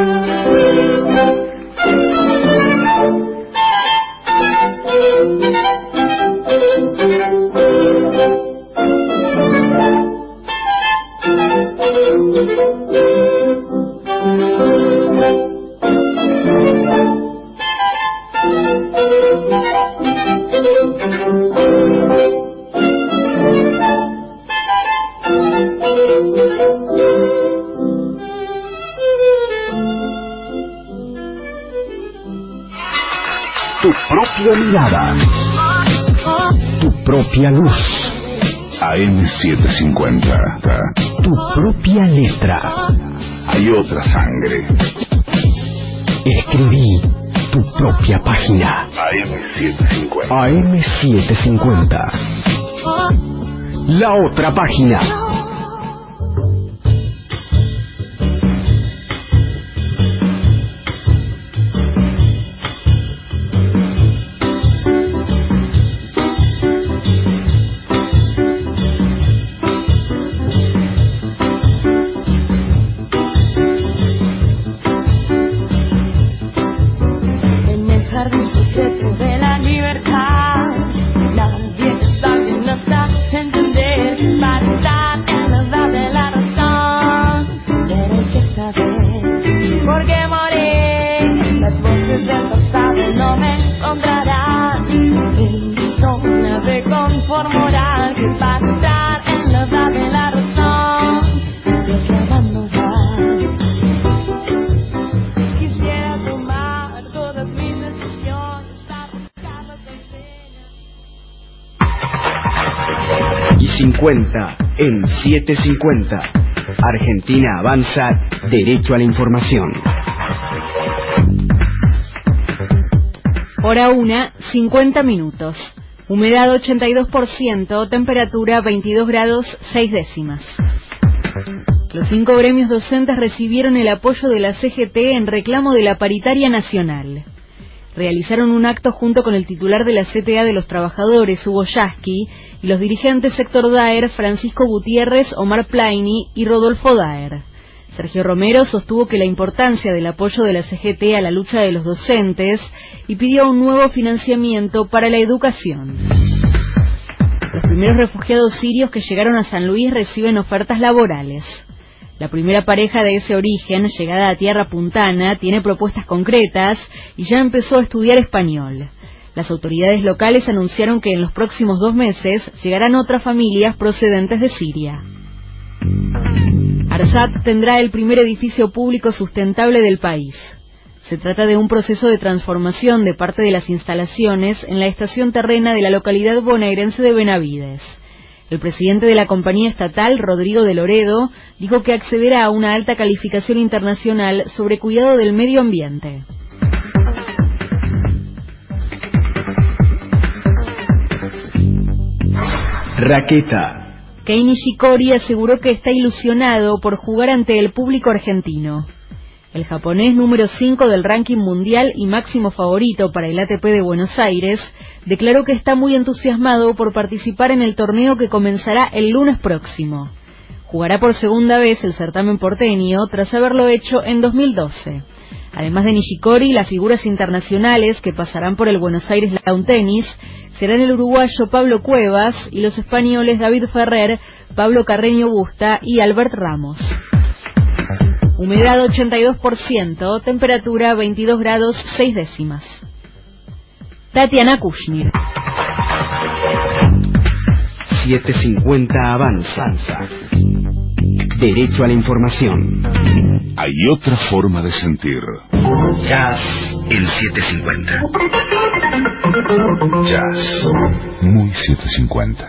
A: Tu propia mirada, tu propia luz.
F: A M setecientos cincuenta.
A: Tu propia letra.
F: Hay otra sangre.
A: Escribí tu propia página.
F: A M setecientos cincuenta.
A: A M setecientos cincuenta. La otra página.
N: En setecientos cincuenta, Argentina avanza derecho a la información.
P: Hora una, cincuenta minutos. Humedad ochenta y dos por ciento, temperatura veintidós grados seis décimas. Los cinco gremios docentes recibieron el apoyo de la C G T en reclamo de la paritaria nacional. Realizaron un acto junto con el titular de la C T A de los Trabajadores, Hugo Yasky, y los dirigentes Héctor Daer, Francisco Gutiérrez, Omar Plaini y Rodolfo Daer. Sergio Romero sostuvo que la importancia del apoyo de la C G T a la lucha de los docentes y pidió un nuevo financiamiento para la educación. Los primeros refugiados sirios que llegaron a San Luis reciben ofertas laborales. La primera pareja de ese origen, llegada a tierra puntana, tiene propuestas concretas y ya empezó a estudiar español. Las autoridades locales anunciaron que en los próximos dos meses llegarán otras familias procedentes de Siria. ARSAT tendrá el primer edificio público sustentable del país. Se trata de un proceso de transformación de parte de las instalaciones en la estación terrena de la localidad bonaerense de Benavides. El presidente de la compañía estatal, Rodrigo de Loredo, dijo que accederá a una alta calificación internacional sobre cuidado del medio ambiente.
N: Raqueta.
P: Kei Nishikori aseguró que está ilusionado por jugar ante el público argentino. El japonés número cinco del ranking mundial y máximo favorito para el A T P de Buenos Aires declaró que está muy entusiasmado por participar en el torneo que comenzará el lunes próximo. Jugará por segunda vez el certamen porteño tras haberlo hecho en dos mil doce. Además de Nishikori, las figuras internacionales que pasarán por el Buenos Aires Lawn Tennis serán el uruguayo Pablo Cuevas y los españoles David Ferrer, Pablo Carreño Busta y Albert Ramos. Humedad ochenta y dos por ciento, temperatura veintidós grados seis décimas. Tatiana Kushner.
N: setecientos cincuenta Avanza. Derecho a la información.
F: Hay otra forma de sentir.
N: Jazz en setecientos cincuenta.
F: Jazz. Muy setecientos cincuenta.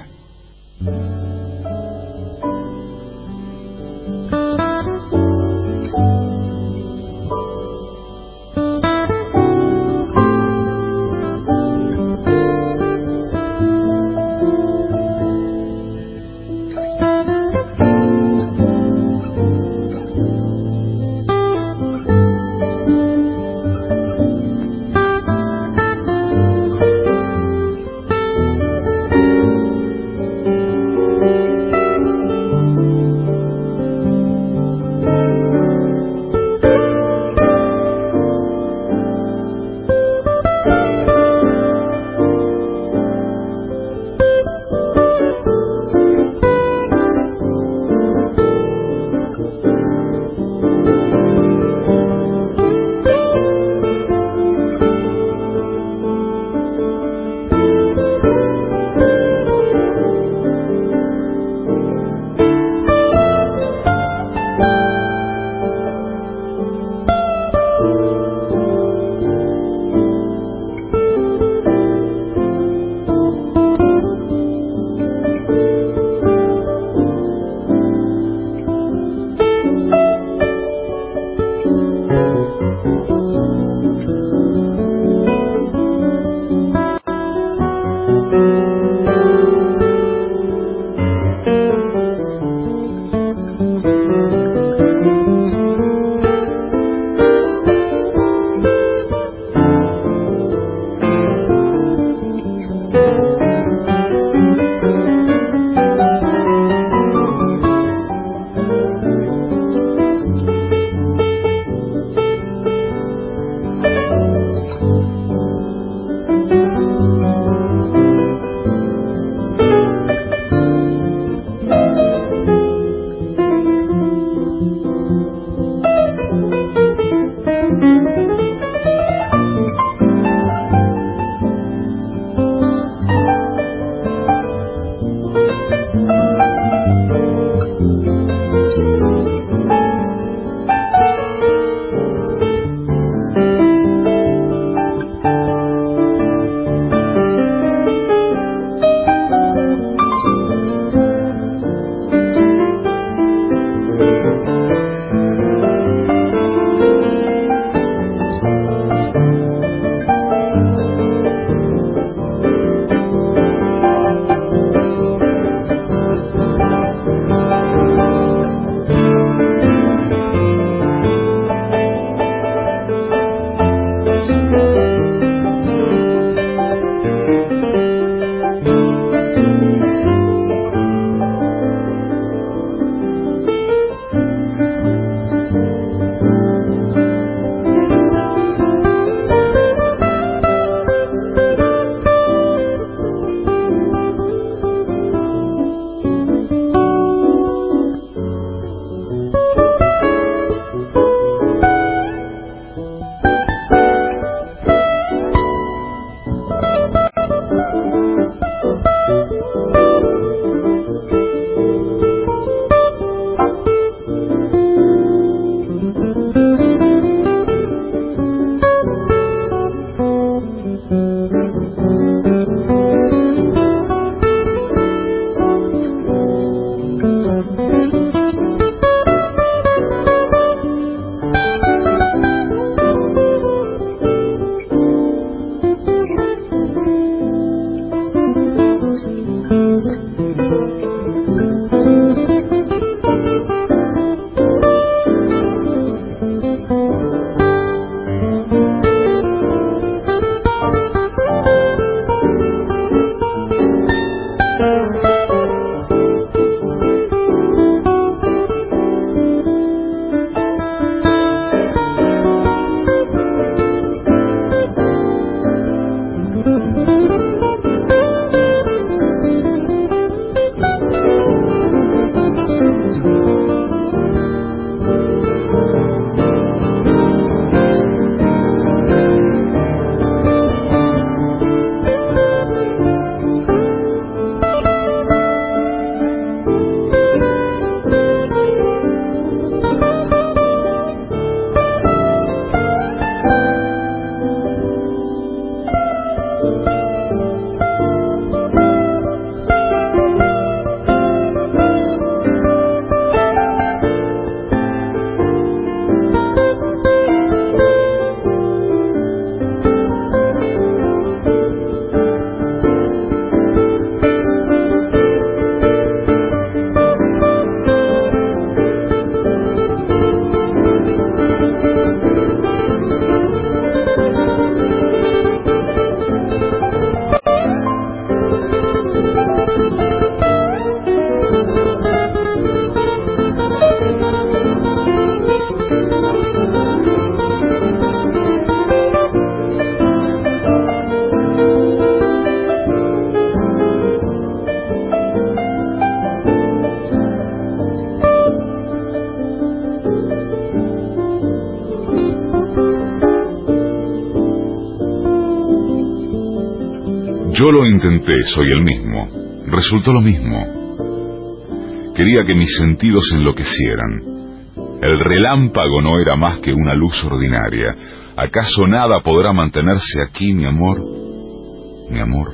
F: Yo lo intenté, soy el mismo. Resultó lo mismo. Quería que mis sentidos enloquecieran. El relámpago no era más que una luz ordinaria. ¿Acaso nada podrá mantenerse aquí, mi amor? Mi amor.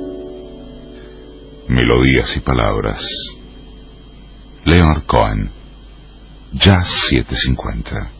F: Melodías y palabras. Leonard Cohen. Jazz siete cincuenta.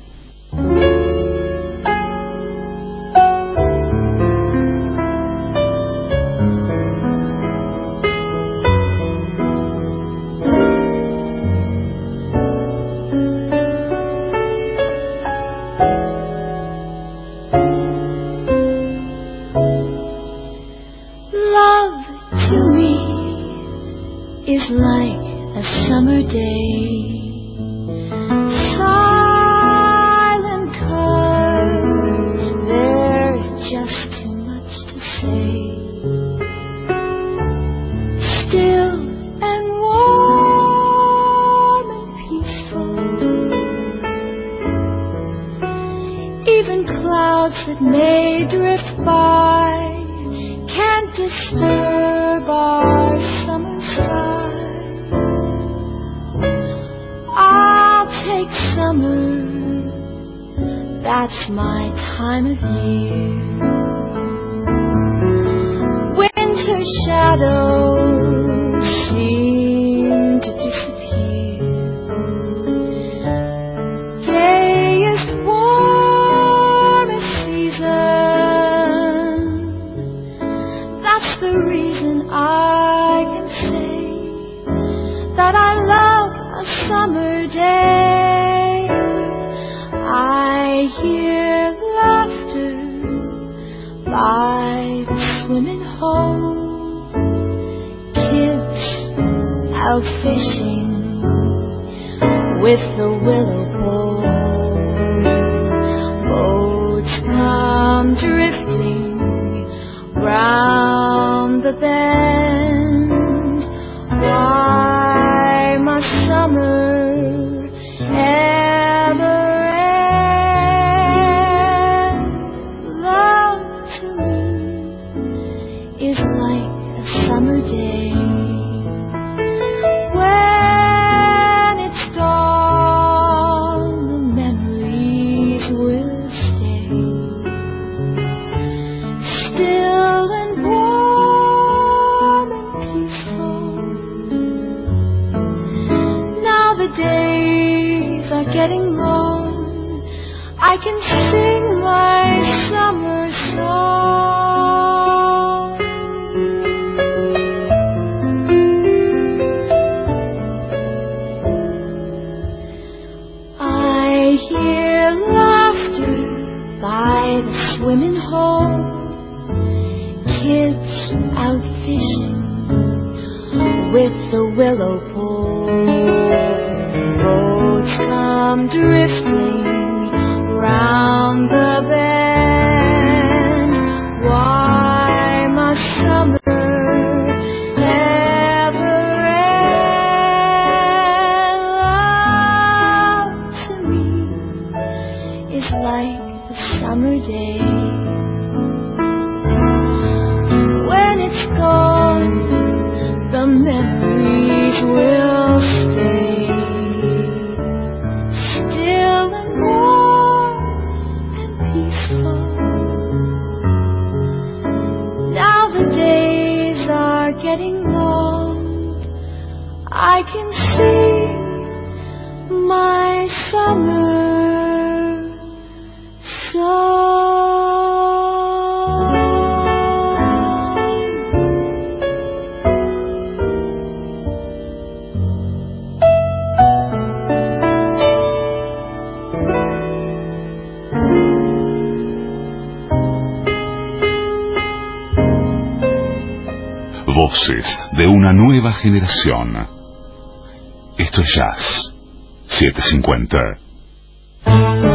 F: Voces de una nueva generación. Esto es Jazz siete cincuenta.